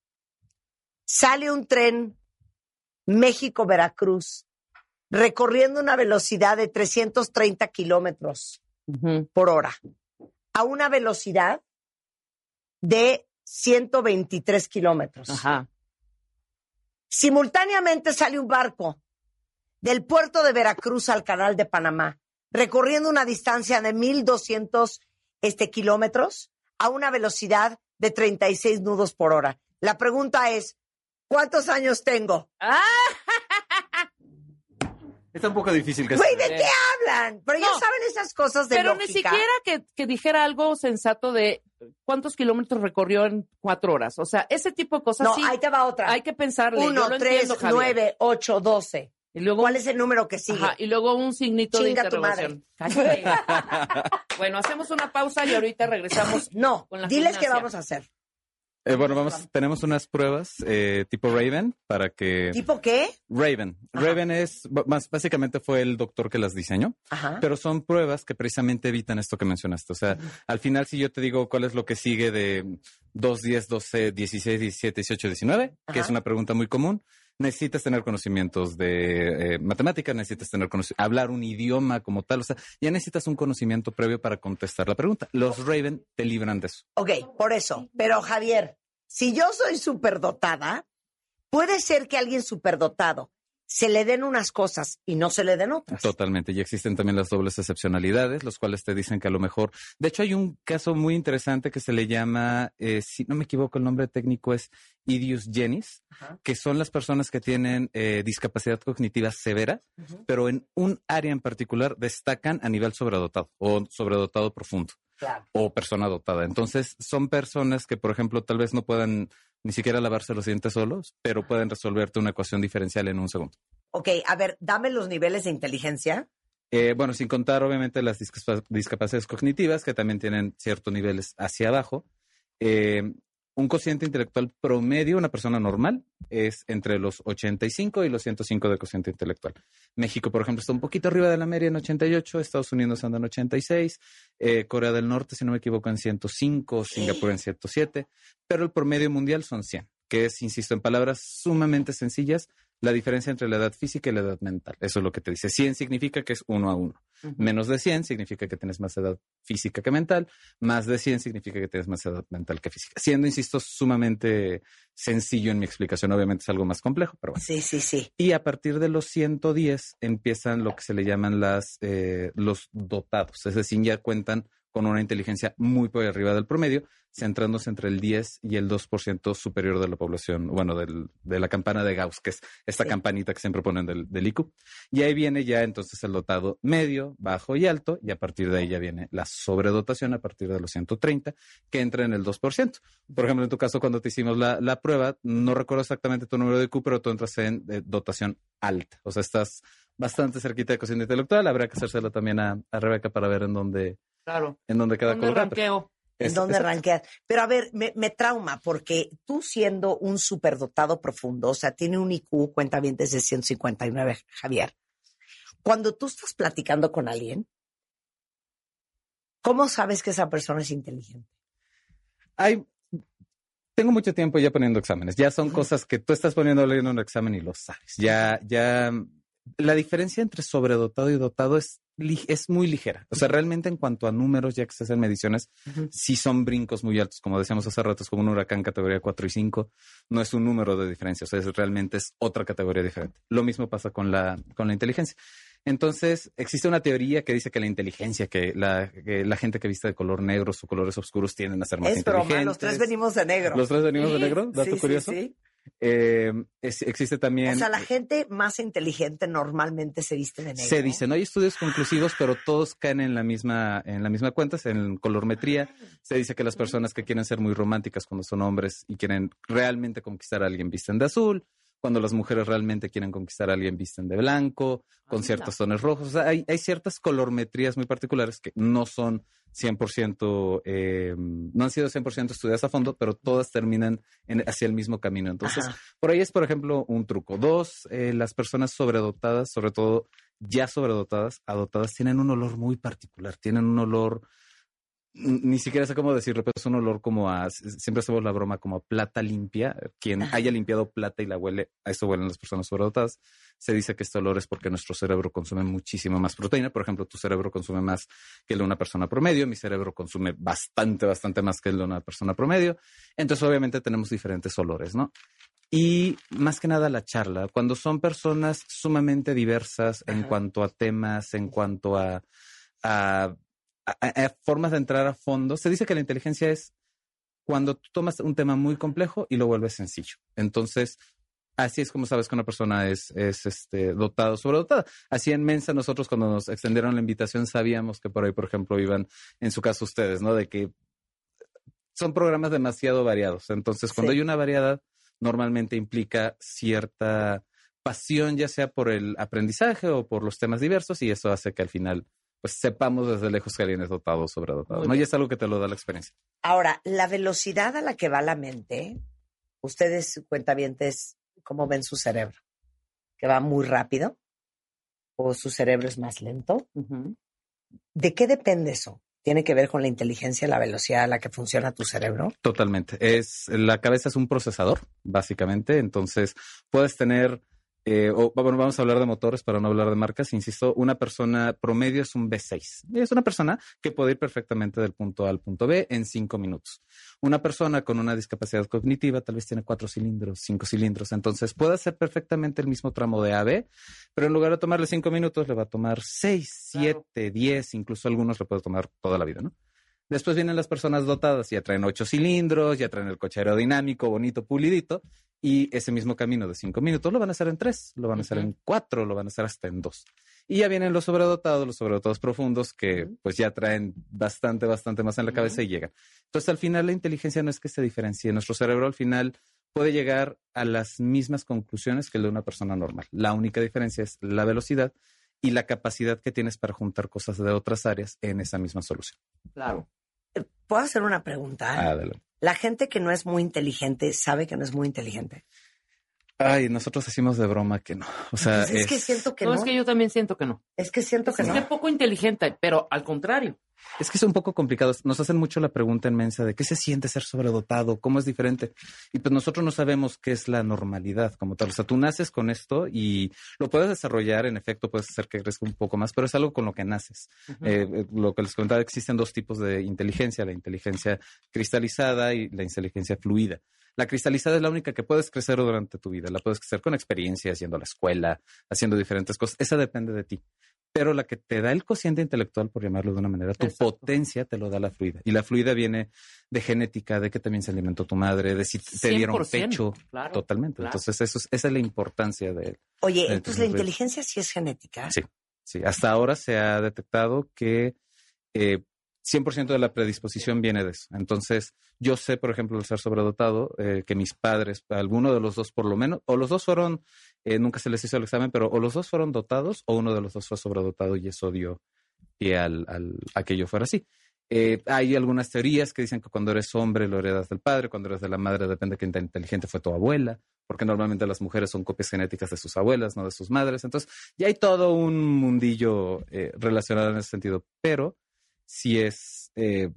Sale un tren México-Veracruz recorriendo una velocidad de 330 kilómetros por hora a una velocidad de 123 kilómetros. Ajá. Simultáneamente sale un barco del puerto de Veracruz al canal de Panamá, recorriendo una distancia de 1,200 kilómetros a una velocidad de 36 nudos por hora. La pregunta es, ¿cuántos años tengo? Está un poco difícil que Güey, ¿de qué hablan? Pero ya saben esas cosas de pero lógica. Ni siquiera que dijera algo sensato de cuántos kilómetros recorrió en 4 horas. O sea, ese tipo de cosas. No, sí, ahí te va otra. hay que pensarle. 1, 3, 9, 8, 12. Y luego, ¿cuál es el número que sigue? Ajá, y luego un signito Chinga de tu madre. interrogación. Bueno, hacemos una pausa y ahorita regresamos. No, con la diles gimnasia. qué vamos a hacer. Tenemos unas pruebas tipo Raven para que... ¿Tipo qué? Raven. Ajá. Raven básicamente fue el doctor que las diseñó, pero son pruebas que precisamente evitan esto que mencionaste. O sea, al final si yo te digo cuál es lo que sigue de 2, 10, 12, 16, 17, 18, 19, que es una pregunta muy común, necesitas tener conocimientos de matemáticas, necesitas tener hablar un idioma como tal, o sea, ya necesitas un conocimiento previo para contestar la pregunta. Los Raven te libran de eso. Ok, por eso. Pero Javier, si yo soy superdotada, puede ser que alguien superdotado se le den unas cosas y no se le den otras. Totalmente. Y existen también las dobles excepcionalidades, los cuales te dicen que a lo mejor... De hecho, hay un caso muy interesante que se le llama, si no me equivoco, el nombre técnico es idius genis, que son las personas que tienen discapacidad cognitiva severa, pero en un área en particular destacan a nivel sobredotado o sobredotado profundo. Claro. O persona dotada. Entonces, son personas que, por ejemplo, tal vez no puedan ni siquiera lavarse los dientes solos, pero pueden resolverte una ecuación diferencial en un segundo. Ok, a ver, dame los niveles de inteligencia. Bueno, sin contar, obviamente, las discapacidades cognitivas, que también tienen ciertos niveles hacia abajo. Un cociente intelectual promedio, una persona normal, es entre los 85 y los 105 de cociente intelectual. México, por ejemplo, está un poquito arriba de la media en 88, Estados Unidos anda en 86, Corea del Norte, si no me equivoco, en 105, Singapur en 107, pero el promedio mundial son 100, que es, insisto, en palabras sumamente sencillas, la diferencia entre la edad física y la edad mental. Eso es lo que te dice. 100 significa que es 1 a 1. Menos de 100 significa que tienes más edad física que mental. Más de 100 significa que tienes más edad mental que física. Siendo, insisto, sumamente sencillo en mi explicación. Obviamente es algo más complejo, pero bueno. Sí. Y a partir de los 110 empiezan lo que se le llaman los dotados. Es decir, ya cuentan con una inteligencia muy por arriba del promedio, centrándose entre el 10 y el 2% superior de la población, bueno, de la campana de Gauss, que es esta campanita que siempre ponen del IQ. Y ahí viene ya entonces el dotado medio, bajo y alto, y a partir de ahí ya viene la sobredotación a partir de los 130, que entra en el 2%. Por ejemplo, en tu caso, cuando te hicimos la prueba, no recuerdo exactamente tu número de IQ, pero tú entras en dotación alta. O sea, estás bastante cerquita de cociente intelectual. Habrá que hacérselo también a Rebeca para ver en dónde... Claro. En donde queda colgado. En donde ranqueas. Pero a ver, me trauma porque tú siendo un superdotado profundo, o sea, tiene un IQ, cuenta bien, desde 159, Javier. Cuando tú estás platicando con alguien, ¿cómo sabes que esa persona es inteligente? Tengo mucho tiempo ya poniendo exámenes. Ya son cosas que tú estás poniéndole en un examen y lo sabes. Ya la diferencia entre sobredotado y dotado es muy ligera. O sea, realmente en cuanto a números, ya que se hacen mediciones, sí son brincos muy altos. Como decíamos hace rato, es como un huracán categoría 4 y 5. No es un número de diferencia. O sea, realmente es otra categoría diferente. Lo mismo pasa con la inteligencia. Entonces, existe una teoría que dice que la inteligencia, que la gente que viste de color negro o colores oscuros tienden a ser más inteligentes. Es broma, los tres venimos de negro. ¿Los tres venimos de negro? ¿Dato curioso? Sí. Existe también... O sea, la gente más inteligente normalmente se viste de negro. Se dice, no hay estudios conclusivos, pero todos caen en la misma cuenta, en colormetría. Se dice que las personas que quieren ser muy románticas cuando son hombres y quieren realmente conquistar a alguien visten de azul. Cuando las mujeres realmente quieren conquistar a alguien visten de blanco, con ciertos tonos rojos. O sea, hay ciertas colormetrías muy particulares que no son 100%, no han sido 100% estudiadas a fondo, pero todas terminan hacia el mismo camino. Entonces, por ahí es, por ejemplo, un truco. 2, las personas sobredotadas, sobre todo ya sobredotadas, adotadas, tienen un olor muy particular. Tienen un olor... Ni siquiera sé cómo decirlo, pero es un olor como siempre hacemos la broma, como a plata limpia. Quien haya limpiado plata y la huele, a eso huelen las personas sobredotadas. Se dice que este olor es porque nuestro cerebro consume muchísima más proteína. Por ejemplo, tu cerebro consume más que el de una persona promedio. Mi cerebro consume bastante más que el de una persona promedio. Entonces, obviamente, tenemos diferentes olores, ¿no? Y más que nada la charla. Cuando son personas sumamente diversas en cuanto a temas, en cuanto a formas de entrar a fondo. Se dice que la inteligencia es cuando tú tomas un tema muy complejo y lo vuelves sencillo. Entonces, así es como sabes que una persona es dotada o sobredotada. Así en Mensa, nosotros cuando nos extendieron la invitación sabíamos que por ahí, por ejemplo, iban, en su caso ustedes, ¿no? De que son programas demasiado variados. Entonces, cuando hay una variedad, normalmente implica cierta pasión, ya sea por el aprendizaje o por los temas diversos, y eso hace que al final pues sepamos desde lejos que alguien es dotado o sobredotado, ¿no? Y es algo que te lo da la experiencia. Ahora, la velocidad a la que va la mente, ustedes, cuentavientes, ¿cómo ven su cerebro? ¿Que va muy rápido? ¿O su cerebro es más lento? ¿De qué depende eso? ¿Tiene que ver con la inteligencia, la velocidad a la que funciona tu cerebro? Totalmente. La cabeza es un procesador, básicamente. Entonces, puedes tener vamos a hablar de motores para no hablar de marcas. Insisto, una persona promedio es un V6. Es una persona que puede ir perfectamente del punto A al punto B en 5 minutos. Una persona con una discapacidad cognitiva tal vez tiene 4 cilindros, 5 cilindros. Entonces puede hacer perfectamente el mismo tramo de A a B, pero en lugar de tomarle 5 minutos, le va a tomar 6, 7, 10, incluso algunos le puede tomar toda la vida, ¿no? Después vienen las personas dotadas, ya traen 8 cilindros, ya traen el coche aerodinámico, bonito, pulidito, y ese mismo camino de 5 minutos lo van a hacer en 3, lo van a hacer en 4, lo van a hacer hasta en 2. Y ya vienen los sobredotados profundos que pues ya traen bastante más en la cabeza y llegan. Entonces al final la inteligencia no es que se diferencie. Nuestro cerebro al final puede llegar a las mismas conclusiones que el de una persona normal. La única diferencia es la velocidad y la capacidad que tienes para juntar cosas de otras áreas en esa misma solución. Claro. ¿Puedo hacer una pregunta? Adelante. ¿La gente que no es muy inteligente sabe que no es muy inteligente? Ay, nosotros decimos de broma que no. O sea, pues es que siento que no. Es que yo también siento que no. Es que siento que no. Es que poco inteligente, pero al contrario. Es que es un poco complicado. Nos hacen mucho la pregunta inmensa de qué se siente ser sobredotado, cómo es diferente. Y pues nosotros no sabemos qué es la normalidad como tal. O sea, tú naces con esto y lo puedes desarrollar, en efecto, puedes hacer que crezca un poco más, pero es algo con lo que naces. Lo que les comentaba, existen 2 tipos de inteligencia, la inteligencia cristalizada y la inteligencia fluida. La cristalizada es la única que puedes crecer durante tu vida. La puedes crecer con experiencia, yendo a la escuela, haciendo diferentes cosas. Esa depende de ti. Pero la que te da el cociente intelectual, por llamarlo de una manera, tu potencia te lo da la fluida. Y la fluida viene de genética, de que también se alimentó tu madre, de si te dieron pecho. Claro, totalmente. Claro. Entonces, esa es la importancia de... Oye, entonces la inteligencia sí es genética. Sí. Hasta ahora se ha detectado que 100% de la predisposición viene de eso. Entonces, yo sé, por ejemplo, al ser sobredotado, que mis padres, alguno de los dos por lo menos, o los dos fueron, nunca se les hizo el examen, pero o los dos fueron dotados o uno de los dos fue sobredotado y eso dio pie a que yo fuera así. Hay algunas teorías que dicen que cuando eres hombre lo heredas del padre, cuando eres de la madre depende de qué tan inteligente fue tu abuela, porque normalmente las mujeres son copias genéticas de sus abuelas, no de sus madres. Entonces, ya hay todo un mundillo relacionado en ese sentido, pero sí es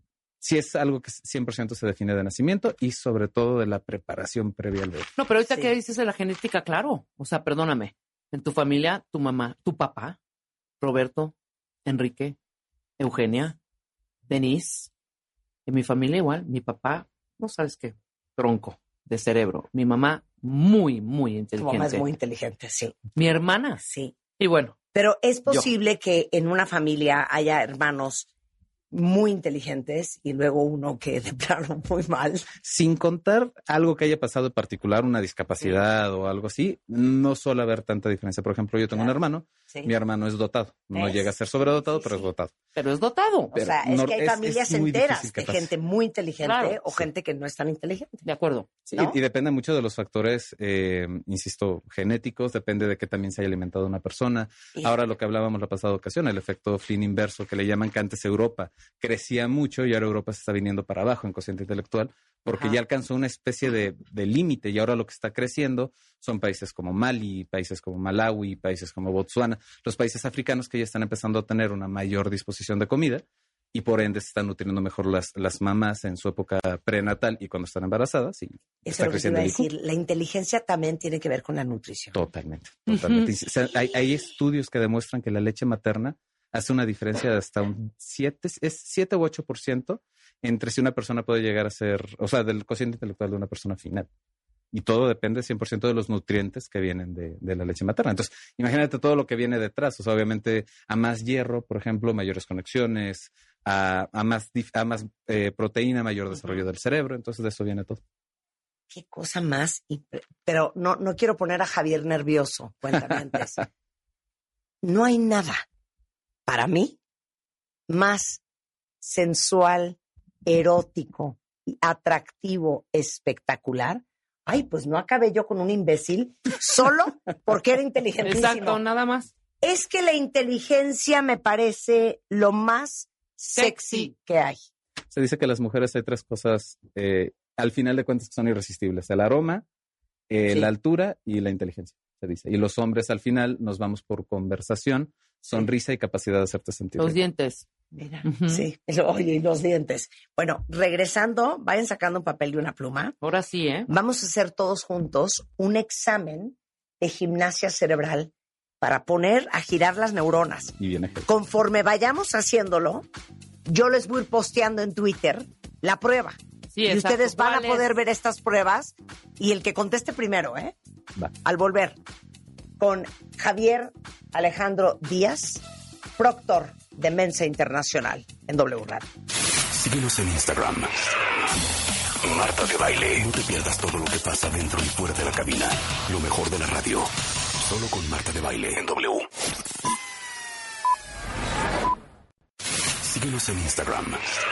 algo que 100% se define de nacimiento y sobre todo de la preparación previa al bebé. No, pero ahorita que dices de la genética, claro. O sea, perdóname. En tu familia, tu mamá, tu papá, Roberto, Enrique, Eugenia, Denise. En mi familia igual. Mi papá, no sabes qué, tronco de cerebro. Mi mamá, muy inteligente. Tu mamá es muy inteligente, sí. Mi hermana. Sí. Y bueno. Pero es posible que en una familia haya hermanos muy inteligentes y luego uno que de plano muy mal. Sin contar algo que haya pasado en particular, una discapacidad o algo así, no suele haber tanta diferencia. Por ejemplo, yo tengo un hermano, mi hermano es dotado. No llega a ser sobredotado, pero es dotado. Pero es dotado. O sea, es que hay familias enteras de gente muy inteligente o gente que no es tan inteligente. De acuerdo. Sí, ¿no? Y depende mucho de los factores, insisto, genéticos, depende de que también se haya alimentado una persona. Ahora lo que hablábamos la pasada ocasión, el efecto Flynn inverso, que le llaman que antes Europa crecía mucho y ahora Europa se está viniendo para abajo en cociente intelectual porque ya alcanzó una especie de límite y ahora lo que está creciendo son países como Mali, países como Malawi, países como Botsuana, los países africanos que ya están empezando a tener una mayor disposición de comida y por ende se están nutriendo mejor las mamás en su época prenatal y cuando están embarazadas. Y eso está es lo que te iba creciendo a decir. La inteligencia también tiene que ver con la nutrición. Totalmente. O sea, hay estudios que demuestran que la leche materna hace una diferencia de hasta un 7 u 8% entre si una persona puede llegar a ser, o sea, del cociente intelectual de una persona final. Y todo depende 100% de los nutrientes que vienen de la leche materna. Entonces, imagínate todo lo que viene detrás. O sea, obviamente, a más hierro, por ejemplo, mayores conexiones, a más proteína, mayor desarrollo del cerebro. Entonces, de eso viene todo. Qué cosa más. Pero no quiero poner a Javier nervioso. Cuéntame antes. No hay nada, para mí, más sensual, erótico, atractivo, espectacular. Ay, pues no acabé yo con un imbécil solo porque era inteligentísimo. Exacto, nada más. Es que la inteligencia me parece lo más sexy que hay. Se dice que las mujeres hay 3 cosas, al final de cuentas, que son irresistibles. El aroma, la altura y la inteligencia, se dice. Y los hombres, al final, nos vamos por conversación, sonrisa y capacidad de hacerte sentir. Los dientes. Mira, sí. Oye, y los dientes. Bueno, regresando, vayan sacando un papel y una pluma. Ahora sí, ¿eh? Vamos a hacer todos juntos un examen de gimnasia cerebral para poner a girar las neuronas. Y viene. Conforme vayamos haciéndolo, yo les voy a ir posteando en Twitter la prueba. Sí, y ustedes van a poder ver estas pruebas y el que conteste primero, Va. Al volver, con Javier Alejandro Díaz, proctor de Mensa Internacional en W Radio. Síguenos en Instagram. Marta de Baile. No te pierdas todo lo que pasa dentro y fuera de la cabina. Lo mejor de la radio. Solo con Marta de Baile en W. Síguenos en Instagram.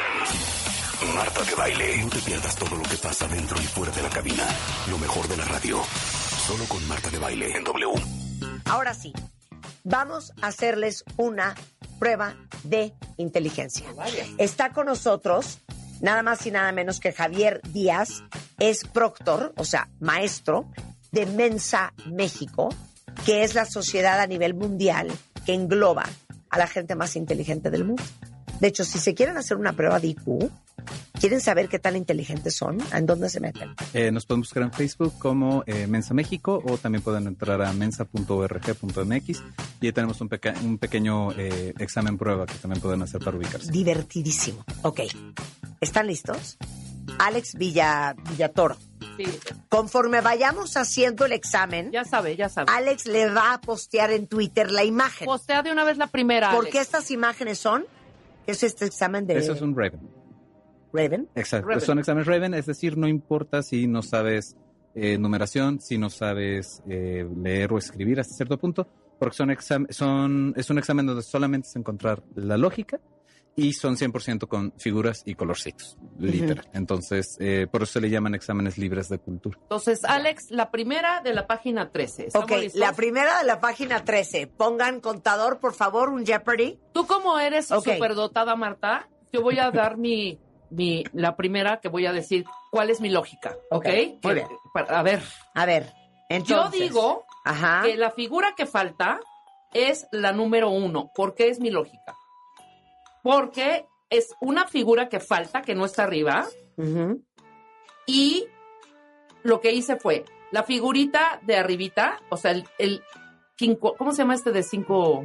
Marta de Baile. No te pierdas todo lo que pasa dentro y fuera de la cabina. Lo mejor de la radio. Solo con Marta de Baile en W. Ahora sí, vamos a hacerles una prueba de inteligencia. Está con nosotros nada más y nada menos que Javier Díaz, es proctor, o sea, maestro de Mensa México, que es la sociedad a nivel mundial que engloba a la gente más inteligente del mundo. De hecho, si se quieren hacer una prueba de IQ, ¿quieren saber qué tan inteligentes son? ¿En dónde se meten? Nos pueden buscar en Facebook como Mensa México o también pueden entrar a mensa.org.mx y ahí tenemos un pequeño examen prueba que también pueden hacer para ubicarse. Divertidísimo. Ok. ¿Están listos? Alex Villatoro. Sí. Conforme vayamos haciendo el examen, ya sabe. Alex le va a postear en Twitter la imagen. Postea de una vez la primera, porque Alex. estas imágenes son... ¿Qué es este examen de...? Eso es un Raven. ¿Raven? Exacto. Raven. Son exámenes Raven, es decir, no importa si no sabes numeración, si no sabes leer o escribir hasta cierto punto, porque es un examen donde solamente es encontrar la lógica y son 100% con figuras y colorcitos, literal. Entonces, por eso se le llaman exámenes libres de cultura. Entonces, Alex, la primera de la página 13. Ok, listos? la primera de la página 13. Pongan contador, por favor, un Jeopardy. Tú como eres Ok. superdotada, Marta, yo voy a dar la primera que voy a decir cuál es mi lógica, ¿ok? Muy bien. A ver, Entonces, yo digo ajá, que la figura que falta es la número 1. ¿Por qué es mi lógica? Porque es una figura que falta, que no está arriba, ujú, y lo que hice fue la figurita de arribita, o sea, el quinco, ¿cómo se llama este de 5?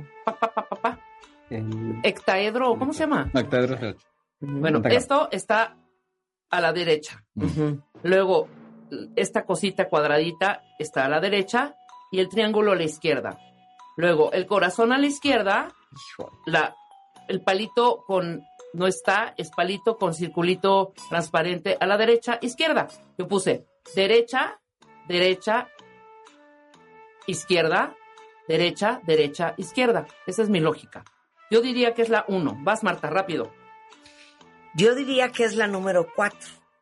Hectaedro, ¿cómo se llama? Octaedro es Bueno, pentagrama. esto está a la derecha. ujú. Luego, esta cosita cuadradita está a la derecha y el triángulo a la izquierda. Luego, el corazón a la izquierda, el palito no está, es palito con circulito transparente a la derecha, izquierda. Yo puse derecha, derecha, izquierda, derecha, derecha, izquierda. Esa es mi lógica. Yo diría que es la 1. Vas, Marta, rápido. Yo diría que es la número 4.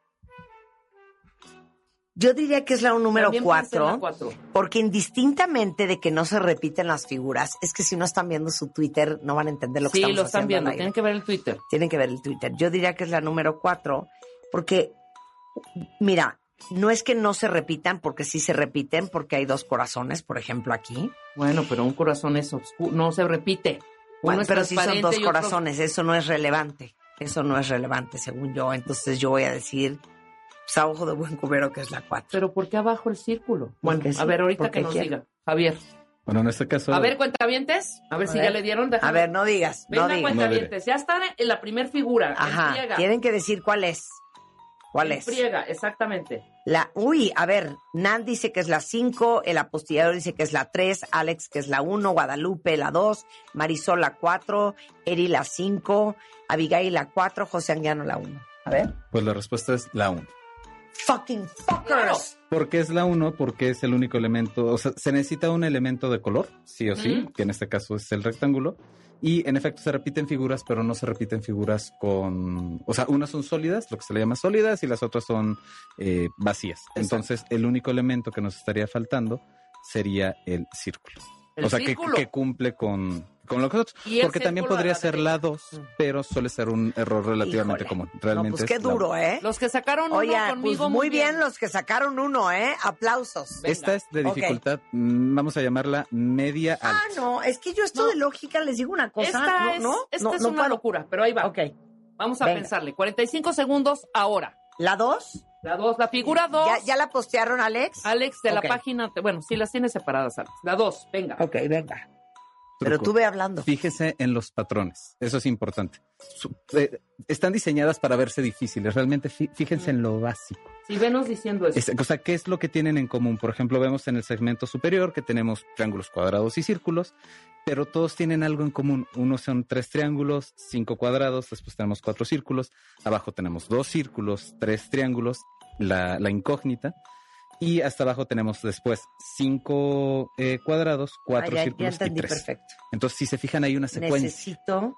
Yo diría que es la número También pensé en la 4, cuatro. porque indistintamente de que no se repiten las figuras, es que si no están viendo su Twitter no van a entender lo que Sí, estamos lo están haciendo viendo. al aire. Tienen que ver el Twitter. Tienen que ver el Twitter. Yo diría que es la número 4, porque, mira, no es que no se repitan, porque sí se repiten, porque hay 2 corazones, por ejemplo, aquí. Bueno, pero un corazón es oscuro, no se repite. Uno Bueno, es pero sí son 2 transparente y otro- corazones, eso no es relevante. Eso no es relevante, según yo. Entonces yo voy a decir, pues a ojo de buen cubero, que es la 4. Pero ¿por qué abajo el círculo? Bueno, Porque sí, a ver, ahorita porque que nos quiero. diga. Javier. Bueno, en este caso... A ver, cuentavientes. A ver si ver. ya le dieron. Déjame. A ver, no digas, Venga, no digas. cuentavientes. Ya están en la primer figura. En Ajá, friega. tienen que decir cuál es. ¿Cuál En es? friega, exactamente. A ver, Nan dice que es la 5, el apostillador dice que es la 3, Alex que es la 1, Guadalupe la 2, Marisol la 4, Eri la 5, Abigail la 4, José Anguiano la 1. A ver. Pues la respuesta es la 1. Fucking fuckers. ¿Por qué es la 1? Porque es el único elemento, o sea, se necesita un elemento de color, sí o sí, que en este caso es el rectángulo, y en efecto se repiten figuras, pero no se repiten figuras con, o sea, unas son sólidas, lo que se le llama sólidas, y las otras son vacías. Exacto. Entonces, el único elemento que nos estaría faltando sería el círculo. El o sea, círculo. que cumple con lo que nosotros. Y el Porque también círculo a podría la ser la 2, pero suele ser un error relativamente Híjole. común. No, Realmente pues qué es la duro, uno. ¿eh? Los que sacaron uno Oye, conmigo pues muy bien los que sacaron 1, ¿eh? Aplausos. Venga. Esta es de Ok. dificultad, vamos a llamarla media alta. Ah, no, es que yo esto No. de lógica les digo una cosa. Esta es no una puedo. locura, pero ahí va. Ok. Vamos a Venga. pensarle. 45 segundos ahora. ¿La 2? La 2, la figura 2. ¿Ya la postearon, Alex? Alex, de la página, bueno, sí las tienes separadas, Alex. La 2, venga. Ok, venga. Pero tú ve hablando. Fíjese en los patrones, eso es importante. Están diseñadas para verse difíciles, realmente fíjense en lo básico. Sí, venos diciendo eso. O sea, ¿qué es lo que tienen en común? Por ejemplo, vemos en el segmento superior que tenemos triángulos cuadrados y círculos, pero todos tienen algo en común. Uno son 3 triángulos, 5 cuadrados, después tenemos 4 círculos, abajo tenemos 2 círculos, 3 triángulos, la incógnita, y hasta abajo tenemos después 5 cuadrados, 4 círculos y 3. Perfecto. Entonces, si se fijan, hay una secuencia.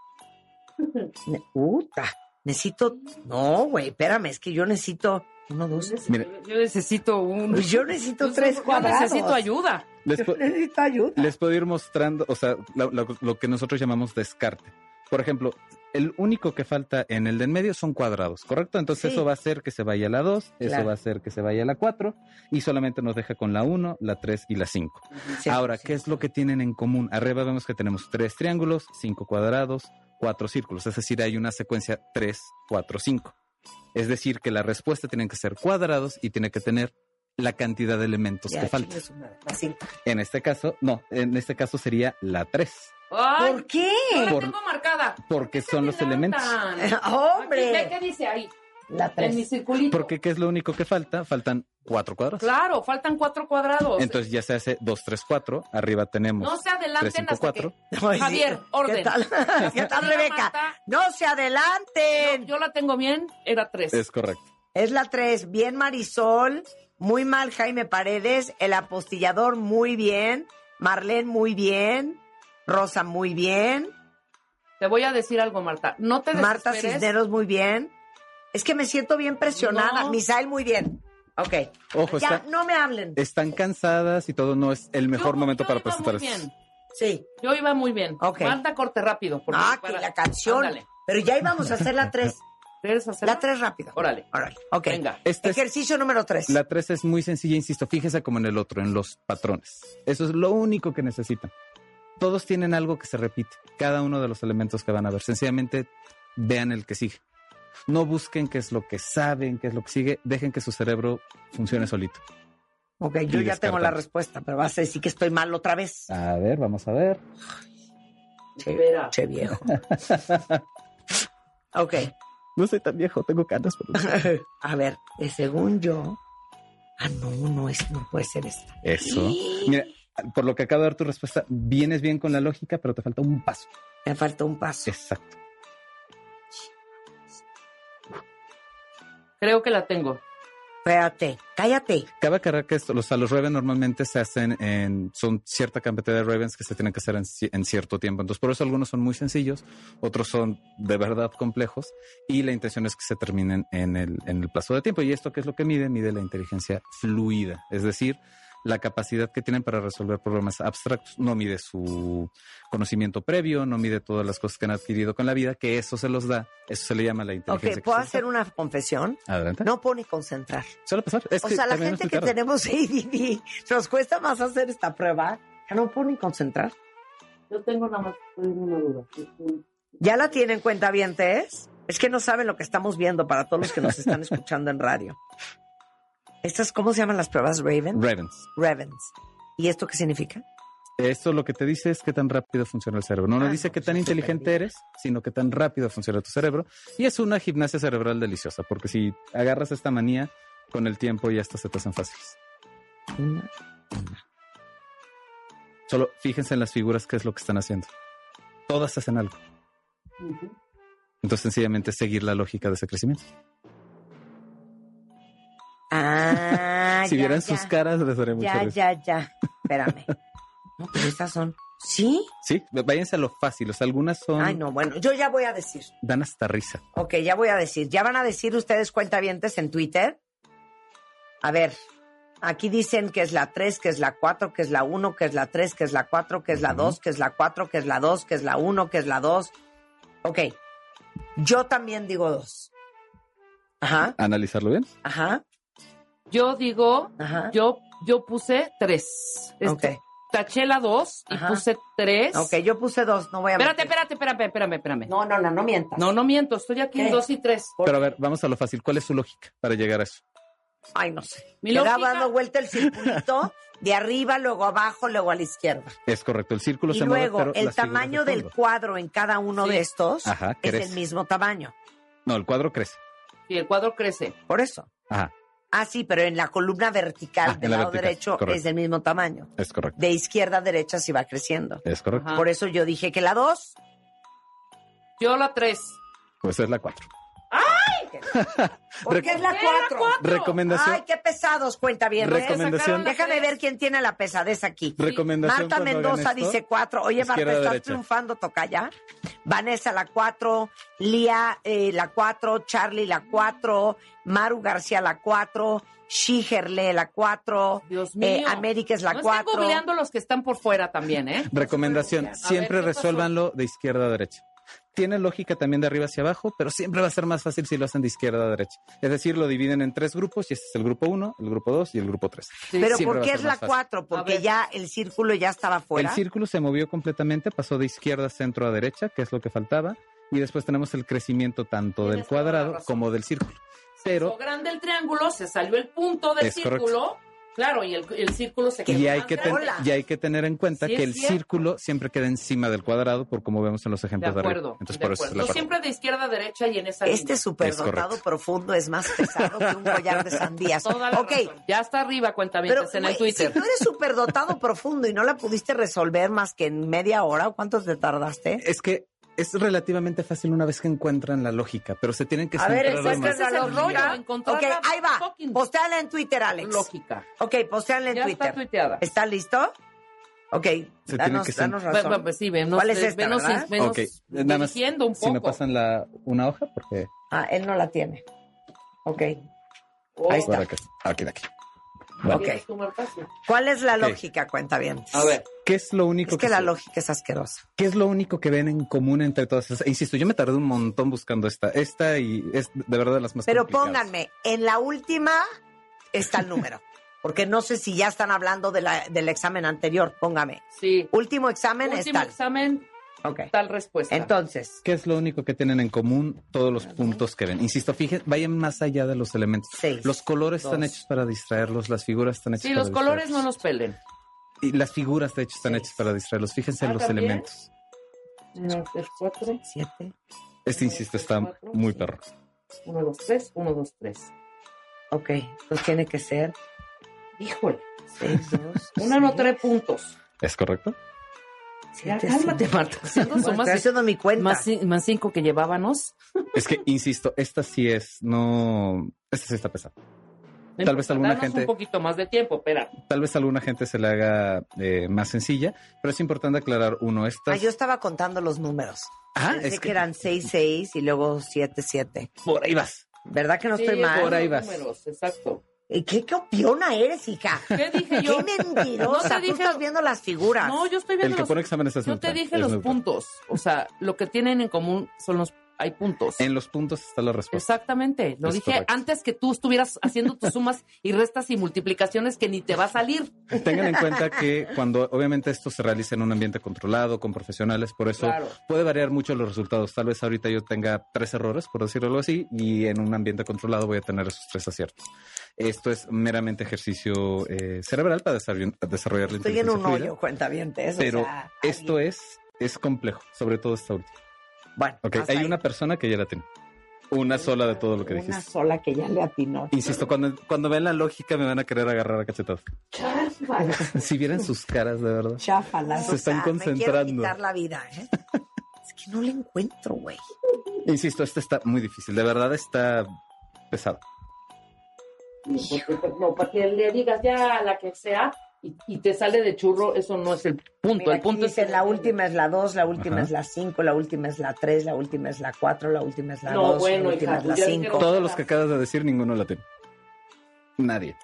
Necesito... No, güey, espérame, es que yo necesito... 1, 2... Mire, yo necesito Yo necesito 3 cuadrados. Yo necesito ayuda. Necesito ayuda. Les puedo ir mostrando, o sea, lo que nosotros llamamos descarte. Por ejemplo, el único que falta en el de en medio son cuadrados, ¿correcto? Entonces eso va a hacer que se vaya a la 2, eso va a hacer que se vaya a la 4 y solamente nos deja con la 1, la 3 y la 5. Ahora, ¿qué es lo que tienen en común? Arriba vemos que tenemos 3 triángulos, 5 cuadrados, 4 círculos, es decir, hay una secuencia 3, 4, 5. Es decir, que la respuesta tiene que ser cuadrados y tiene que tener la cantidad de elementos que faltan. En este caso sería la 3. Ay, ¿por qué? No la tengo marcada. Porque son los elementos. ¡Hombre! ¿Qué dice ahí? La 3. En mi circulito. Porque ¿qué es lo único que falta? Faltan 4 cuadrados. Claro, faltan 4 cuadrados. Entonces ya se hace 2, 3, 4. Arriba tenemos no se adelanten 3, 5, 4. Javier, orden. ¿Qué tal, Rebeca? ¡No se adelanten! Yo la tengo bien, era 3. Es correcto. Es la 3. Bien, Marisol. Muy mal, Jaime Paredes. El apostillador, muy bien. Marlene, muy bien. Rosa, muy bien. Te voy a decir algo, Marta. No te desesperes. Marta Cisneros, muy bien. Es que me siento bien presionada. No. Misael, muy bien. Ok. Ojo, ya, no me hablen. Están cansadas y todo, no es el mejor momento para presentar muy eso. bien. Sí. Yo iba muy bien. Ok. Marta, corte rápido. Que la canción. Ándale. Pero ya íbamos a hacer la 3. ¿Quieres hacerla? La 3 rápido. Órale. Ok. Venga. Ejercicio número 3. La 3 es muy sencilla, insisto. Fíjese como en el otro, en los patrones. Eso es lo único que necesitan. Todos tienen algo que se repite. Cada uno de los elementos que van a ver. Sencillamente vean el que sigue. No busquen qué es lo que saben, qué es lo que sigue. Dejen que su cerebro funcione solito. Ok, yo ya tengo la respuesta, pero vas a decir que estoy mal otra vez. A ver, vamos a ver. Che viejo. Ok. No soy tan viejo, tengo canas. Pero... A ver, según yo... no puede ser esta. Eso. Mira, por lo que acabo de dar tu respuesta, vienes bien con la lógica, pero te falta un paso. Me falta un paso. Exacto. Creo que la tengo. Espérate, cállate. Cabe aclarar que los Ravens normalmente se hacen son cierta cantidad de Ravens que se tienen que hacer en cierto tiempo. Entonces, por eso algunos son muy sencillos, otros son de verdad complejos y la intención es que se terminen en el plazo de tiempo. ¿Y esto qué es lo que mide? Mide la inteligencia fluida, es decir, la capacidad que tienen para resolver problemas abstractos. No mide su conocimiento previo, no mide todas las cosas que han adquirido con la vida, que eso se los da, eso se le llama la inteligencia. Ok, ¿puedo hacer una confesión? Adelante. No puedo ni concentrar. Suele pasar. O sea, la gente que tenemos ADD, nos cuesta más hacer esta prueba, ya no puedo ni concentrar. Yo tengo nada más una duda. ¿Ya la tienen, cuentavientes? Es que no saben lo que estamos viendo para todos los que nos están escuchando en radio. ¿Estas cómo se llaman las pruebas? Ravens. ¿Y esto qué significa? Esto lo que te dice es qué tan rápido funciona el cerebro. No nos dice qué tan inteligente eres, sino qué tan rápido funciona tu cerebro. Y es una gimnasia cerebral deliciosa, porque si agarras esta manía, con el tiempo ya hasta se te hacen fáciles. Solo fíjense en las figuras qué es lo que están haciendo. Todas hacen algo. Entonces, sencillamente, seguir la lógica de ese crecimiento. Si vieran sus caras, les daré mucha risa. Ya. Espérame. No, pero estas son... ¿Sí? Sí, váyanse a lo fácil. O sea, algunas son... Ay, no, bueno, yo ya voy a decir. Dan hasta risa. Ok, ya voy a decir. ¿Ya van a decir ustedes, cuentavientes, en Twitter? A ver, aquí dicen que es la 3, que es la 4, que es la 1, que es la 3, que es la 4, que es la 2, que es la 4, que es la 2, que es la 1, que es la 2. Ok. Yo también digo 2. Ajá. ¿Analizarlo bien? Ajá. Yo digo, Ajá. yo puse 3. Ok. Taché la 2 y puse 3. Ok, yo puse 2, no voy a mentir. Espérame. No mientas. No miento, estoy aquí en 2 y 3. Pero a ver, vamos a lo fácil. ¿Cuál es su lógica para llegar a eso? Ay, no sé. Mi Quedaba lógica- dando vuelta el circulito de arriba, luego abajo, luego a la izquierda. Es correcto, el círculo Y se mueve, luego, pero el las figuras tamaño de del fondo. cuadro en cada uno de estos Ajá, es crece. el mismo tamaño. No, el cuadro crece. Sí, el cuadro crece. Por eso. Ajá, Ah, sí, pero en la columna vertical en del la lado vertical, derecho correcto. es del mismo tamaño. es correcto. De izquierda a derecha sí va creciendo. Es correcto. Ajá. Por eso yo dije que la 2. Yo la 3. Pues es la 4. ¿Por qué es la 4? Recomendación. Ay, qué pesados, cuenta bien. Recomendación. Déjame ver quién tiene la pesadez aquí. Recomendación Marta cuando Mendoza hagan esto, dice 4. Oye, Marta, izquierda, estás derecha. triunfando, tocaya. Vanessa la 4, Lía la 4, Charlie la 4, Maru García la 4, Shigerle la 4, Dios mío. América es la No 4. estén googleando los que están por fuera también, ¿eh? Recomendación, A siempre ver, ¿qué pasó? resuélvanlo de izquierda a derecha. Tiene lógica también de arriba hacia abajo, pero siempre va a ser más fácil si lo hacen de izquierda a derecha. Es decir, lo dividen en 3 grupos y este es el grupo 1, el grupo 2 y el grupo 3. Pero Siempre ¿por va qué a es ser la más fácil. 4? Porque ya el círculo ya estaba fuera. El círculo se movió completamente, pasó de izquierda a centro a derecha, que es lo que faltaba, y después tenemos el crecimiento tanto del cuadrado como del círculo. Pero Hizo grande el triángulo, se salió el punto del Es círculo. correcto. Claro, y el círculo se quedó y hay, más que grande. y hay que tener en cuenta Sí, que es el cierto. círculo siempre queda encima del cuadrado, por como vemos en los De ejemplos de, acuerdo. arriba. Entonces, de por eso es acuerdo. la Yo parte. siempre de izquierda a derecha y en esa Este línea. superdotado correcto. profundo es más pesado que un collar de sandías. Toda la Ok, razón. Ya está arriba, pero cuentavientes, en el güey, Twitter. si tú eres superdotado profundo y no la pudiste resolver más que en media hora, ¿cuánto te tardaste? Es que es relativamente fácil una vez que encuentran la lógica, pero se tienen que A ver, centrar esa es más. la el rollo, lógica. encontrar Ok, la ahí va. fucking Postéala en Twitter, Alex. lógica. Ok, postéala en Ya Twitter. está tuiteada. ¿Está listo? Ok, Se danos, tiene que danos razón. Bueno, pues sí, venos, ¿Cuál es esta, venos, verdad? venos Ok, nada más, dirigiendo un poco. si me pasan una hoja, porque... Ah, él no la tiene. Ok, Oh, ahí está. Para que, aquí, de aquí. ¿la Ok. tienes tú, Marta? Sí. ¿Cuál es la Ok. lógica, cuenta bien? A ver. ¿Qué es lo único Es que que la se- lógica es asquerosa. ¿Qué es lo único que ven en común entre todas esas? Insisto, yo me tardé un montón buscando esta y es de verdad de las más Pero complicadas. pónganme, en la última está el número. Porque no sé si ya están hablando del examen anterior. Póngame. Sí. Último examen Último está. examen, Ok. tal respuesta. Entonces, ¿Qué es lo único que tienen en común todos los puntos que ven? Insisto, fíjense, vayan más allá de los elementos. 6. Los colores están 2. hechos para distraerlos, las figuras están hechas Sí, para los colores no distraerlos. nos pelen. Y las figuras de hecho están hechas para distraerlos. Fíjense en los ¿también? elementos. 1, 3, 4. 7. Este, insisto, está muy perro. 1, 2, 3. 1, 2, 3. Ok. Entonces tiene que ser Híjole. 6, 2. Una no trae puntos. ¿Es correcto? Ya, cálmate, Marta. Haciendo sumas. Estoy haciendo mi cuenta. Más 5 que llevábamos. Es que, insisto, esta sí es, no... Esta sí está pesada. No Tal vez importa, alguna danos gente- un poquito más de tiempo, espera. Tal vez a alguna gente se le haga más sencilla, pero es importante aclarar uno. Estas... Yo estaba contando los números. Ah, Pensé es que que eran 6, 6 y luego 7, 7. por ahí vas. ¿Verdad que no estoy Sí, mal? por ahí los vas. números, exacto. ¿Y qué copiona eres, hija? ¿Qué dije yo? ¡Qué mentirosa! No te Tú dije- estás viendo las figuras. No, yo estoy El viendo que los... pone exámenes es Yo te neutral, dije es los neutral. puntos. O sea, lo que tienen en común son los... Hay puntos. En los puntos está la respuesta. Exactamente. Lo Es dije correcto. antes que tú estuvieras haciendo tus sumas y restas y multiplicaciones que ni te va a salir. Tengan en cuenta que cuando obviamente esto se realiza en un ambiente controlado, con profesionales, por eso Claro. puede variar mucho los resultados. Tal vez ahorita yo tenga 3 errores, por decirlo algo así, y en un ambiente controlado voy a tener esos 3 aciertos. Esto es meramente ejercicio cerebral para desarrollar la Estoy en inteligencia un fluida, hoyo, cuentavientes. pero o sea, esto es complejo, sobre todo esta última. Bueno, Ok, hasta hay ahí. una persona que ya la tiene. Una sola de todo lo que Una dijiste. sola que ya le atinó. Insisto, cuando ven la lógica me van a querer agarrar a cachetadas. Si vieran sus caras, de verdad. Cháfalas. Se están Me quiero concentrando. quitar la vida, ¿eh? Es que no le encuentro, güey. Insisto, este está muy difícil. De verdad está pesado. No, para que le digas ya a la que sea y te sale de churro, eso no es el punto. Mira, el punto aquí dicen, la última es la 2, la última Ajá. es la 5, la última es la 3, la última es la 4, la última es la No, 2, bueno, la última hija, es la ya 5. dijeron- Todos los que acabas de decir, ninguno la tiene. Nadie.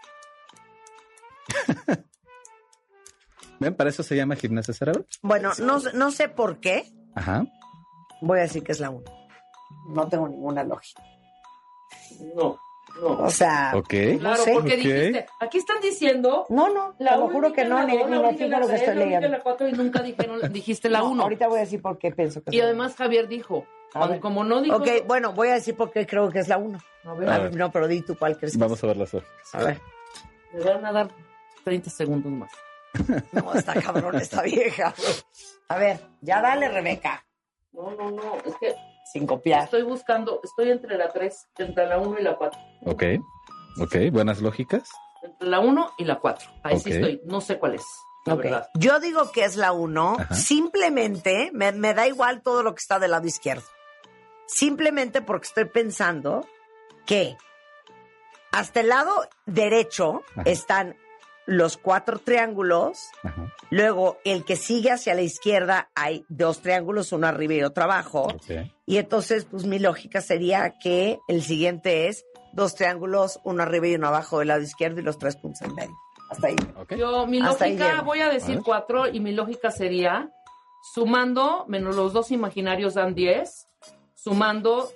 ¿Ven? Para eso se llama gimnasia cerebral. Bueno, no sé por qué. Ajá. Voy a decir que es la 1. No tengo ninguna lógica. No. No. O sea, okay. Claro, no sé. porque dijiste, aquí están diciendo... No, te lo juro que no, ni me fijo lo que estoy leyendo. La 4 y nunca dijiste la 1. Ahorita voy a decir por qué pienso que y además Javier dijo, como no dijo... Ok, bueno, voy a decir por qué creo que es la 1. A ver. No, pero di tú cuál crees. Vamos a ver las hojas. A ver. Me van a dar 30 segundos más. No, está cabrón, está vieja. A ver, ya dale, Rebeca. No, es que... Sin copiar. Estoy entre la 3, entre la 1 y la 4. Ok, buenas lógicas. Entre la 1 y la 4. Ahí sí Ok. estoy, no sé cuál es. La verdad. Yo digo que es la 1, Ajá. simplemente, me da igual todo lo que está del lado izquierdo. Simplemente porque estoy pensando que hasta el lado derecho Ajá. están los 4 triángulos, Ajá. luego el que sigue hacia la izquierda hay 2 triángulos, uno arriba y otro abajo, Ok. y entonces pues mi lógica sería que el siguiente es 2 triángulos, uno arriba y uno abajo del lado izquierdo y los 3 puntos en medio. Hasta ahí. Ok. Yo, mi Hasta ahí lógica, llego. voy a decir A ver. 4 y mi lógica sería sumando, menos los 2 imaginarios dan 10, sumando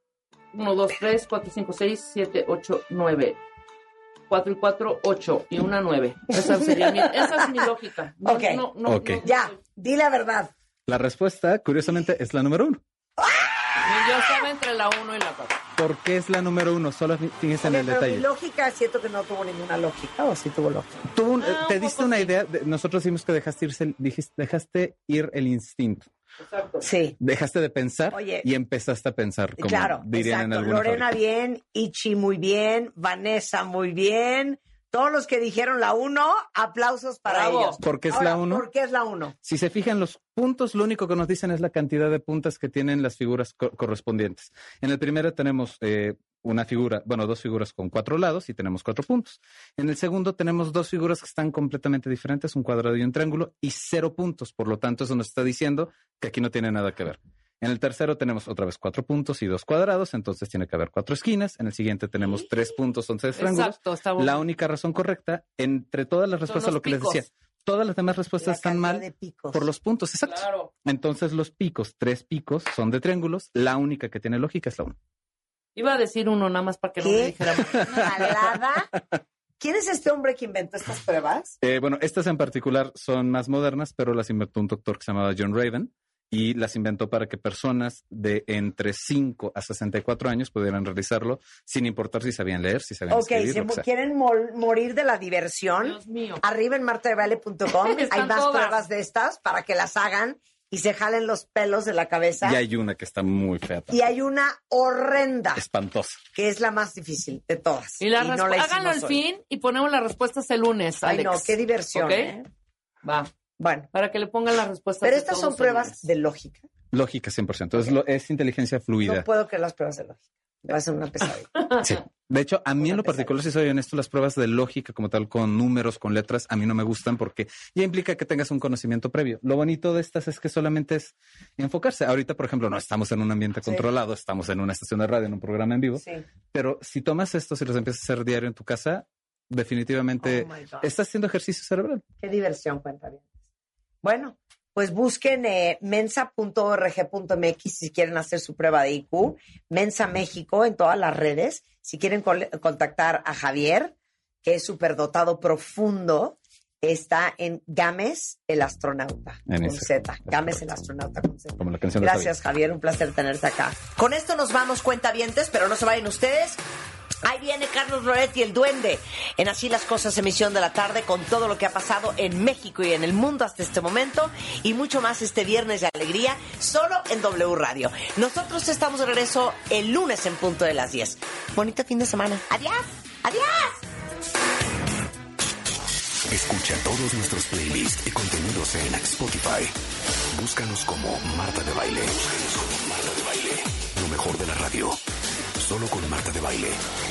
1, 2, 3, 4, 5, 6, 7, 8, 9. 4 y 4, 8 y una 9. Esa es mi lógica. No, Ok. Ok. Ya, di la verdad. La respuesta, curiosamente, es la número 1. Yo estaba entre la 1 y la 4. ¿Por qué es la número 1? Solo fíjense en el Pero mi detalle. lógica siento que no tuvo ninguna lógica, o sí tuvo lógica. Te diste una idea. Nosotros decimos que dejaste ir el instinto. Exacto. Sí. Dejaste de pensar Oye, y empezaste a pensar, como claro, dirían en exacto. alguna Lorena fábrica. bien, Ichi muy bien, Vanessa muy bien. Todos los que dijeron la 1, aplausos para Bravo. ellos. ¿Por qué es Ahora, la 1? ¿por qué es la 1? Si se fijan, los puntos, lo único que nos dicen es la cantidad de puntas que tienen las figuras correspondientes. En el primero tenemos una figura, bueno, 2 figuras con 4 lados y tenemos 4 puntos. En el segundo tenemos 2 figuras que están completamente diferentes, un cuadrado y un triángulo, y 0 puntos. Por lo tanto, eso nos está diciendo que aquí no tiene nada que ver. En el tercero tenemos otra vez 4 puntos y 2 cuadrados, entonces tiene que haber 4 esquinas. En el siguiente tenemos 3 puntos, 11 triángulos. Exacto, está bueno. La única razón correcta, entre todas las respuestas, los lo que picos. les decía, todas las demás respuestas están mal de picos. por los puntos, exacto. Claro. Entonces los picos, 3 picos, son de triángulos. La única que tiene lógica es la 1. Iba a decir 1 nada más para que no me ¿Qué? dijera más. Jalada. ¿Quién es este hombre que inventó estas pruebas? Bueno, estas en particular son más modernas, pero las inventó un doctor que se llamaba John Raven y las inventó para que personas de entre 5 a 64 años pudieran realizarlo sin importar si sabían leer, si sabían Ok, escribir. si lo que sea. quieren morir de la diversión, Dios mío. arriba en martadebaile.com hay Están más todas. pruebas de estas para que las hagan y se jalen los pelos de la cabeza. Y hay una que está muy fea. Y hay una horrenda, Espantosa. que es la más difícil de todas. Y no la háganlo al hicimos hoy. fin y ponemos las respuestas el lunes, Ay, Alex. no, qué diversión, ¿Ok? ¿eh? Va. Bueno, Para que le pongan las respuestas. pero de estas todos son el pruebas lunes. de lógica. Lógica 100%. Es inteligencia fluida. No puedo creer las pruebas de lógica. Va a ser una pesadilla. Sí. De hecho, a mí en lo particular, si soy honesto, las pruebas de lógica como tal, con números, con letras, a mí no me gustan porque ya implica que tengas un conocimiento previo. Lo bonito de estas es que solamente es enfocarse. Ahorita, por ejemplo, no estamos en un ambiente controlado, estamos en una estación de radio, en un programa en vivo. Sí. Pero si tomas esto, si los empiezas a hacer diario en tu casa, definitivamente Oh, my God. estás haciendo ejercicio cerebral. Qué diversión, cuenta bien. Bueno, pues busquen mensa.org.mx si quieren hacer su prueba de IQ. Mensa México en todas las redes. Si quieren contactar a Javier, que es superdotado profundo, está en Gámez el astronauta En con ese. Z. Gámez el astronauta con Z. Como la canción de Gracias, Javier. Un placer tenerte acá. Con esto nos vamos, cuentavientes, pero no se vayan ustedes. Ahí viene Carlos Loretti, el duende, en Así las Cosas, emisión de la tarde, con todo lo que ha pasado en México y en el mundo hasta este momento, y mucho más este viernes de alegría, solo en W Radio. Nosotros estamos de regreso el lunes en punto de las 10. Bonito fin de semana. ¡Adiós! ¡Adiós! Escucha todos nuestros playlists y contenidos en Spotify. Búscanos como Marta de Baile. Lo mejor de la radio. Solo con Marta de Baile.